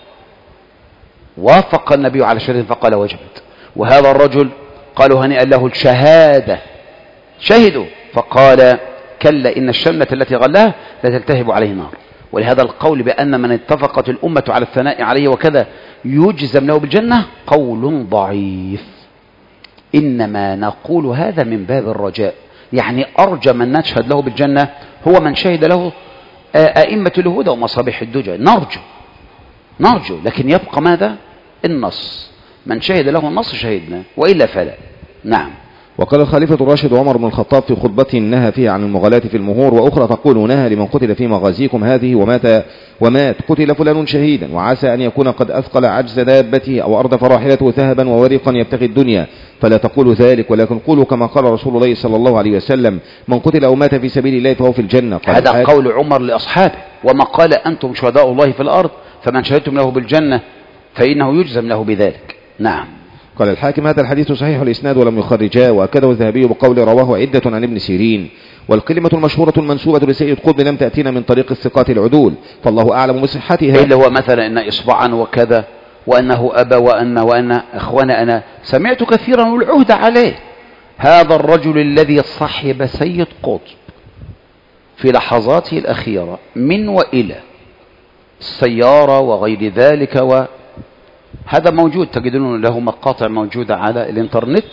وافق النبي على شهادته فقال وجبت، وهذا الرجل قالوا هنيئا له الشهادة، شهدوا فقال كلا إن الشملة التي غلها لتلتهب عليه نار. ولهذا القول بأن من اتفقت الأمة على الثناء عليه وكذا يجزم له بالجنة قول ضعيف. إنما نقول هذا من باب الرجاء، يعني أرجى من نشهد له بالجنة هو من شهد له أئمة الهدى ومصابيح الدجى. نرجو، لكن يبقى ماذا؟ النص، من شهد له النص شهدنا، وإلا فلا. نعم. وقال الخليفة الراشد عمر بن الخطاب في خطبته نهى فيها عن المغالاة في المهور، وأخرى تقول نهى لمن قتل في مغازيكم هذه ومات قتل فلان شهيدا، وعسى أن يكون قد أثقل عجز دابته أو أرض فراحلته ذهبا وورقا يبتغي الدنيا، فلا تقولوا ذلك، ولكن قولوا كما قال رسول الله صلى الله عليه وسلم: من قتل أو مات في سبيل الله فهو في الجنة. هذا قول عمر لأصحابه، وما قال أنتم شهداء الله في الأرض فمن شهدتم له بالجنة فإنه يجزم له بذلك. نعم. قال الحاكم: هذا الحديث صحيح الإسناد ولم يخرجاه، وأكده الذهبي بقول رواه عدة عن ابن سيرين. والكلمة المشهورة المنسوبة لسيد قطب لم تأتينا من طريق الثقات العدول، فالله أعلم بصحتها. اللي هو مثلا إن إصبعا وكذا، وأنه أبى، وأن أخوانا أنا سمعت كثيرا والعهد عليه. هذا الرجل الذي صحب سيد قطب في لحظاته الأخيرة من وإلى السيارة وغير ذلك، وهذا موجود، تجدون له مقاطع موجودة على الإنترنت،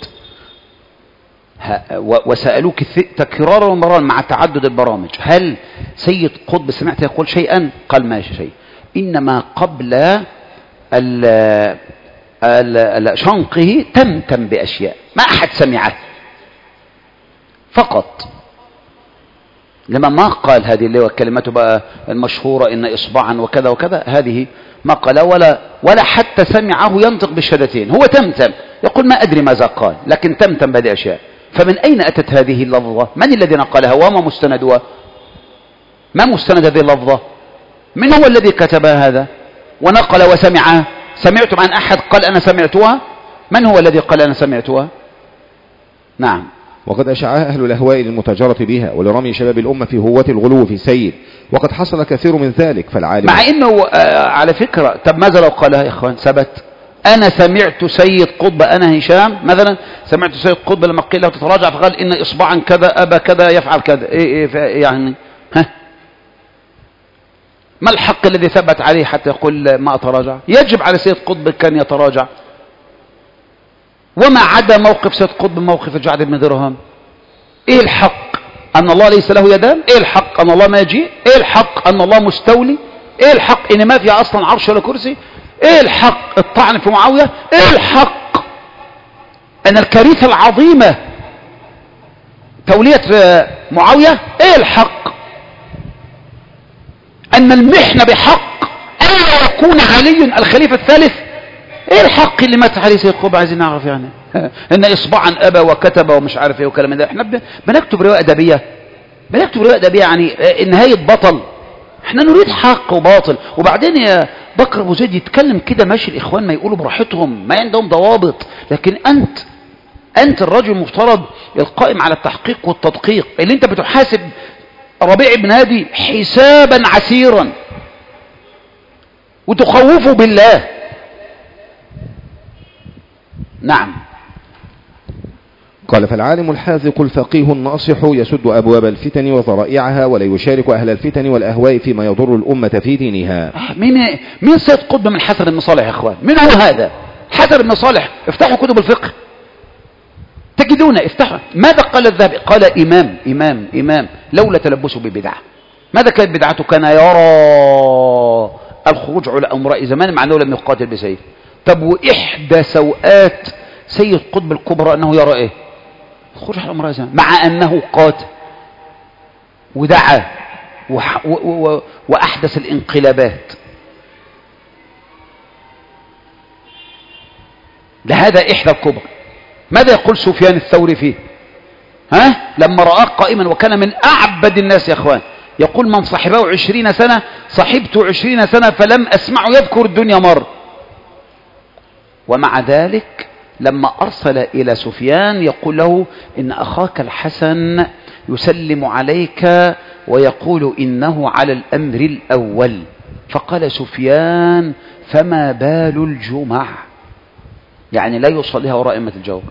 وسألوك تكرارا ومرارا مع تعدد البرامج: هل سيد قطب سمعت يقول شيئا؟ قال ما شيء، إنما قبل شنقه تمتم بأشياء ما أحد سمعه فقط. لما ما قال هذه اللي هو كلمته بقى المشهورة إن إصبعا وكذا وكذا، هذه ما قال ولا حتى سمعه ينطق بالشهادتين. هو تمتم يقول ما أدري ماذا قال، لكن تمتم بهذه أشياء. فمن أين أتت هذه اللفظة؟ من الذي نقلها وما مستندها؟ ما مستند هذه اللفظة؟ من هو الذي كتبها هذا ونقل وسمعها؟ سمعتم عن أحد قال أنا سمعتها؟ من هو الذي قال أنا سمعتها؟ نعم. وقد أشعها أهل الأهواء للمتاجرة بها ولرمي شباب الأمة في هوة الغلو في سيد، وقد حصل كثير من ذلك. فالعالم مع إنه على فكرة، طب ماذا لو قالها يا إخوان؟ ثبت. أنا سمعت سيد قطب، أنا هشام مثلا سمعت سيد قطب لما قيل له تتراجع فقال إن إصبعا كذا أبا كذا يفعل كذا. إيه يعني ما الحق الذي ثبت عليه حتى يقول ما أتراجع؟ يجب على سيد قطب كان يتراجع. وما عدا موقف سيد قطب موقف الجعد بن درهم. ايه الحق؟ ان الله ليس له يدان؟ ايه الحق؟ ان الله ما يجيء؟ ايه الحق؟ ان الله مستولي؟ ايه الحق ان ما في اصلا عرش ولا كرسي؟ ايه الحق؟ الطعن في معاوية؟ ايه الحق؟ ان الكارثة العظيمة تولية معاوية؟ ايه الحق؟ ان المحنة بحق الا يكون علي الخليفة الثالث؟ ايه الحق اللي مات عليه سيد قطب؟ عايزين نعرف يعني ان اصبعا ابى وكتب ومش عارف ايه وكلام ده. احنا بنكتب روايه ادبيه، يعني نهايه بطل. احنا نريد حق وباطل. وبعدين يا بكر ابو زيد يتكلم كده ماشي، الاخوان ما يقولوا براحتهم، ما عندهم ضوابط. لكن انت الرجل المفترض القائم على التحقيق والتدقيق، اللي انت بتحاسب ربيع بن هادي حسابا عسيرا وتخوفه بالله. نعم. قال: فالعالم الحاذق الفقيه الناصح يسد أبواب الفتن وذرائعها، ولا يشارك أهل الفتن والأهواء فيما يضر الأمة في دينها. مين سيد قطب من حسن بن صالح يا اخوان؟ مين هو هذا حسن بن صالح؟ افتحوا كتب الفقه تجدون، افتحوا. ماذا قال الذهبي؟ قال إمام لولا تلبسه ببدعة. ماذا كانت بدعته؟ كان يرى الخروج على أمراء زمان مع أنه لم يقاتل بسيف. طب وإحدى سوءات سيد قطب الكبرى أنه يرى إيه؟ الخروج على أمراء زمان مع أنه قاتل ودعا وأحدث الانقلابات. لهذا إحدى الكبرى. ماذا يقول سفيان الثوري فيه؟ لما رآه قائما وكان من أعبد الناس يا أخوان، يقول: من صحبه 20 سنة صحبته 20 سنة فلم أسمعه يذكر الدنيا مرة. ومع ذلك لما أرسل إلى سفيان يقول له: إن أخاك الحسن يسلم عليك ويقول إنه على الأمر الأول. فقال سفيان: فما بال الجمع؟ يعني لا يصليها وراء أئمة الجور.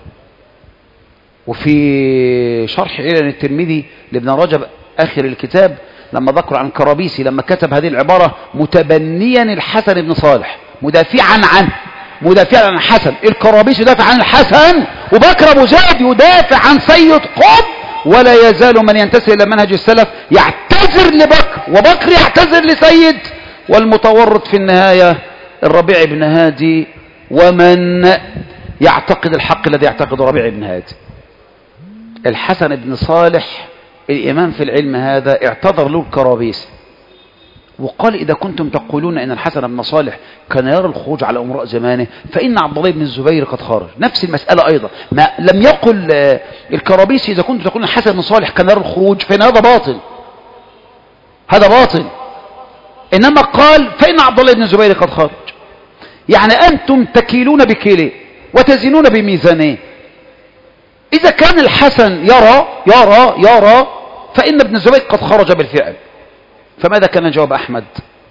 وفي شرح علل الترمذي لابن رجب آخر الكتاب لما ذكر عن كرابيسي لما كتب هذه العبارة متبنيا الحسن بن صالح مدافعا عن الحسن، الكرابيسي يدافع عن الحسن وبكر أبو زيد يدافع عن سيد قطب، ولا يزال من ينتسب إلى منهج السلف يعتذر لبكر وبكر يعتذر لسيد، والمتورط في النهاية الربيع بن هادي. ومن يعتقد الحق الذي يعتقد ربيع بن هادي؟ الحسن بن صالح الإمام في العلم هذا اعتذر له الكرابيسي وقال: إذا كنتم تقولون إن الحسن بن صالح كان يرى الخروج على أمراء زمانه فإن عبد الله بن الزبير قد خرج. نفس المسألة أيضا، ما لم يقل الكرابيسي إذا كنتم تقولون الحسن بن صالح كان يرى الخروج فإن هذا باطل، إنما قال: فإن عبد الله بن الزبير قد خرج. يعني أنتم تكيلون بكيلين وتزنون بميزانين. إذا كان الحسن يرى فإن ابن الزبير قد خرج بالفعل. فماذا كان جواب أحمد؟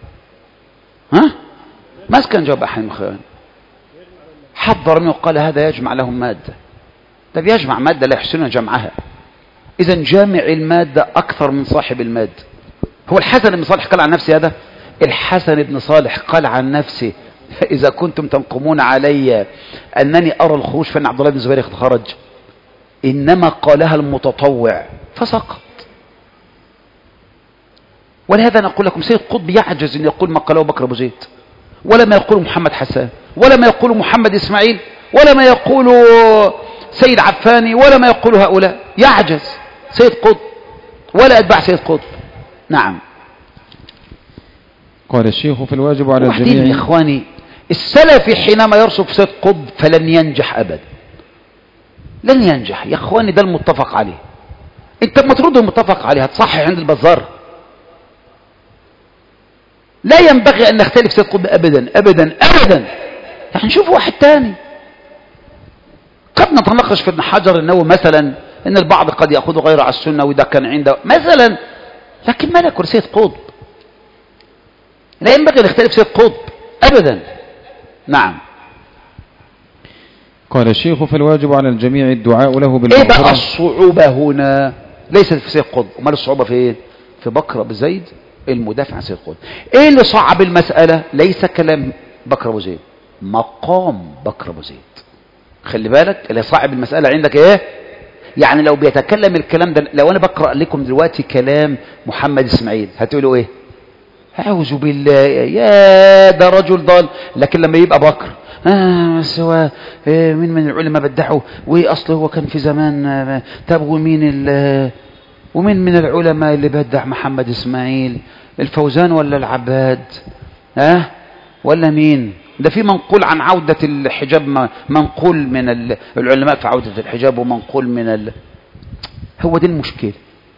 ماذا كان جواب أحمد؟ حضر منه وقال: هذا يجمع لهم مادة. طب يجمع مادة لا يحسنون جمعها. إذا جامع المادة أكثر من صاحب المادة. هو الحسن بن صالح قال عن نفسه هذا؟ الحسن بن صالح قال عن نفسه: إذا كنتم تنقمون علي أنني أرى الخروج فإن عبد الله بن الزبير قد خرج. إنما قالها المتطوع فسقط. ولهذا نقول لكم سيد قطب يعجز أن يقول ما قاله بكر أبو زيد، ولا ما يقول محمد حسان، ولا ما يقول محمد إسماعيل، ولا ما يقول سيد عفاني، ولا ما يقول هؤلاء. يعجز سيد قطب ولا أتباع سيد قطب. نعم. قال الشيخ: في الواجب على الجميع. الجميع. يا إخواني السلفي حينما يرصف سيد قطب فلن ينجح أبدا، لن ينجح يا إخواني. ده المتفق عليه. انت ما ترد المتفق عليه هتصحح عند البزار. لا ينبغي أن نختلف سيد قطب أبدا. يعني نشوف واحد تاني. قد نتناقش في ابن حجر النووي مثلا ان البعض قد يأخذ غير على السنة وإذا كان عنده مثلا، لكن ما نذكر سيد قطب. لا ينبغي نختلف سيد قطب أبدا. نعم. قال الشيخ: فالواجب على الجميع الدعاء له بالمغفرة. ايه بقى الصعوبة هنا؟ ليست في سيد قطب. امال الصعوبة فين؟ في بكر أبو زيد المدافع عن سيد قطب. ايه اللي صعب المسألة؟ ليس كلام بكر أبو زيد، مقام بكر أبو زيد. خلي بالك اللي صعب المسألة عندك ايه؟ يعني لو بيتكلم الكلام ده، لو انا بقرأ لكم دلوقتي كلام محمد اسماعيل هتقولوا ايه؟ أعوذ بالله، يا ده رجل ضال. لكن لما يبقى بكر بس هو مين من العلماء بدحوا وأصله هو كان في زمان. طب ومين من العلماء اللي بدع محمد إسماعيل؟ الفوزان ولا العباد؟ ولا مين؟ ده في منقول عن عودة الحجاب، منقول من العلماء في عودة الحجاب، ومنقول من هو دي المشكلة.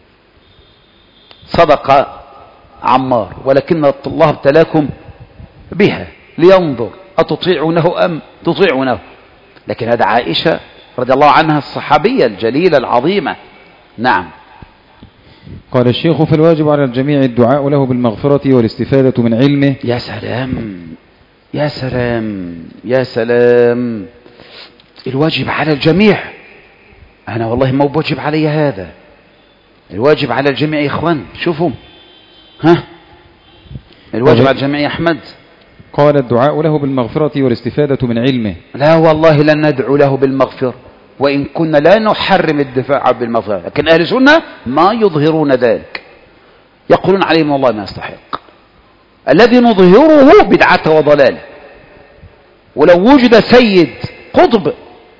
صدق عمار ولكن الله ابتلاكم بها لينظر أتطيعونه أم تطيعونه. لكن هذا عائشة رضي الله عنها الصحابية الجليلة العظيمة. نعم. قال الشيخ: في الواجب على الجميع الدعاء له بالمغفرة والاستفادة من علمه. يا سلام يا سلام يا سلام، الواجب على الجميع. أنا والله ما بواجب علي هذا، الواجب على الجميع يا إخوان. شوفوا الواجب على الجميع يا أحمد. قال: الدعاء له بالمغفرة والاستفادة من علمه. لا والله لن ندعو له بالمغفرة، وإن كنا لا نحرم الدفاع بالمغفرة، لكن أهل السنة ما يظهرون ذلك، يقولون عليهم والله ما يستحق. الذي نظهره بدعته وضلاله. ولو وجد سيد قطب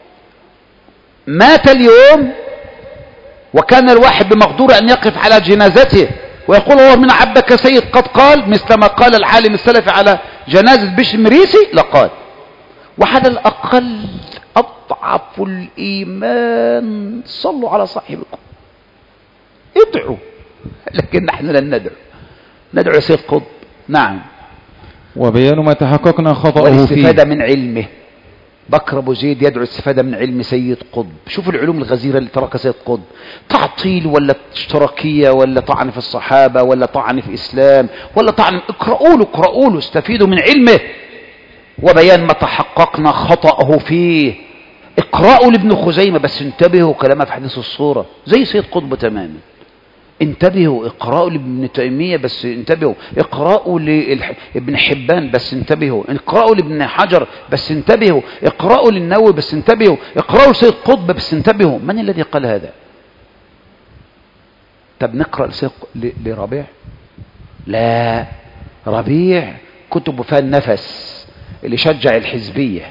مات اليوم وكان الواحد بمقدور أن يقف على جنازته ويقول: هو من عبك سيد قد قال مثل ما قال العالم السلفي على جنازة بشر مريسي، لقال. وعلى الأقل أضعف الإيمان صلوا على صاحبكم، ادعوا. لكن نحن لن ندعو سيد قطب. نعم. وبيان ما تحققنا خطأه فيه والاستفادة من علمه. بكر أبو زيد يدعو الاستفادة من علم سيد قطب. شوفوا العلوم الغزيرة اللي تركها سيد قطب، تعطيل ولا اشتراكية ولا طعن في الصحابة ولا طعن في إسلام ولا طعن. اقرأوا له استفيدوا من علمه. وبيان ما تحققنا خطأه فيه. اقرأوا لابن خزيمة، بس انتبهوا كلامه في حديث الصورة زي سيد قطب تماما. انتبهوا. اقرأوا لابن تيمية بس انتبهوا. اقرأوا لابن حبان بس انتبهوا. اقرأوا لابن حجر بس انتبهوا. اقرأوا للنووي بس انتبهوا. اقرأوا لسيد قطب بس انتبهوا. من الذي قال هذا؟ طب نقرأ لربيع؟ لا، ربيع كتب فيها النفس اللي شجع الحزبية.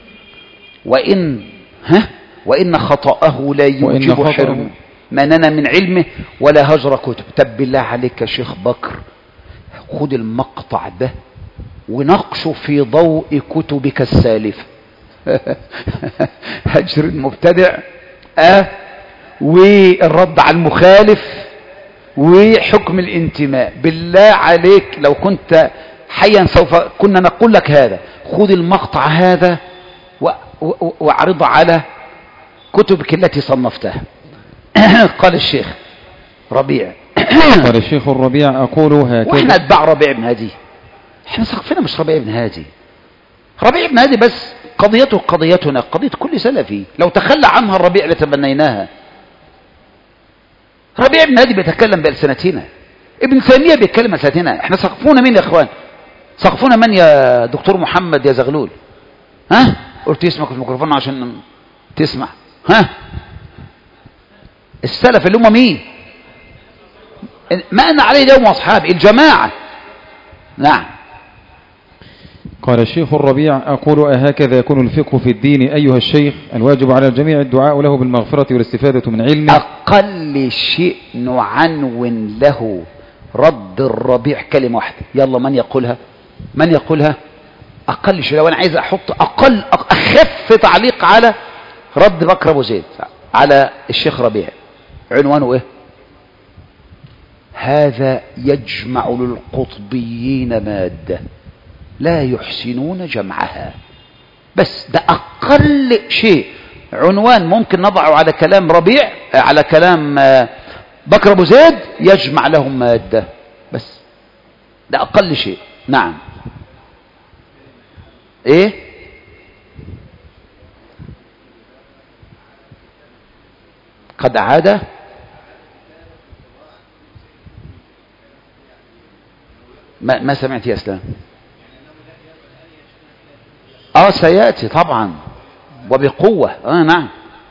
وإن خطأه لا يوجب حرم مننا من علمه ولا هجر كتب. طب بالله عليك يا شيخ بكر، خد المقطع ده ونقشه في ضوء كتبك السالفة. هجر المبتدع والرد على المخالف وحكم الانتماء. بالله عليك لو كنت حيا سوف كنا نقول لك هذا. خذ المقطع هذا واعرض على كتبك التي صنفتها. قال الشيخ ربيع قال الشيخ الربيع: أقول هكذا. واحنا اتباع ربيع بن هادي، احنا سقفنا مش ربيع بن هادي. ربيع بن هادي بس قضيته قضيتنا، قضية كل سلفي. لو تخلى عنها الربيع لتبنيناها. ربيع بن هادي بيتكلم بألسنتنا، ابن تيمية بيتكلم بألسنتنا. احنا سقفونا مين يا اخوان؟ سقفونا من يا دكتور محمد يا زغلول؟ قلت اسمك في الميكروفون عشان تسمع. السلف اللي هم مين؟ ما أنا عليه اليوم وأصحابي الجماعة. نعم. قال الشيخ الربيع: أقول أهكذا يكون الفقه في الدين أيها الشيخ؟ الواجب على الجميع الدعاء له بالمغفرة والاستفادة من علمه. أقل شيء نعنون له رد الربيع كلمة واحدة. يلا من يقولها؟ من يقولها؟ أقل شيء. لو أنا عايز أحط أخف تعليق على رد بكر أبو زيد على الشيخ ربيع، عنوانه إيه؟ هذا يجمع للقطبيين مادة لا يحسنون جمعها. بس ده أقل شيء عنوان ممكن نضعه على كلام ربيع، على كلام بكر أبو زيد، يجمع لهم مادة. بس ده أقل شيء. نعم. إيه؟ قد عاد ما سمعت يا اسلام؟ سيأتي طبعا وبقوة. نعم.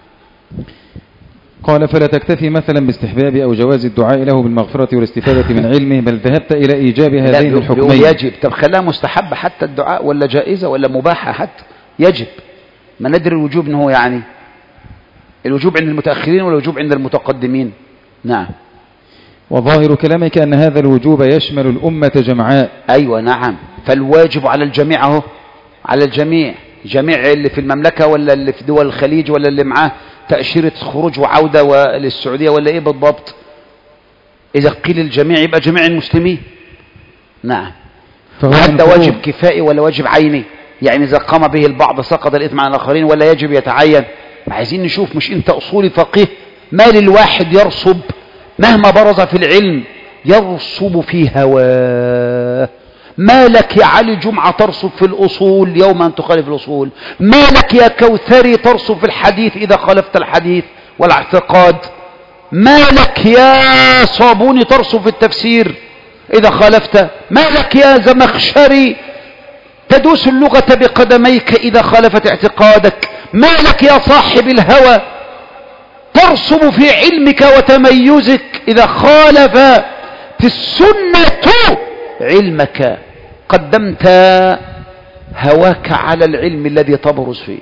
قال: فلا تكتفي مثلا باستحباب أو جواز الدعاء له بالمغفرة والاستفادة من علمه، بل ذهبت إلى إيجاب هذين الحكمين. يجب. طب خلاها مستحب حتى الدعاء ولا جائزة ولا مباحة حتى؟ يجب. ما ندري الوجوب إنه يعني الوجوب عند المتأخرين ولا الوجوب عند المتقدمين؟ نعم. وظاهر كلامك أن هذا الوجوب يشمل الأمة جمعاء. أيوة نعم. فالواجب على الجميع اهو. على الجميع، جميع اللي في المملكة ولا اللي في دول الخليج ولا اللي معاه تأشيرة خروج وعودة للسعودية ولا إيه بالضبط؟ إذا قيل الجميع يبقى جميع المسلمين. نعم. هذا واجب كفائي ولا واجب عيني؟ يعني إذا قام به البعض سقط الإثم عن الآخرين ولا يجب يتعين؟ عايزين نشوف، مش أنت أصولي فقيه، ما للواحد يرصب مهما برز في العلم يرصب في هواه. ما لك يا علي جمعة ترصب في الأصول يوم أن تخالف الأصول؟ ما لك يا كوثري ترصب في الحديث إذا خالفت الحديث والاعتقاد؟ ما لك يا صابوني ترصب في التفسير إذا خالفت؟ ما لك يا زمخشري تدوس اللغة بقدميك إذا خالفت اعتقادك؟ ما لك يا صاحب الهوى ترصب في علمك وتميزك إذا خالف في السنة علمك؟ قدمت هواك على العلم الذي تبرز فيه.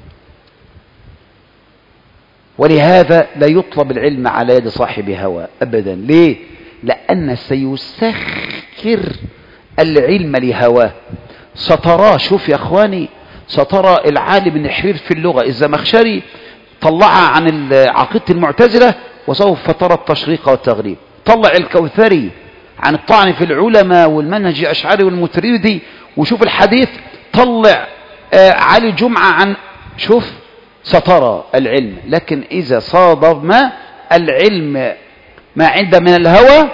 ولهذا لا يطلب العلم على يد صاحب هوى أبدا. ليه؟ لأن سيسخر العلم لهواه. سترى، شوف يا أخواني، سترى العالم النحرير في اللغة الزمخشري طلعها عن عقيدة المعتزلة وسوف ترى التشريق والتغريب. طلع الكوثري عن الطعن في العلماء والمنهج الأشعري والمتريدي وشوف الحديث. طلع علي جمعة عن، شوف، سترى العلم. لكن إذا صادم العلم ما عنده من الهوى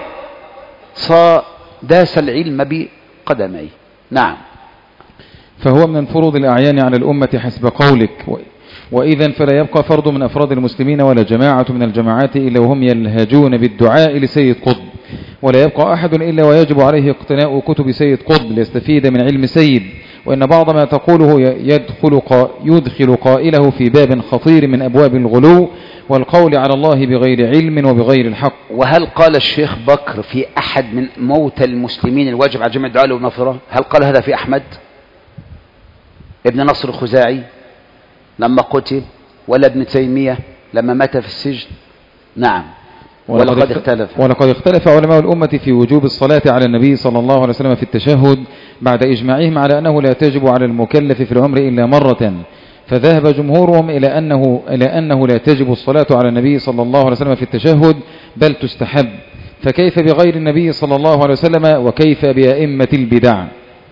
داس العلم بقدميه. نعم. فهو من فروض الأعيان على الأمة حسب قولك، وإذا فلا يبقى فرد من أفراد المسلمين ولا جماعة من الجماعات إلا وهم يلهجون بالدعاء لسيد قطب، ولا يبقى أحد إلا ويجب عليه اقتناء كتب سيد قطب ليستفيد من علم سيد. وإن بعض ما تقوله يدخل قائله في باب خطير من أبواب الغلو والقول على الله بغير علم وبغير الحق. وهل قال الشيخ بكر في أحد من موتى المسلمين الواجب على جميع الدعاء له بالمغفرة؟ هل قال هذا في أحمد ابن نصر الخزاعي لما قتل، ولا ابن تيمية لما مات في السجن؟ نعم. ولقد اختلف علماء الأمة في وجوب الصلاة على النبي صلى الله عليه وسلم في التشهد بعد إجماعهم على أنه لا تجب على المكلف في العمر إلا مرة، فذهب جمهورهم إلى أنه لا تجب الصلاة على النبي صلى الله عليه وسلم في التشهد بل تستحب، فكيف بغير النبي صلى الله عليه وسلم وكيف بأئمة البدع؟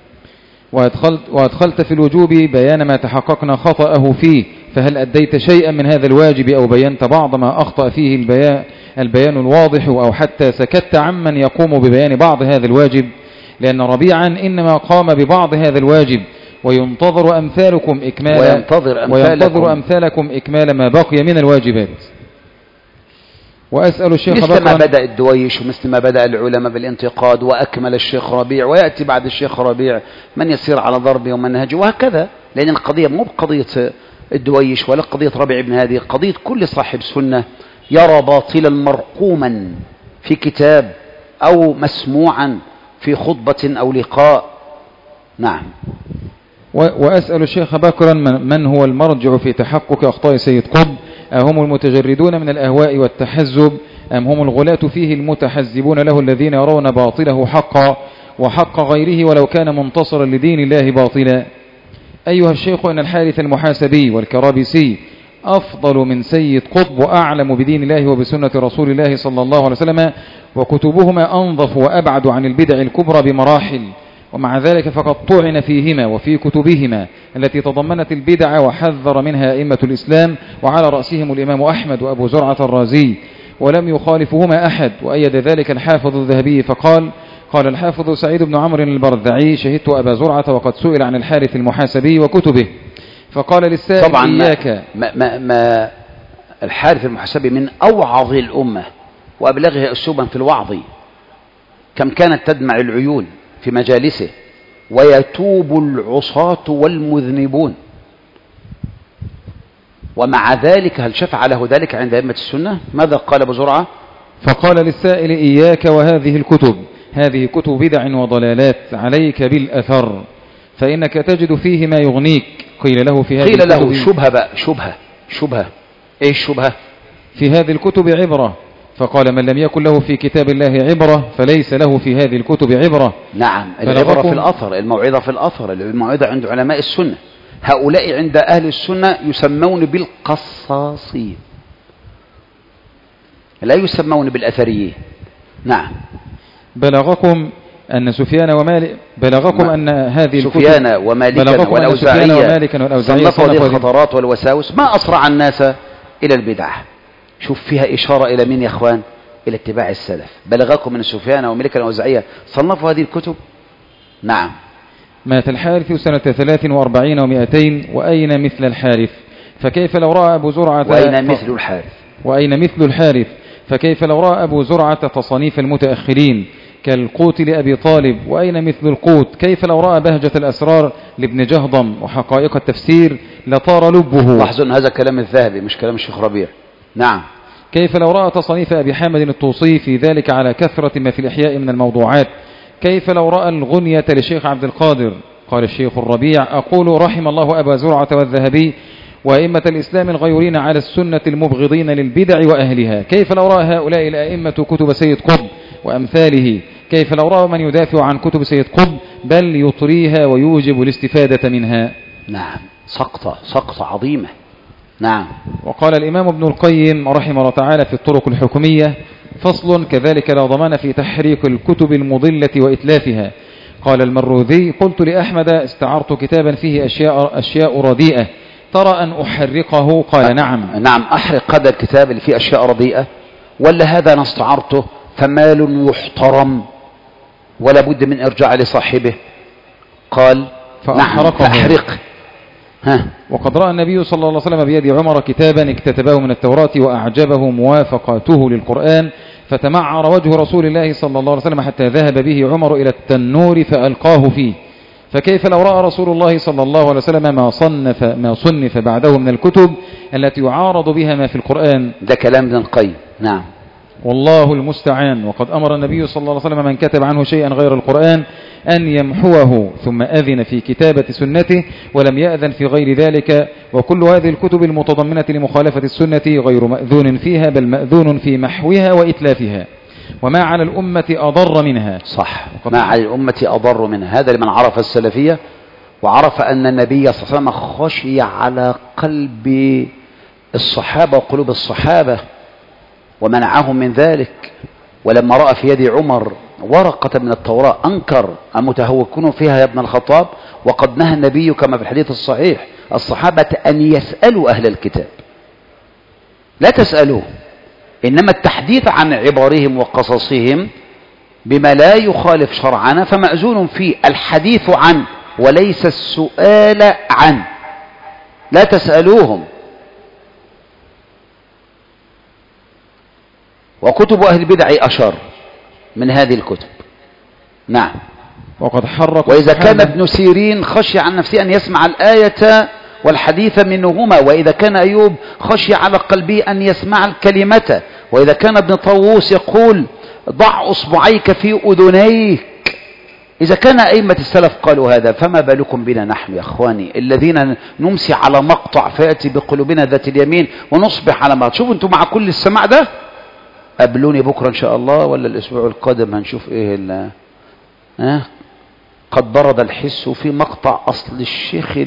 وأدخلت في الوجوب بيان ما تحققنا خطأه فيه، فهل أديت شيئا من هذا الواجب أو بينت بعض ما أخطأ فيه البيان الواضح، أو حتى سكت عمن يقوم ببيان بعض هذا الواجب؟ لأن ربيعا إنما قام ببعض هذا الواجب وينتظر أمثالكم إكمال ما بقي من الواجبات. وأسأل الشيخ مثل ما بدأ الدويش ومثل ما بدأ العلماء بالانتقاد وأكمل الشيخ ربيع، ويأتي بعد الشيخ ربيع من يسير على ضربه ومنهجه وهكذا. لأن القضية مو بقضية الدويش ولا قضية ربيع بن هادي، قضية كل صاحب سنة يرى باطلا مرقوما في كتاب أو مسموعا في خطبة أو لقاء. نعم. وأسأل الشيخ بكرا من هو المرجع في تحقق أخطاء سيد قطب؟ أهم المتجردون من الأهواء والتحزب أم هم الغلاة فيه المتحزبون له الذين يرون باطله حقا وحق غيره ولو كان منتصرا لدين الله باطلا؟ أيها الشيخ، إن الحارث المحاسبي والكرابسي أفضل من سيد قطب وأعلم بدين الله وبسنة رسول الله صلى الله عليه وسلم، وكتبهما أنظف وأبعد عن البدع الكبرى بمراحل، ومع ذلك فقد طعن فيهما وفي كتبهما التي تضمنت البدع وحذر منها أئمة الإسلام، وعلى رأسهم الإمام أحمد وأبو زرعة الرازي، ولم يخالفهما أحد. وأيد ذلك الحافظ الذهبي فقال: قال الحافظ سعيد بن عمرو البرذعي: شهدت أبا زرعة وقد سئل عن الحارث المحاسبي وكتبه فقال للسائل: طبعا إياك. ما الحارث المحاسبي من أوعظ الأمة وأبلغها أسلوبا في الوعظ، كم كانت تدمع العيون في مجالسه، ويتوب العصاة والمذنبون، ومع ذلك هل شفع له ذلك عند أئمة السنة؟ ماذا قال أبو زرعة؟ فقال للسائل: إياك وهذه الكتب، هذه كتب بدع وضلالات، عليك بالأثر فإنك تجد فيه ما يغنيك. قيل له شبهة بقى، شبهة. إيه الشبهة؟ في هذه الكتب عبرة فقال من لم يكن له في كتاب الله عبرة فليس له في هذه الكتب عبرة. نعم، العبرة في الأثر، الموعظة في الأثر، الموعظة عند علماء السنة. هؤلاء عند أهل السنة يسمون بالقصاصين، لا يسمون بالأثريين. نعم. بلغكم أن سفيان ومالك أن هذه سفيان ومالكا والأوزاعية صنفوا هذه الخطرات والوساوس ما أسرع الناس إلى البدعة. شوف فيها إشارة إلى مين يا أخوان؟ إلى اتباع السلف. بلغكم من سفيان ومالكا والأوزاعية صنفوا هذه الكتب. نعم. مات الحارث سنة 43 و200 وأين مثل الحارث؟ فكيف لو رأى أبو زرعة وأين مثل الحارث فكيف لو رأى أبو زرعة تصانيف المتأخرين كالقوت لأبي طالب؟ وأين مثل القوت؟ كيف لو رأى بهجة الأسرار لابن جهضم وحقائق التفسير لطار لبه؟ لاحظوا أن هذا كلام الذهبي مش كلام الشيخ ربيع. نعم. كيف لو رأى تصانيف أبي حامد الطوسي في ذلك على كثرة ما في الإحياء من الموضوعات؟ كيف لو رأى الغنية لشيخ عبد القادر؟ قال الشيخ الربيع أقول رحم الله أبا زرعة والذهبي وأئمة الإسلام الغيورين على السنة المبغضين للبدع وأهلها. كيف لو رأى هؤلاء الأئمة كتب سيد قطب وأمثاله؟ كيف لو رأى من يدافع عن كتب سيد قطب بل يطريها ويوجب الاستفادة منها؟ نعم، سقطة عظيمة. نعم. وقال الإمام ابن القيم رحمه الله تعالى في الطرق الحكمية فصل كذلك لا ضمان في تحريك الكتب المضلة وإتلافها. قال المروذي قلت لأحمد استعرت كتابا فيه أشياء رديئة ترى أن أحرقه؟ قال نعم. أحرق هذا الكتاب اللي فيه أشياء رديئة ولا هذا أنا استعرته فمال يحترم ولا بد من إرجاع لصاحبه؟ قال نعم فأحرق. وقد رأى النبي صلى الله عليه وسلم بيد عمر كتابا اكتتبه من التوراة وأعجبه موافقاته للقرآن فتمعر وجه رسول الله صلى الله عليه وسلم حتى ذهب به عمر إلى التنور فألقاه فيه. فكيف لو رأى رسول الله صلى الله عليه وسلم ما صنف بعده من الكتب التي يعارض بها ما في القرآن؟ ده كلام ابن القيم. نعم. والله المستعان. وقد أمر النبي صلى الله عليه وسلم من كتب عنه شيئا غير القرآن أن يمحوه ثم أذن في كتابة سنته ولم يأذن في غير ذلك. وكل هذه الكتب المتضمنة لمخالفة السنة غير مأذون فيها بل مأذون في محوها وإتلافها وما على الأمة أضر منها. صح، ما على الأمة أضر منها. هذا لمن عرف السلفية وعرف أن النبي صلى الله عليه وسلم خشي على قلب الصحابة وقلوب الصحابة ومنعهم من ذلك. ولما رأى في يد عمر ورقة من التوراة أنكر أمتهوكون فيها يا ابن الخطاب؟ وقد نهى النبي كما في الحديث الصحيح الصحابة أن يسألوا أهل الكتاب، لا تسألوه، إنما التحديث عن عبرهم وقصصهم بما لا يخالف شرعنا فمأذون فيه الحديث عنه وليس السؤال عنه. لا تسألوهم. وكتب أهل البدع أشر من هذه الكتب. نعم. وقد حرق. وإذا كان ابن سيرين خشي عن نفسه أن يسمع الآية والحديث منهما، وإذا كان أيوب خشي على قلبه أن يسمع الكلمة، وإذا كان ابن طاووس يقول ضع أصبعيك في أذنيك، إذا كان أئمة السلف قالوا هذا فما بالكم بنا نحن يا أخواني الذين نمسي على مقطع فيأتي بقلوبنا ذات اليمين ونصبح على مقطع. شوفوا أنتم مع كل السماع ده قابلوني بكرة إن شاء الله ولا الأسبوع القادم هنشوف إيه قد برد الحس في مقطع أصل الشيخ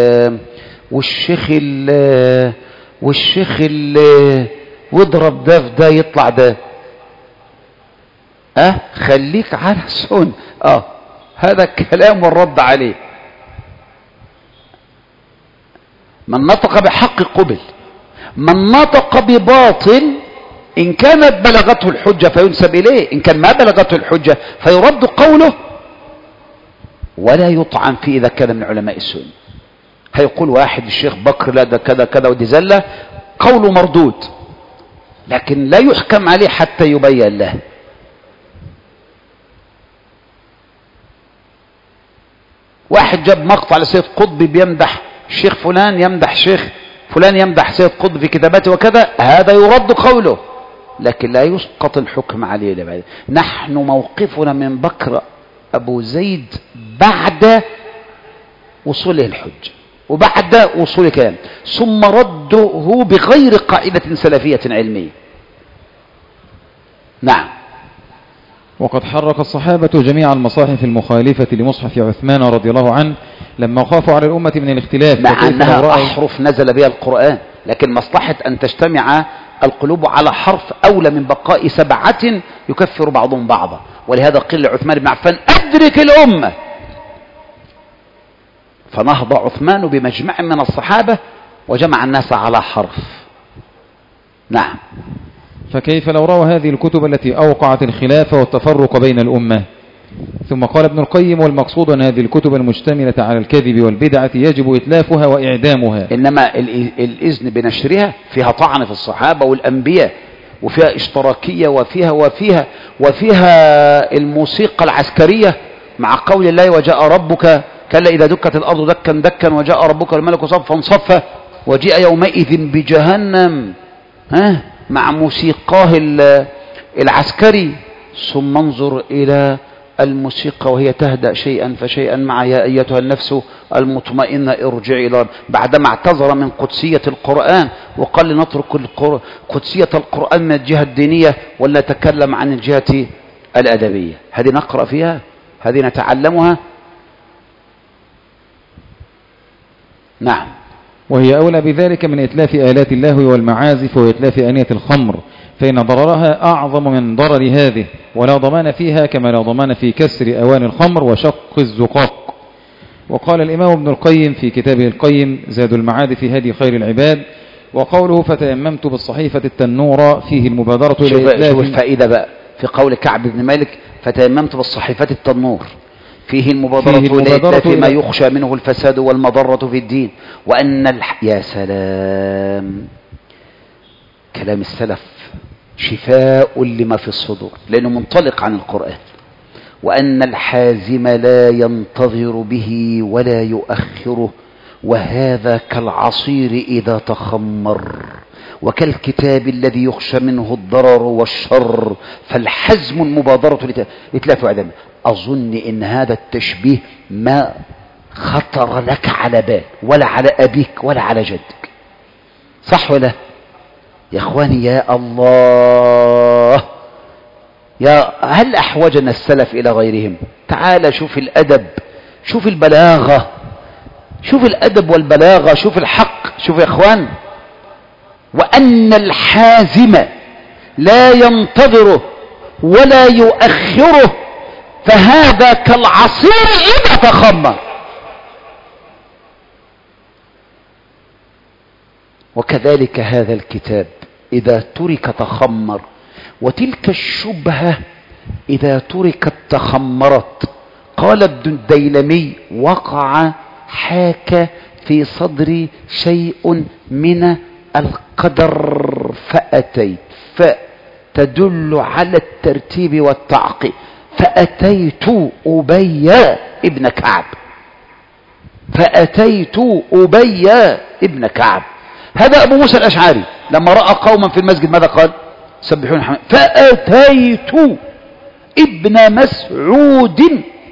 والشيخ واضرب ده في ده يطلع ده. خليك على سن. هذا الكلام والرد عليه. من نطق بحق قبل، من نطق بباطل إن كانت بلغته الحجة فينسب إليه، إن كان ما بلغته الحجة فيرد قوله ولا يطعن فيه إذا كان من علماء السنة. هيقول واحد الشيخ بكر لا ده كذا كذا ودي زلة، قوله مردود لكن لا يحكم عليه حتى يبين له. واحد جاب مقطع لسيد قطب بيمدح الشيخ فلان، يمدح شيخ فلان، يمدح سيد قطب في كتاباته وكذا، هذا يرد قوله لكن لا يسقط الحكم عليه. نحن موقفنا من بكر أبو زيد بعد وصوله الحج وبعد وصول كلام ثم رده بغير قاعدة سلفية علمية. نعم. وقد حرك الصحابة جميع المصاحف المخالفة لمصحف عثمان رضي الله عنه لما خافوا على الأمة من الاختلاف، مع أنها أحرف نزل بها القرآن، لكن مصلحة أن تجتمع القلوب على حرف أولى من بقاء 7 يكفر بعضهم بعضا. ولهذا قيل لعثمان بن عفان أدرك الأمة، فنهض عثمان بمجمع من الصحابة وجمع الناس على حرف. نعم. فكيف لو روى هذه الكتب التي أوقعت الخلاف والتفرق بين الأمة؟ ثم قال ابن القيم: والمقصود أن هذه الكتب المشتملة على الكذب والبدعة يجب إتلافها وإعدامها. إنما الإذن بنشرها فيها طعن في الصحابة والأنبياء، وفيها اشتراكية، وفيها الموسيقى العسكرية، مع قول الله: وجاء ربك كلا إذا دكت الأرض دكا دكا وجاء ربك الملك صفا صفا وجيء يومئذ بجهنم، مع موسيقاه العسكري. ثم انظر إلى الموسيقى وهي تهدأ شيئا فشيئا مع يا أيتها النفس المطمئنة ارجعي إلى، بعدما اعتذر من قدسية القرآن وقال لنترك قدسية القرآن من الجهة الدينية ولنتكلم عن الجهة الأدبية. هذه نقرأ فيها، هذه نتعلمها. نعم. وهي أولى بذلك من إتلاف آلات اللهو والمعازف وإتلاف آنية الخمر، فإن ضررها أعظم من ضرر هذه، ولا ضمان فيها كما لا ضمان في كسر أواني الخمر وشق الزقاق. وقال الإمام ابن القيم في كتابه القيم زاد المعاد في هدي خير العباد، وقوله: فتيممت بالصحيفة التنورة فيه المبادرة إلى إتلاف. شوف الفائدة بقى في قول كعب بن مالك: فتيممت بالصحيفة التنور فيه المبادرة إلى إتلاف ما يخشى منه الفساد والمضرة في الدين. وأن يا سلام، كلام السلف شفاء لما في الصدور، لأنه منطلق عن القرآن. وأن الحازم لا ينتظر به ولا يؤخره، وهذا كالعصير إذا تخمر، وكالكتاب الذي يخشى منه الضرر والشر، فالحزم المبادرة لإتلاف عدمه. أظن إن هذا التشبيه ما خطر لك على بال ولا على أبيك ولا على جدك، صح ولا؟ يا أخواني يا الله، هل أحوجنا السلف إلى غيرهم؟ تعال شوف الأدب، شوف البلاغة، شوف الأدب والبلاغة، شوف الحق، شوف يا أخوان. وأن الحازم لا ينتظره ولا يؤخره، فهذا كالعصير إذا تخمر. وكذلك هذا الكتاب إذا ترك تخمر، وتلك الشبهة إذا تركت تخمرت. قال ابن الديلمي: وقع حاك في صدري شيء من القدر فأتيت، فتدل على الترتيب والتعقيب. فأتيت أبي ابن كعب، فأتيت أبي ابن كعب. هذا أبو موسى الأشعري لما رأى قوما في المسجد ماذا قال؟ سبحون حمد. فأتيت ابن مسعود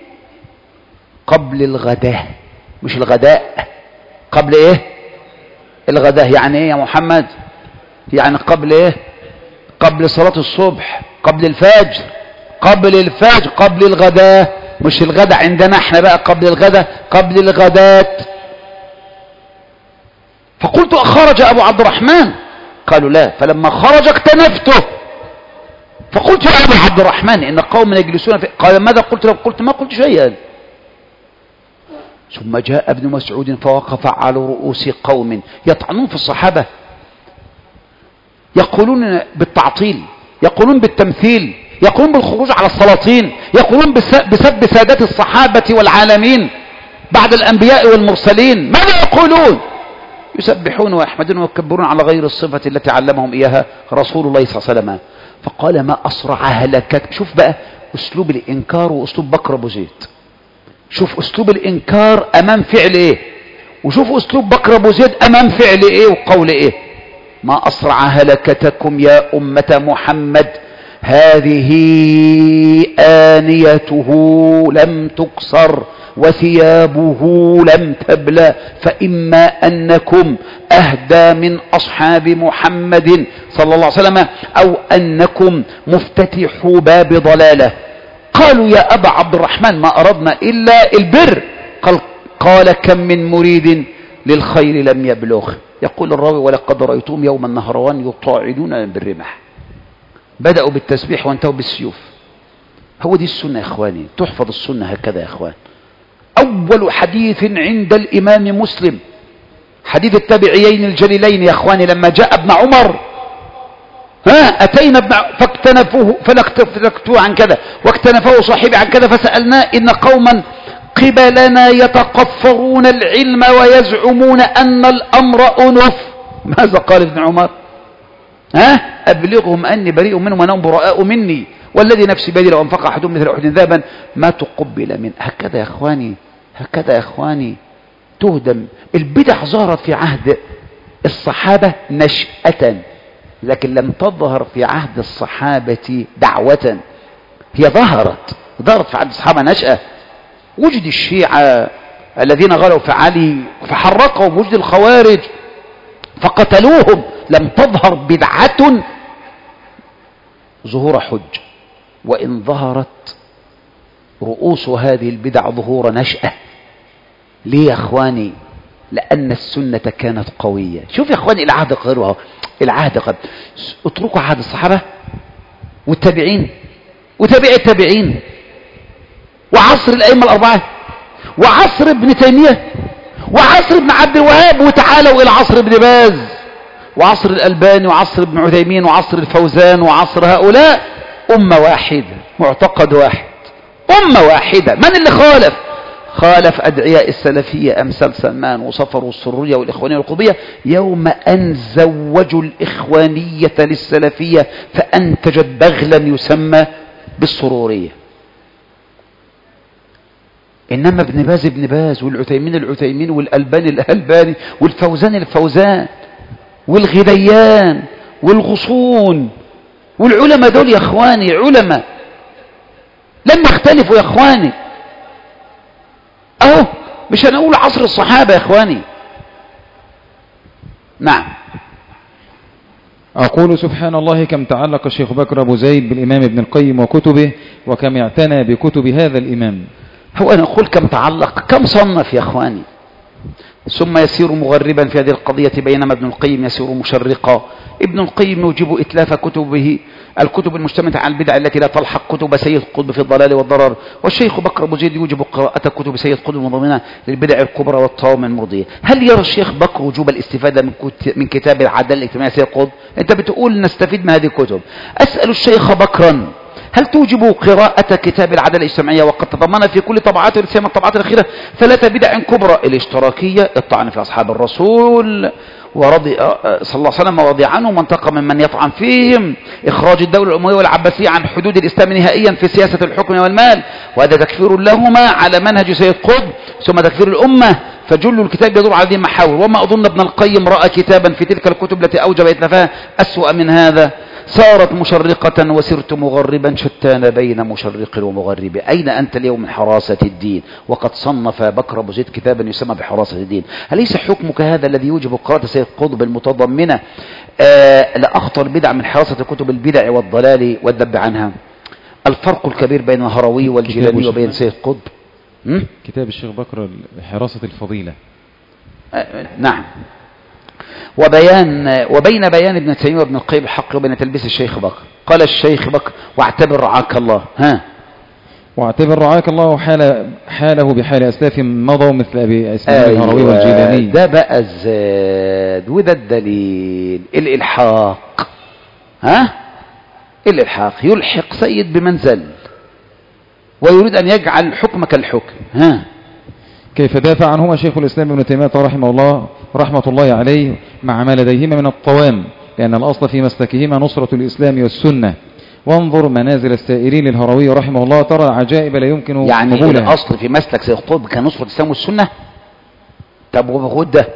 قبل الغداء، مش الغداء، قبل ايه؟ الغداء. يعني ايه يا محمد؟ يعني قبل ايه؟ قبل صلاة الصبح، قبل الفجر، قبل الفجر، قبل الغداء، مش الغداء عندنا احنا بقى، قبل الغداء، قبل الغداة. فقلت: أخرج أبو عبد الرحمن؟ قالوا: لا. فلما خرج اكتنفته، فقلت: يا أبو عبد الرحمن إن قوم يجلسون في. قال: ماذا قلت له؟ قلت: ما قلت شيئا. ثم جاء ابن مسعود فوقف على رؤوس قوم يطعنون في الصحابة، يقولون بالتعطيل، يقولون بالتمثيل، يقولون بالخروج على السلاطين، يقولون بسب سادات الصحابة والعالمين بعد الأنبياء والمرسلين. ماذا يقولون؟ يسبحون ويحمدون ويكبرون على غير الصفة التي علمهم إياها رسول الله صلى الله عليه وسلم. فقال: ما أسرع هلكك. شوف بقى أسلوب الإنكار وأسلوب بكر أبو زيد. شوف أسلوب الإنكار أمام فعل إيه، وشوف أسلوب بكر أبو زيد أمام فعل إيه وقول إيه. ما أسرع هلكتكم يا أمة محمد، هذه آنيته لم تكسر وثيابه لم تبلى، فإما أنكم أهدى من أصحاب محمد صلى الله عليه وسلم أو أنكم مفتتحوا باب ضلالة. قالوا يا أبا عبد الرحمن ما أردنا إلا البر. قال كم من مريد للخير لم يبلغ. يقول الراوي ولقد رأيتهم يوم النهروان يطاعنون بالرمح، بدأوا بالتسبيح وانتهوا بالسيوف. هو دي السنة يا إخواني، تحفظ السنة هكذا يا إخوان. أول حديث عند الإمام مسلم حديث التابعيين الجليلين يا إخواني، لما جاء ابن عمر أتينا ابن فاكتنفوه فلكتوه عن كذا واكتنفوه صاحبي عن كذا، فسألناه إن قوما قبلنا يتقفرون العلم ويزعمون أن الأمر أنف. ماذا قال ابن عمر؟ أبلغهم أني بريء منهم وأنهم براء مني، والذي نفسي بيدي لو أنفق أحدهم مثل أحد ذهبا ما تقبل منه. هكذا يا إخواني، هكذا يا إخواني تهدم. البدع ظهرت في عهد الصحابة نشأة، لكن لم تظهر في عهد الصحابة دعوة. هي ظهرت في عهد الصحابة نشأة. وجد الشيعة الذين غلوا في علي فحرقهم، وجد الخوارج فقتلوهم. لم تظهر بدعة ظهور حج، وإن ظهرت رؤوس هذه البدع ظهور نشأة. ليه يا أخواني؟ لأن السنة كانت قوية. شوف يا أخواني العهد قريب، العهد قد اتركوا عهد الصحابة والتابعين وتابع التابعين وعصر الأئمة الأربعة وعصر ابن تيمية وعصر ابن عبد الوهاب، وتعالوا إلى عصر ابن باز وعصر الألباني وعصر ابن عثيمين وعصر الفوزان وعصر هؤلاء. أمة واحدة، معتقد واحد، أمة واحدة. من اللي خالف أدعياء السلفية أمثال سلمان وصفر والسرورية والإخوانية والقطبية يوم أن زوجوا الإخوانية للسلفية فأنتجت بغلا يسمى بالسرورية. إنما ابن باز والعثيمين والألباني والفوزان والغديان والغصون والعلماء دول يا إخواني علماء لم يختلفوا يا إخواني. أهو مش هنقول عصر الصحابة يا إخواني. نعم. أقول سبحان الله كم تعلق الشيخ بكر أبو زيد بالإمام ابن القيم وكتبه، وكم اعتنى بكتب هذا الإمام. هو أنا أقول كم تعلق، كم صنف يا إخواني. ثم يسير مغربا في هذه القضية بينما ابن القيم يسير مشرقا. ابن القيم يوجب إتلاف كتبه الكتب المجتمعة على البدع التي لا تلحق كتب سيد قطب في الضلال والضرر، والشيخ بكر أبو زيد يوجب قراءة كتب سيد قطب المضمنة للبدع الكبرى والطوام المرضية. هل يرى الشيخ بكر وجوب الاستفادة من كتاب العدالة الاجتماعية سيد قطب؟ أنت بتقول نستفيد من هذه الكتب. أسأل الشيخ بكرا هل توجب قراءة كتاب العدالة الاجتماعية وقد تضمن في كل طبعاته سيما الطبعات الأخيرة 3 بدع كبرى: الاشتراكية، الطعن في أصحاب الرسول ورضي صلى الله عليه وسلم ورضي عنهم وانتقم ممن يطعن فيهم، إخراج الدولة الأموية والعباسية عن حدود الإسلام نهائيا في سياسة الحكم والمال، وهذا تكفير لهما على منهج سيد قطب، ثم تكفير الأمة. فجل الكتاب يدور على هذه المحاور. وما أظن ابن القيم رأى كتابا في تلك الكتب التي أوجب إتلافها أسوأ من هذا. صارت مشرقة وسرت مغربا شتان بين مشرق ومغرب. أين أنت اليوم من حراسة الدين؟ وقد صنف بكر أبو زيد كتابا يسمى بحراسة الدين. أليس حكمك هذا الذي يوجب قراءة سيد قطب المتضمنة لأخطر بدع من حراسة كتب البدع والضلال والذب عنها؟ الفرق الكبير بين الهروي والجيلاني وبين سيد قطب. كتاب الشيخ بكر حراسة الفضيلة. نعم. وبين بيان ابن تيمية وابن القيم الحق وبين تلبيس الشيخ بكر. قال الشيخ بكر: واعتبر رعاك الله. واعتبر رعاك الله حاله بحال أسلاف مضوا مثل أبي إسماعيل الهروي والجيلاني. ده بقى الزاد وده الدليل. الإلحاق الإلحاق يلحق سيد بمنزل ويريد أن يجعل حكمك الحكم. كيف دافع عنهما شيخ الإسلام ابن تيمية رحمة الله عليه مع ما لديهما من الطوام، لأن الأصل في مسلكهما نصرة الإسلام والسنة. وانظر منازل السائرين للهروي رحمه الله ترى عجائب لا يمكن يعني قبولها. الأصل في مسلك سيد قطب كان نصرة الإسلام والسنة. طب وبخد ده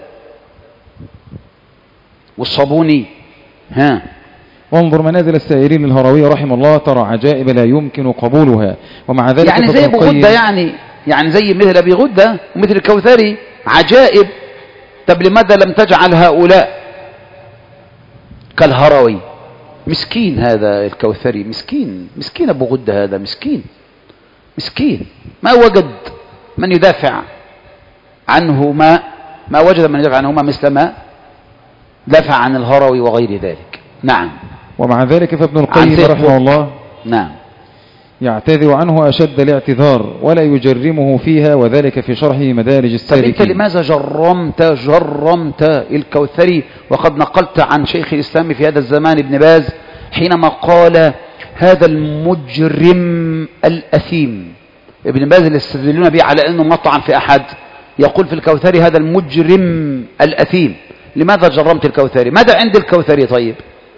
والصابوني وانظر منازل السائرين للهروي رحمه الله ترى عجائب لا يمكن قبولها. ومع ذلك يعني زي بغدة يعني يعني زي مثل أبي غدة ومثل الكوثري عجائب. طب لماذا لم تجعل هؤلاء كالهروي؟ مسكين هذا الكوثري، مسكين أبو غدة، هذا مسكين ما وجد من يدافع عنه، ما وجد من يدافع عنهما مثل ما دافع عن الهروي وغير ذلك. نعم. ومع ذلك فابن القيم رحمه الله نعم يعتذر عنه أشد الاعتذار ولا يجرمه فيها، وذلك في شرحه مدارج السالكين. طب أنت لماذا جرمت الكوثري وقد نقلت عن شيخ الإسلام في هذا الزمان ابن باز حينما قال هذا المجرم الأثيم؟ ابن باز اللي استدلون به على أنه مطعن في أحد يقول في الكوثري هذا المجرم الأثيم. لماذا جرمت الكوثري؟ ماذا عند الكوثري طيب؟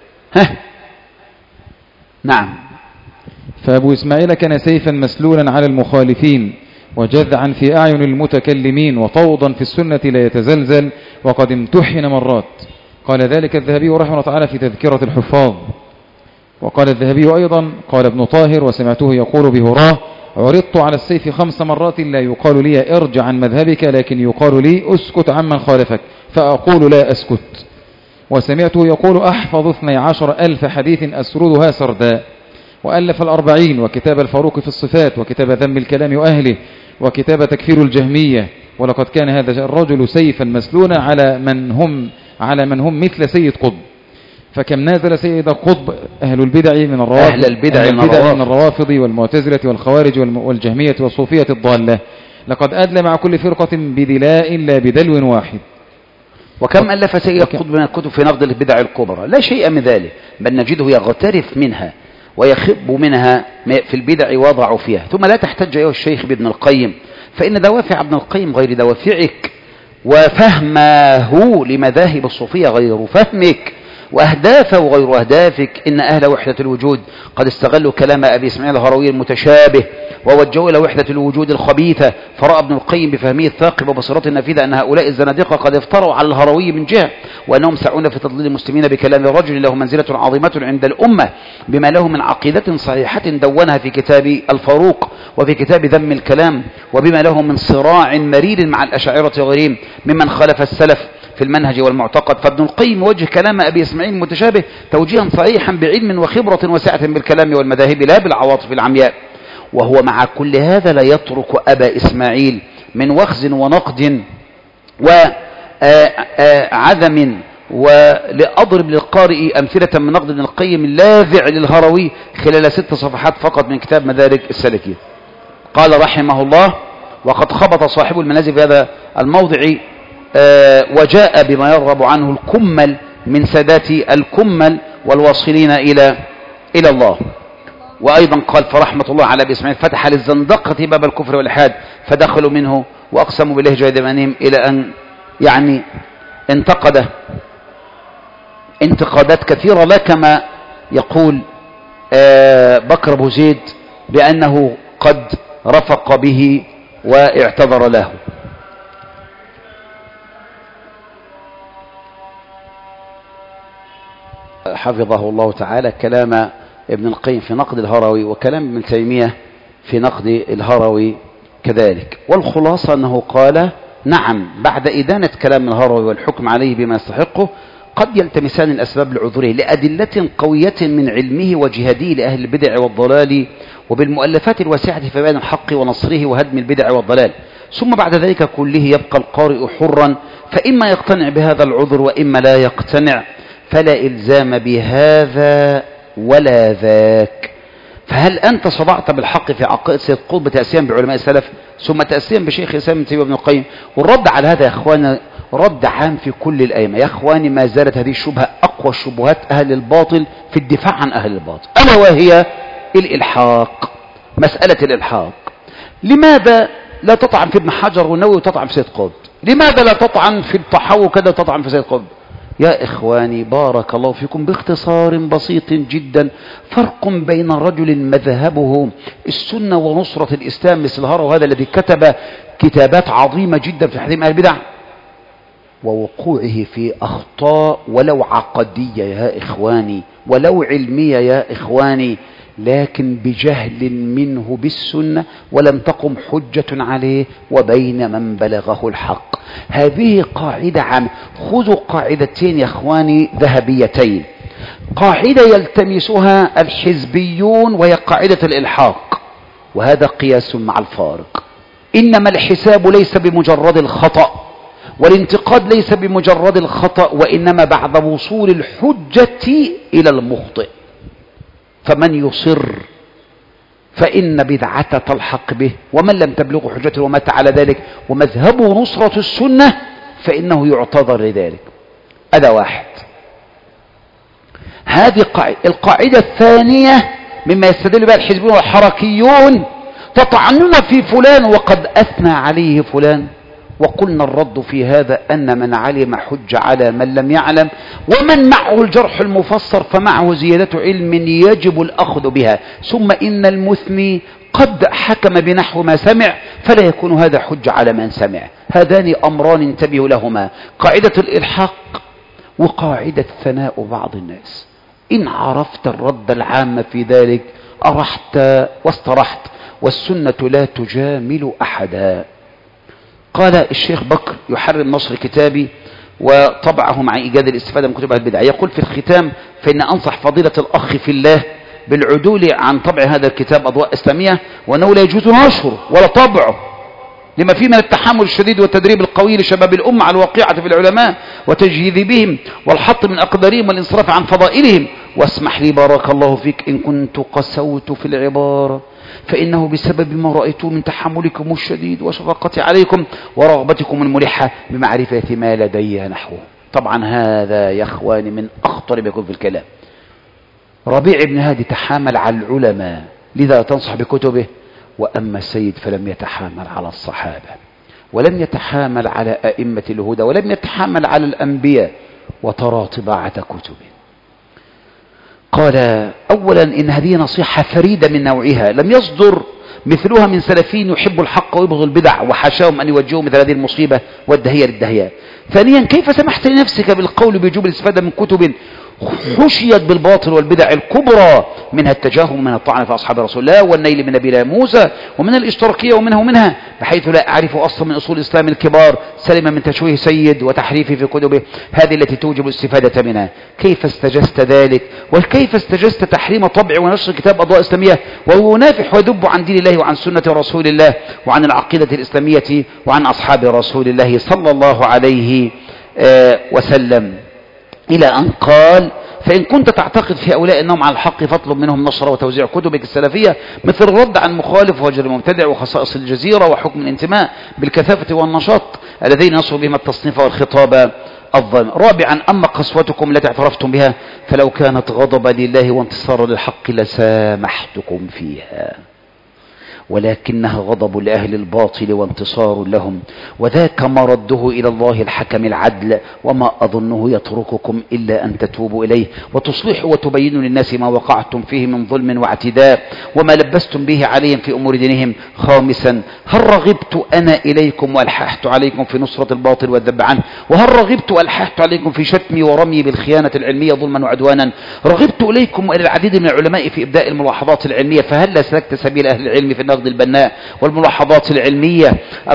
نعم. فأبو إسماعيل كان سيفا مسلولا على المخالفين وجذعا في أعين المتكلمين وطوضا في السنة لا يتزلزل، وقد امتحن مرات. قال ذلك الذهبي رحمه الله تعالى في تذكرة الحفاظ. وقال الذهبي أيضا قال ابن طاهر وسمعته يقول بهراه عرضت على السيف 5 مرات لا يقال لي ارجع عن مذهبك، لكن يقال لي اسكت عمن خالفك، فأقول لا أسكت. وسمعته يقول أحفظ 12,000 حديث أسردها سردا. وألف 40 وكتاب الفاروق في الصفات وكتاب ذم الكلام وأهله وكتاب تكفير الجهمية. ولقد كان هذا الرجل سيفا مسلونا على من هم مثل سيد قطب. فكم نازل سيد قطب أهل البدع من الروافض والمعتزلة والخوارج والجهمية والصوفية الضالة. لقد أدلى مع كل فرقة بدلاء لا بدلو واحد. وكم ألف سيد قطب من الكتب في نقد البدع الكبرى؟ لا شيء من ذلك، بل نجده يغترف منها ويخب منها في البدع وضعوا فيها. ثم لا تحتج أيها الشيخ بابن القيم، فإن دوافع ابن القيم غير دوافعك، وفهمه لمذاهب الصوفية غير فهمك، وأهدافه غير أهدافك. إن أهل وحدة الوجود قد استغلوا كلام أبي إسماعيل الهروي المتشابه ووجهوا إلى وحدة الوجود الخبيثة. فرأى ابن القيم بفهمه الثاقب وبصيرته النافذة أن هؤلاء الزنادقة قد افتروا على الهروي من جهة، وأنهم سعون في تضليل المسلمين بكلام الرجل له منزلة عظيمة عند الأمة بما له من عقيدة صحيحة دونها في كتاب الفاروق وفي كتاب ذم الكلام، وبما له من صراع مرير مع الأشاعرة وغيرهم ممن خالف السلف في المنهج والمعتقد. فابن القيم وجه كلام أبي إسماعيل المتشابه توجيها صحيحا بعلم وخبرة واسعة بالكلام والمذاهب لا بالعواطف العمياء. وهو مع كل هذا لا يترك أبا إسماعيل من وخز ونقد وعدم. ولأضرب للقارئ أمثلة من نقد ابن القيم اللاذع للهروي خلال 6 صفحات فقط من كتاب مدارج السالكين. قال رحمه الله: وقد خبط صاحب المنازل في هذا الموضع وجاء بما يرغب عنه الكمل من سادات الكمل والواصلين إلى الله. وأيضا قال فرحمة الله على أبي إسماعيل فتح للزندقة باب الكفر والإلحاد فدخلوا منه وأقسموا بالله جهد أيمانهم، إلى أن يعني انتقد انتقادات كثيرة، لا كما يقول بكر أبو زيد بأنه قد رفق به واعتذر له. حفظه الله تعالى كلام ابن القيم في نقد الهروي وكلام ابن تيمية في نقد الهروي كذلك. والخلاصة أنه قال: نعم، بعد إدانة كلام الهروي والحكم عليه بما يستحقه قد يلتمسان الأسباب لعذره لأدلة قوية من علمه وجهاده لأهل البدع والضلال وبالمؤلفات الواسعة في بيان الحق ونصره وهدم البدع والضلال. ثم بعد ذلك كله يبقى القارئ حرا، فإما يقتنع بهذا العذر وإما لا يقتنع، فلا إلزام بهذا ولا ذاك. فهل أنت صدعت بالحق في عقائد سيد قطب تأسيا بعلماء السلف ثم تأسيا بشيخ الإسلام ابن تيمية وابن القيم؟ والرد على هذا يا أخوانا رد عام في كل الأئمة. يا أخواني ما زالت هذه الشبهة أقوى الشبهات أهل الباطل في الدفاع عن أهل الباطل، ألا وهي الإلحاق. مسألة الإلحاق، لماذا لا تطعن في ابن حجر والنووي وتطعن في سيد قطب؟ لماذا لا تطعن في الطحاوي كذا وتطعن في سيد قطب؟ يا إخواني بارك الله فيكم، باختصار بسيط جدا، فرق بين رجل مذهبه السنة ونصرة الإسلام مثل الهروي هذا الذي كتب كتابات عظيمة جدا في تحريم أهل البدع، ووقوعه في أخطاء ولو عقدية يا إخواني ولو علمية يا إخواني، لكن بجهل منه بالسنة، ولم تقم حجة عليه وبين من بلغه الحق. هذه قاعدة عامة. خذوا قاعدتين يا اخواني ذهبيتين. قاعدة يلتمسها الحزبيون وهي قاعدة الإلحاق، وهذا قياس مع الفارق. إنما الحساب ليس بمجرد الخطأ، والانتقاد ليس بمجرد الخطأ، وإنما بعد وصول الحجة إلى المخطئ. فمن يصر فإن بدعة تلحق به، ومن لم تبلغ حجته ومات على ذلك ومذهبه نصرة السنة فإنه يعتذر لذلك. هذا واحد. هذه القاعدة الثانية مما يستدل بها الحزبيون والحركيون: تطعنون في فلان وقد أثنى عليه فلان. وقلنا الرد في هذا أن من علم حج على من لم يعلم، ومن معه الجرح المفسر فمعه زيادة علم يجب الأخذ بها. ثم إن المثني قد حكم بنحو ما سمع فلا يكون هذا حج على من سمع. هذان أمران انتبهوا لهما: قاعدة الإلحاق وقاعدة ثناء بعض الناس. إن عرفت الرد العام في ذلك أرحت واسترحت، والسنة لا تجامل أحدا. قال الشيخ بكر يحرم نشر كتابي وطبعه مع إيجاد الاستفادة من كتب البدع. يقول في الختام: فإن أنصح فضيلة الأخ في الله بالعدول عن طبع هذا الكتاب أضواء إسلامية، وأنه لا يجوز نشره ولا طبعه لما فيه من التحمل الشديد والتدريب القوي لشباب الأمة على الواقعة في العلماء وتجهيذ والحط من أقدارهم والانصراف عن فضائلهم. واسمح لي بارك الله فيك إن كنت قسوت في العبارة، فإنه بسبب ما رأيته من تحملكم الشديد وشفقتي عليكم ورغبتكم الملحة بمعرفة ما لدي نحوه. طبعا هذا يا أخواني من أخطر ما يكون في الكلام. ربيع بن هادي تحامل على العلماء لذا تنصح بكتبه، وأما السيد فلم يتحامل على الصحابة، ولم يتحامل على أئمة الهدى، ولم يتحامل على الأنبياء، وترى طباعة كتبه. قال: أولا إن هذه نصيحة فريدة من نوعها، لم يصدر مثلها من سلفين يحب الحق ويبغض البدع، وحاشاهم أن يوجهوا مثل هذه المصيبة والدهية للدهية. ثانيا كيف سمحت لنفسك بالقول بوجوب الاستفادة من كتب حشيت بالباطل والبدع الكبرى، منها التجاهل ومنها الطعن في أصحاب رسول الله والنيل من نبي موسى ومن الاشتراكية ومنها بحيث لا أعرف أصلا من أصول الإسلام الكبار سلم من تشويه سيد وتحريفه في كتبه هذه التي توجب الاستفادة منها. كيف استجزت ذلك؟ وكيف استجزت تحريم طبع ونشر كتاب أضواء إسلامية وهو نافح ويدب عن دين الله وعن سنة رسول الله وعن العقيدة الإسلامية وعن أصحاب رسول الله صلى الله عليه وسلم، إلى أن قال: فإن كنت تعتقد في هؤلاء أنهم على الحق فاطلب منهم نشر وتوزيع كتبك السلفية، مثل الرد عن مخالف وهجر المبتدع وخصائص الجزيرة وحكم الانتماء بالكثافة والنشاط الذين نصروا بهم التصنيف والخطاب الظلم. رابعا أما قسوتكم التي اعترفتم بها فلو كانت غضبا لله وانتصارا للحق لسامحتكم فيها، ولكنها غضب لأهل الباطل وانتصار لهم، وذاك مرده إلى الله الحكم العدل، وما أظنه يترككم إلا أن تتوبوا إليه وتصلحوا وتبينوا للناس ما وقعتم فيه من ظلم واعتداء وما لبستم به عليهم في أمور دينهم. خامسا هل رغبت أنا إليكم وألححت عليكم في نصرة الباطل والذب عنه؟ وهل رغبت وألححت عليكم في شتمي ورمي بالخيانة العلمية ظلما وعدوانا؟ رغبت إليكم وإلى العديد من العلماء في إبداء الملاحظات العلمية، فهل سلكت سبيل أهل العلم في النقد البناء والملاحظات العلمية؟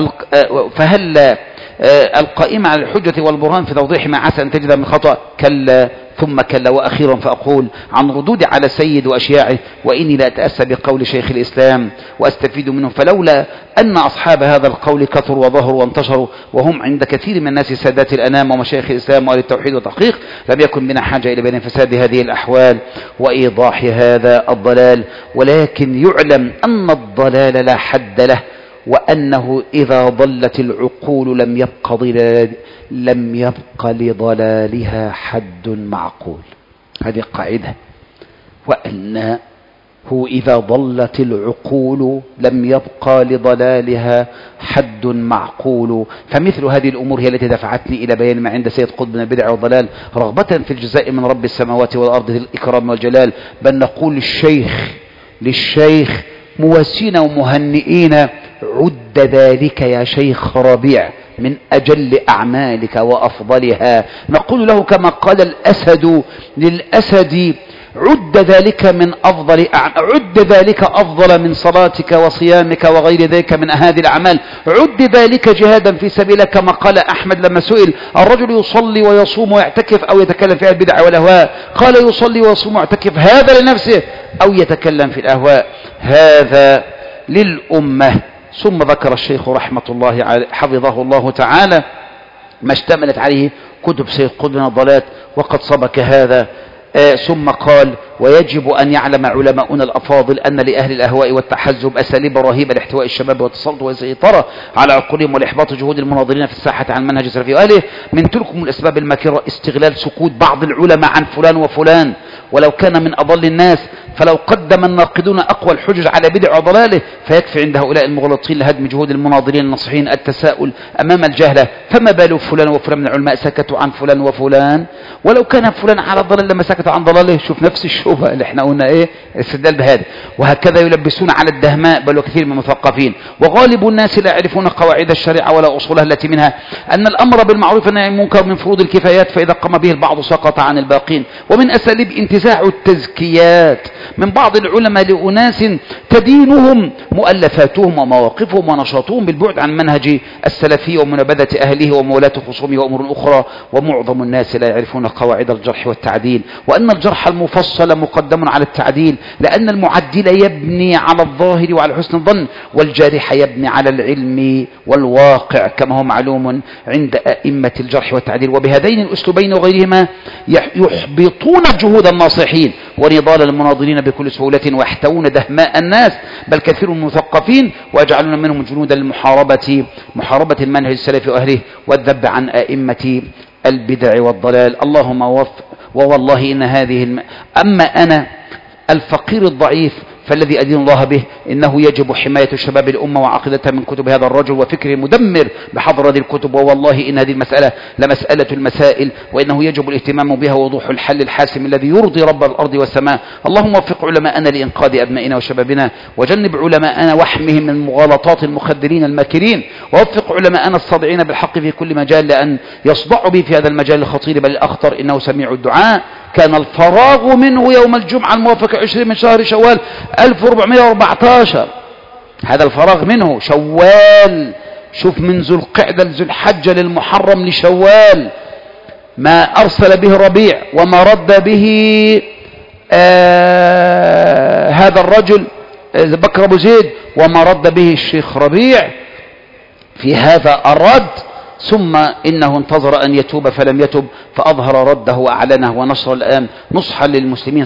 فهل القائمة على الحجة والبرهان في توضيح ما عسى أن تجد من خطأ؟ كلا ثم كلا. وأخيرا فأقول عن ردود على سيد وأشياعه: وإني لا أتأسى بقول شيخ الإسلام وأستفيد منه، فلولا أن أصحاب هذا القول كثروا وظهروا وانتشروا وهم عند كثير من الناس سادات الأنام ومشايخ الإسلام وأهل التوحيد والتحقيق، لم يكن بنا حاجة إلى بيان فساد هذه الأحوال وإيضاح هذا الضلال. ولكن يعلم أن الضلال لا حد له، وأنه إذا ضلت العقول لم يبق لضلالها حد معقول. هذه قاعدة. وأنه إذا ضلت العقول لم يبقى لضلالها حد معقول. فمثل هذه الأمور هي التي دفعتني إلى بيان ما عند سيد قطب من البدع والضلال، رغبة في الجزاء من رب السماوات والأرض ذي الإكرام والجلال، بل نقول للشيخ مواسين ومهنئين: عد ذلك يا شيخ ربيع من أجل أعمالك وأفضلها. نقول له كما قال الأسد للأسد: عد ذلك أفضل من صلاتك وصيامك وغير ذلك من هذه الأعمال، عد ذلك جهادا في سبيل، كما قال أحمد لما سئل الرجل يصلي ويصوم ويعتكف أو يتكلم في البدع والأهواء، قال يصلي ويصوم ويعتكف هذا لنفسه أو يتكلم في الأهواء هذا للأمة. ثم ذكر الشيخ رحمة الله عليه حفظه الله تعالى ما اشتملت عليه كتب سيد قطب من الضلالات وقد سبق هذا. ثم قال ويجب أن يعلم علماؤنا الأفاضل أن لأهل الأهواء والتحزب أساليب رهيبة لاحتواء الشباب والتسلط والسيطرة على عقولهم والإحباط جهود المناظرين في الساحة عن منهج السلف وأهله. من تلك الأسباب الماكرة استغلال سكوت بعض العلماء عن فلان وفلان ولو كان من أضل الناس، فلو قدم الناقدون أقوى الحجج على بدع وضلاله فيكفي عند هؤلاء المغلطين لهدم جهود المناظرين الناصحين التساؤل أمام الجهلة. فما بال فلان وفلان من العلماء سكتوا عن فلان وفلان، ولو كان فلان على الضلال لما سكتوا عن ضلاله. شوف نفس الشبهة اللي احنا قلنا ايه استدلال بهذا. وهكذا يلبسون على الدهماء بل وكثير من المثقفين. وغالب الناس لا يعرفون قواعد الشريعة ولا أصولها التي منها أن الأمر بالمعروف والنهي عن المنكر من فروض الكفايات، فإذا قام به البعض سقط عن الباقين. ومن أساليب انتزاع التزكيات من بعض العلماء لأناس تدينهم مؤلفاتهم ومواقفهم ونشاطهم بالبعد عن منهج السلفي ومنابذة أهله ومولاة خصومه وأمور أخرى. ومعظم الناس لا يعرفون قواعد الجرح والتعديل، وأن الجرح المفصل مقدم على التعديل، لأن المعدل يبني على الظاهر وعلى حسن الظن، والجارح يبني على العلم والواقع كما هو معلوم عند أئمة الجرح والتعديل. وبهذين الأسلوبين وغيرهما يحبطون جهود الناصحين ونضال المناظرين بكل سهولة، ويحتوون دهماء الناس بل كثير من المثقفين، ويجعلون منهم جنودا محاربة المنهج السلفي وأهله والذب عن أئمة البدع والضلال. اللهم وفق. ووالله إن أما أنا الفقير الضعيف فالذي أدين الله به إنه يجب حماية شباب الأمة وعقيدتها من كتب هذا الرجل وفكره المدمر بحضر هذه الكتب. ووالله إن هذه المسألة لمسألة المسائل، وإنه يجب الاهتمام بها ووضوح الحل الحاسم الذي يرضي رب الأرض والسماء. اللهم وفق علماءنا لإنقاذ أبنائنا وشبابنا، وجنب علماءنا وحمهم من مغالطات المخدرين الماكرين، ووفق علماءنا الصادعين بالحق في كل مجال لأن يصدعوا به في هذا المجال الخطير بل الأخطر، إنه سميع الدعاء. كان الفراغ منه يوم الجمعة الموافق 20 من شهر شوال 1414. هذا الفراغ منه شوال. شوف من ذو القعدة لذو الحجة للمحرم لشوال ما أرسل به ربيع وما رد به هذا الرجل بكر أبو زيد وما رد به الشيخ ربيع في هذا الرد. ثم إنه انتظر أن يتوب فلم يتب فأظهر رده وأعلنه ونشر الآن نصحا للمسلمين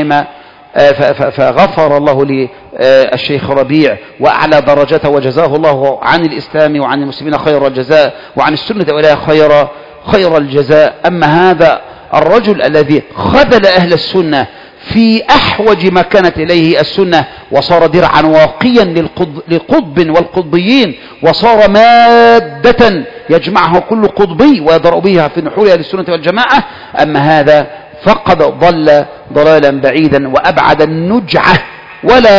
فغفر الله للشيخ ربيع وأعلى درجته وجزاه الله عن الإسلام وعن المسلمين خير الجزاء وعن السنة ولا خير الجزاء. أما هذا الرجل الذي خذل أهل السنة في أحوج ما كانت إليه السنة وصار درعا واقيا للقطب والقطبيين، وصار مادة يجمعها كل قطبي ويضرب بها في نحور أهل السنة والجماعة. أما هذا فقد ضل ضلالا بعيدا وأبعد النجعة، ولا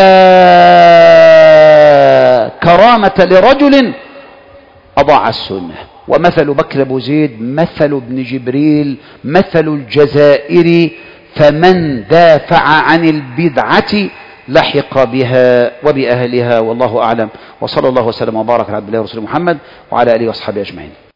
كرامة لرجل أضاع السنة. ومثل بكر أبو زيد مثل ابن جبريل مثل الجزائر، فمن دافع عن البدعة لحق بها وبأهلها. والله أعلم، وصلى الله وسلم وبارك على عبد الله ورسوله محمد وعلى آله وأصحابه أجمعين.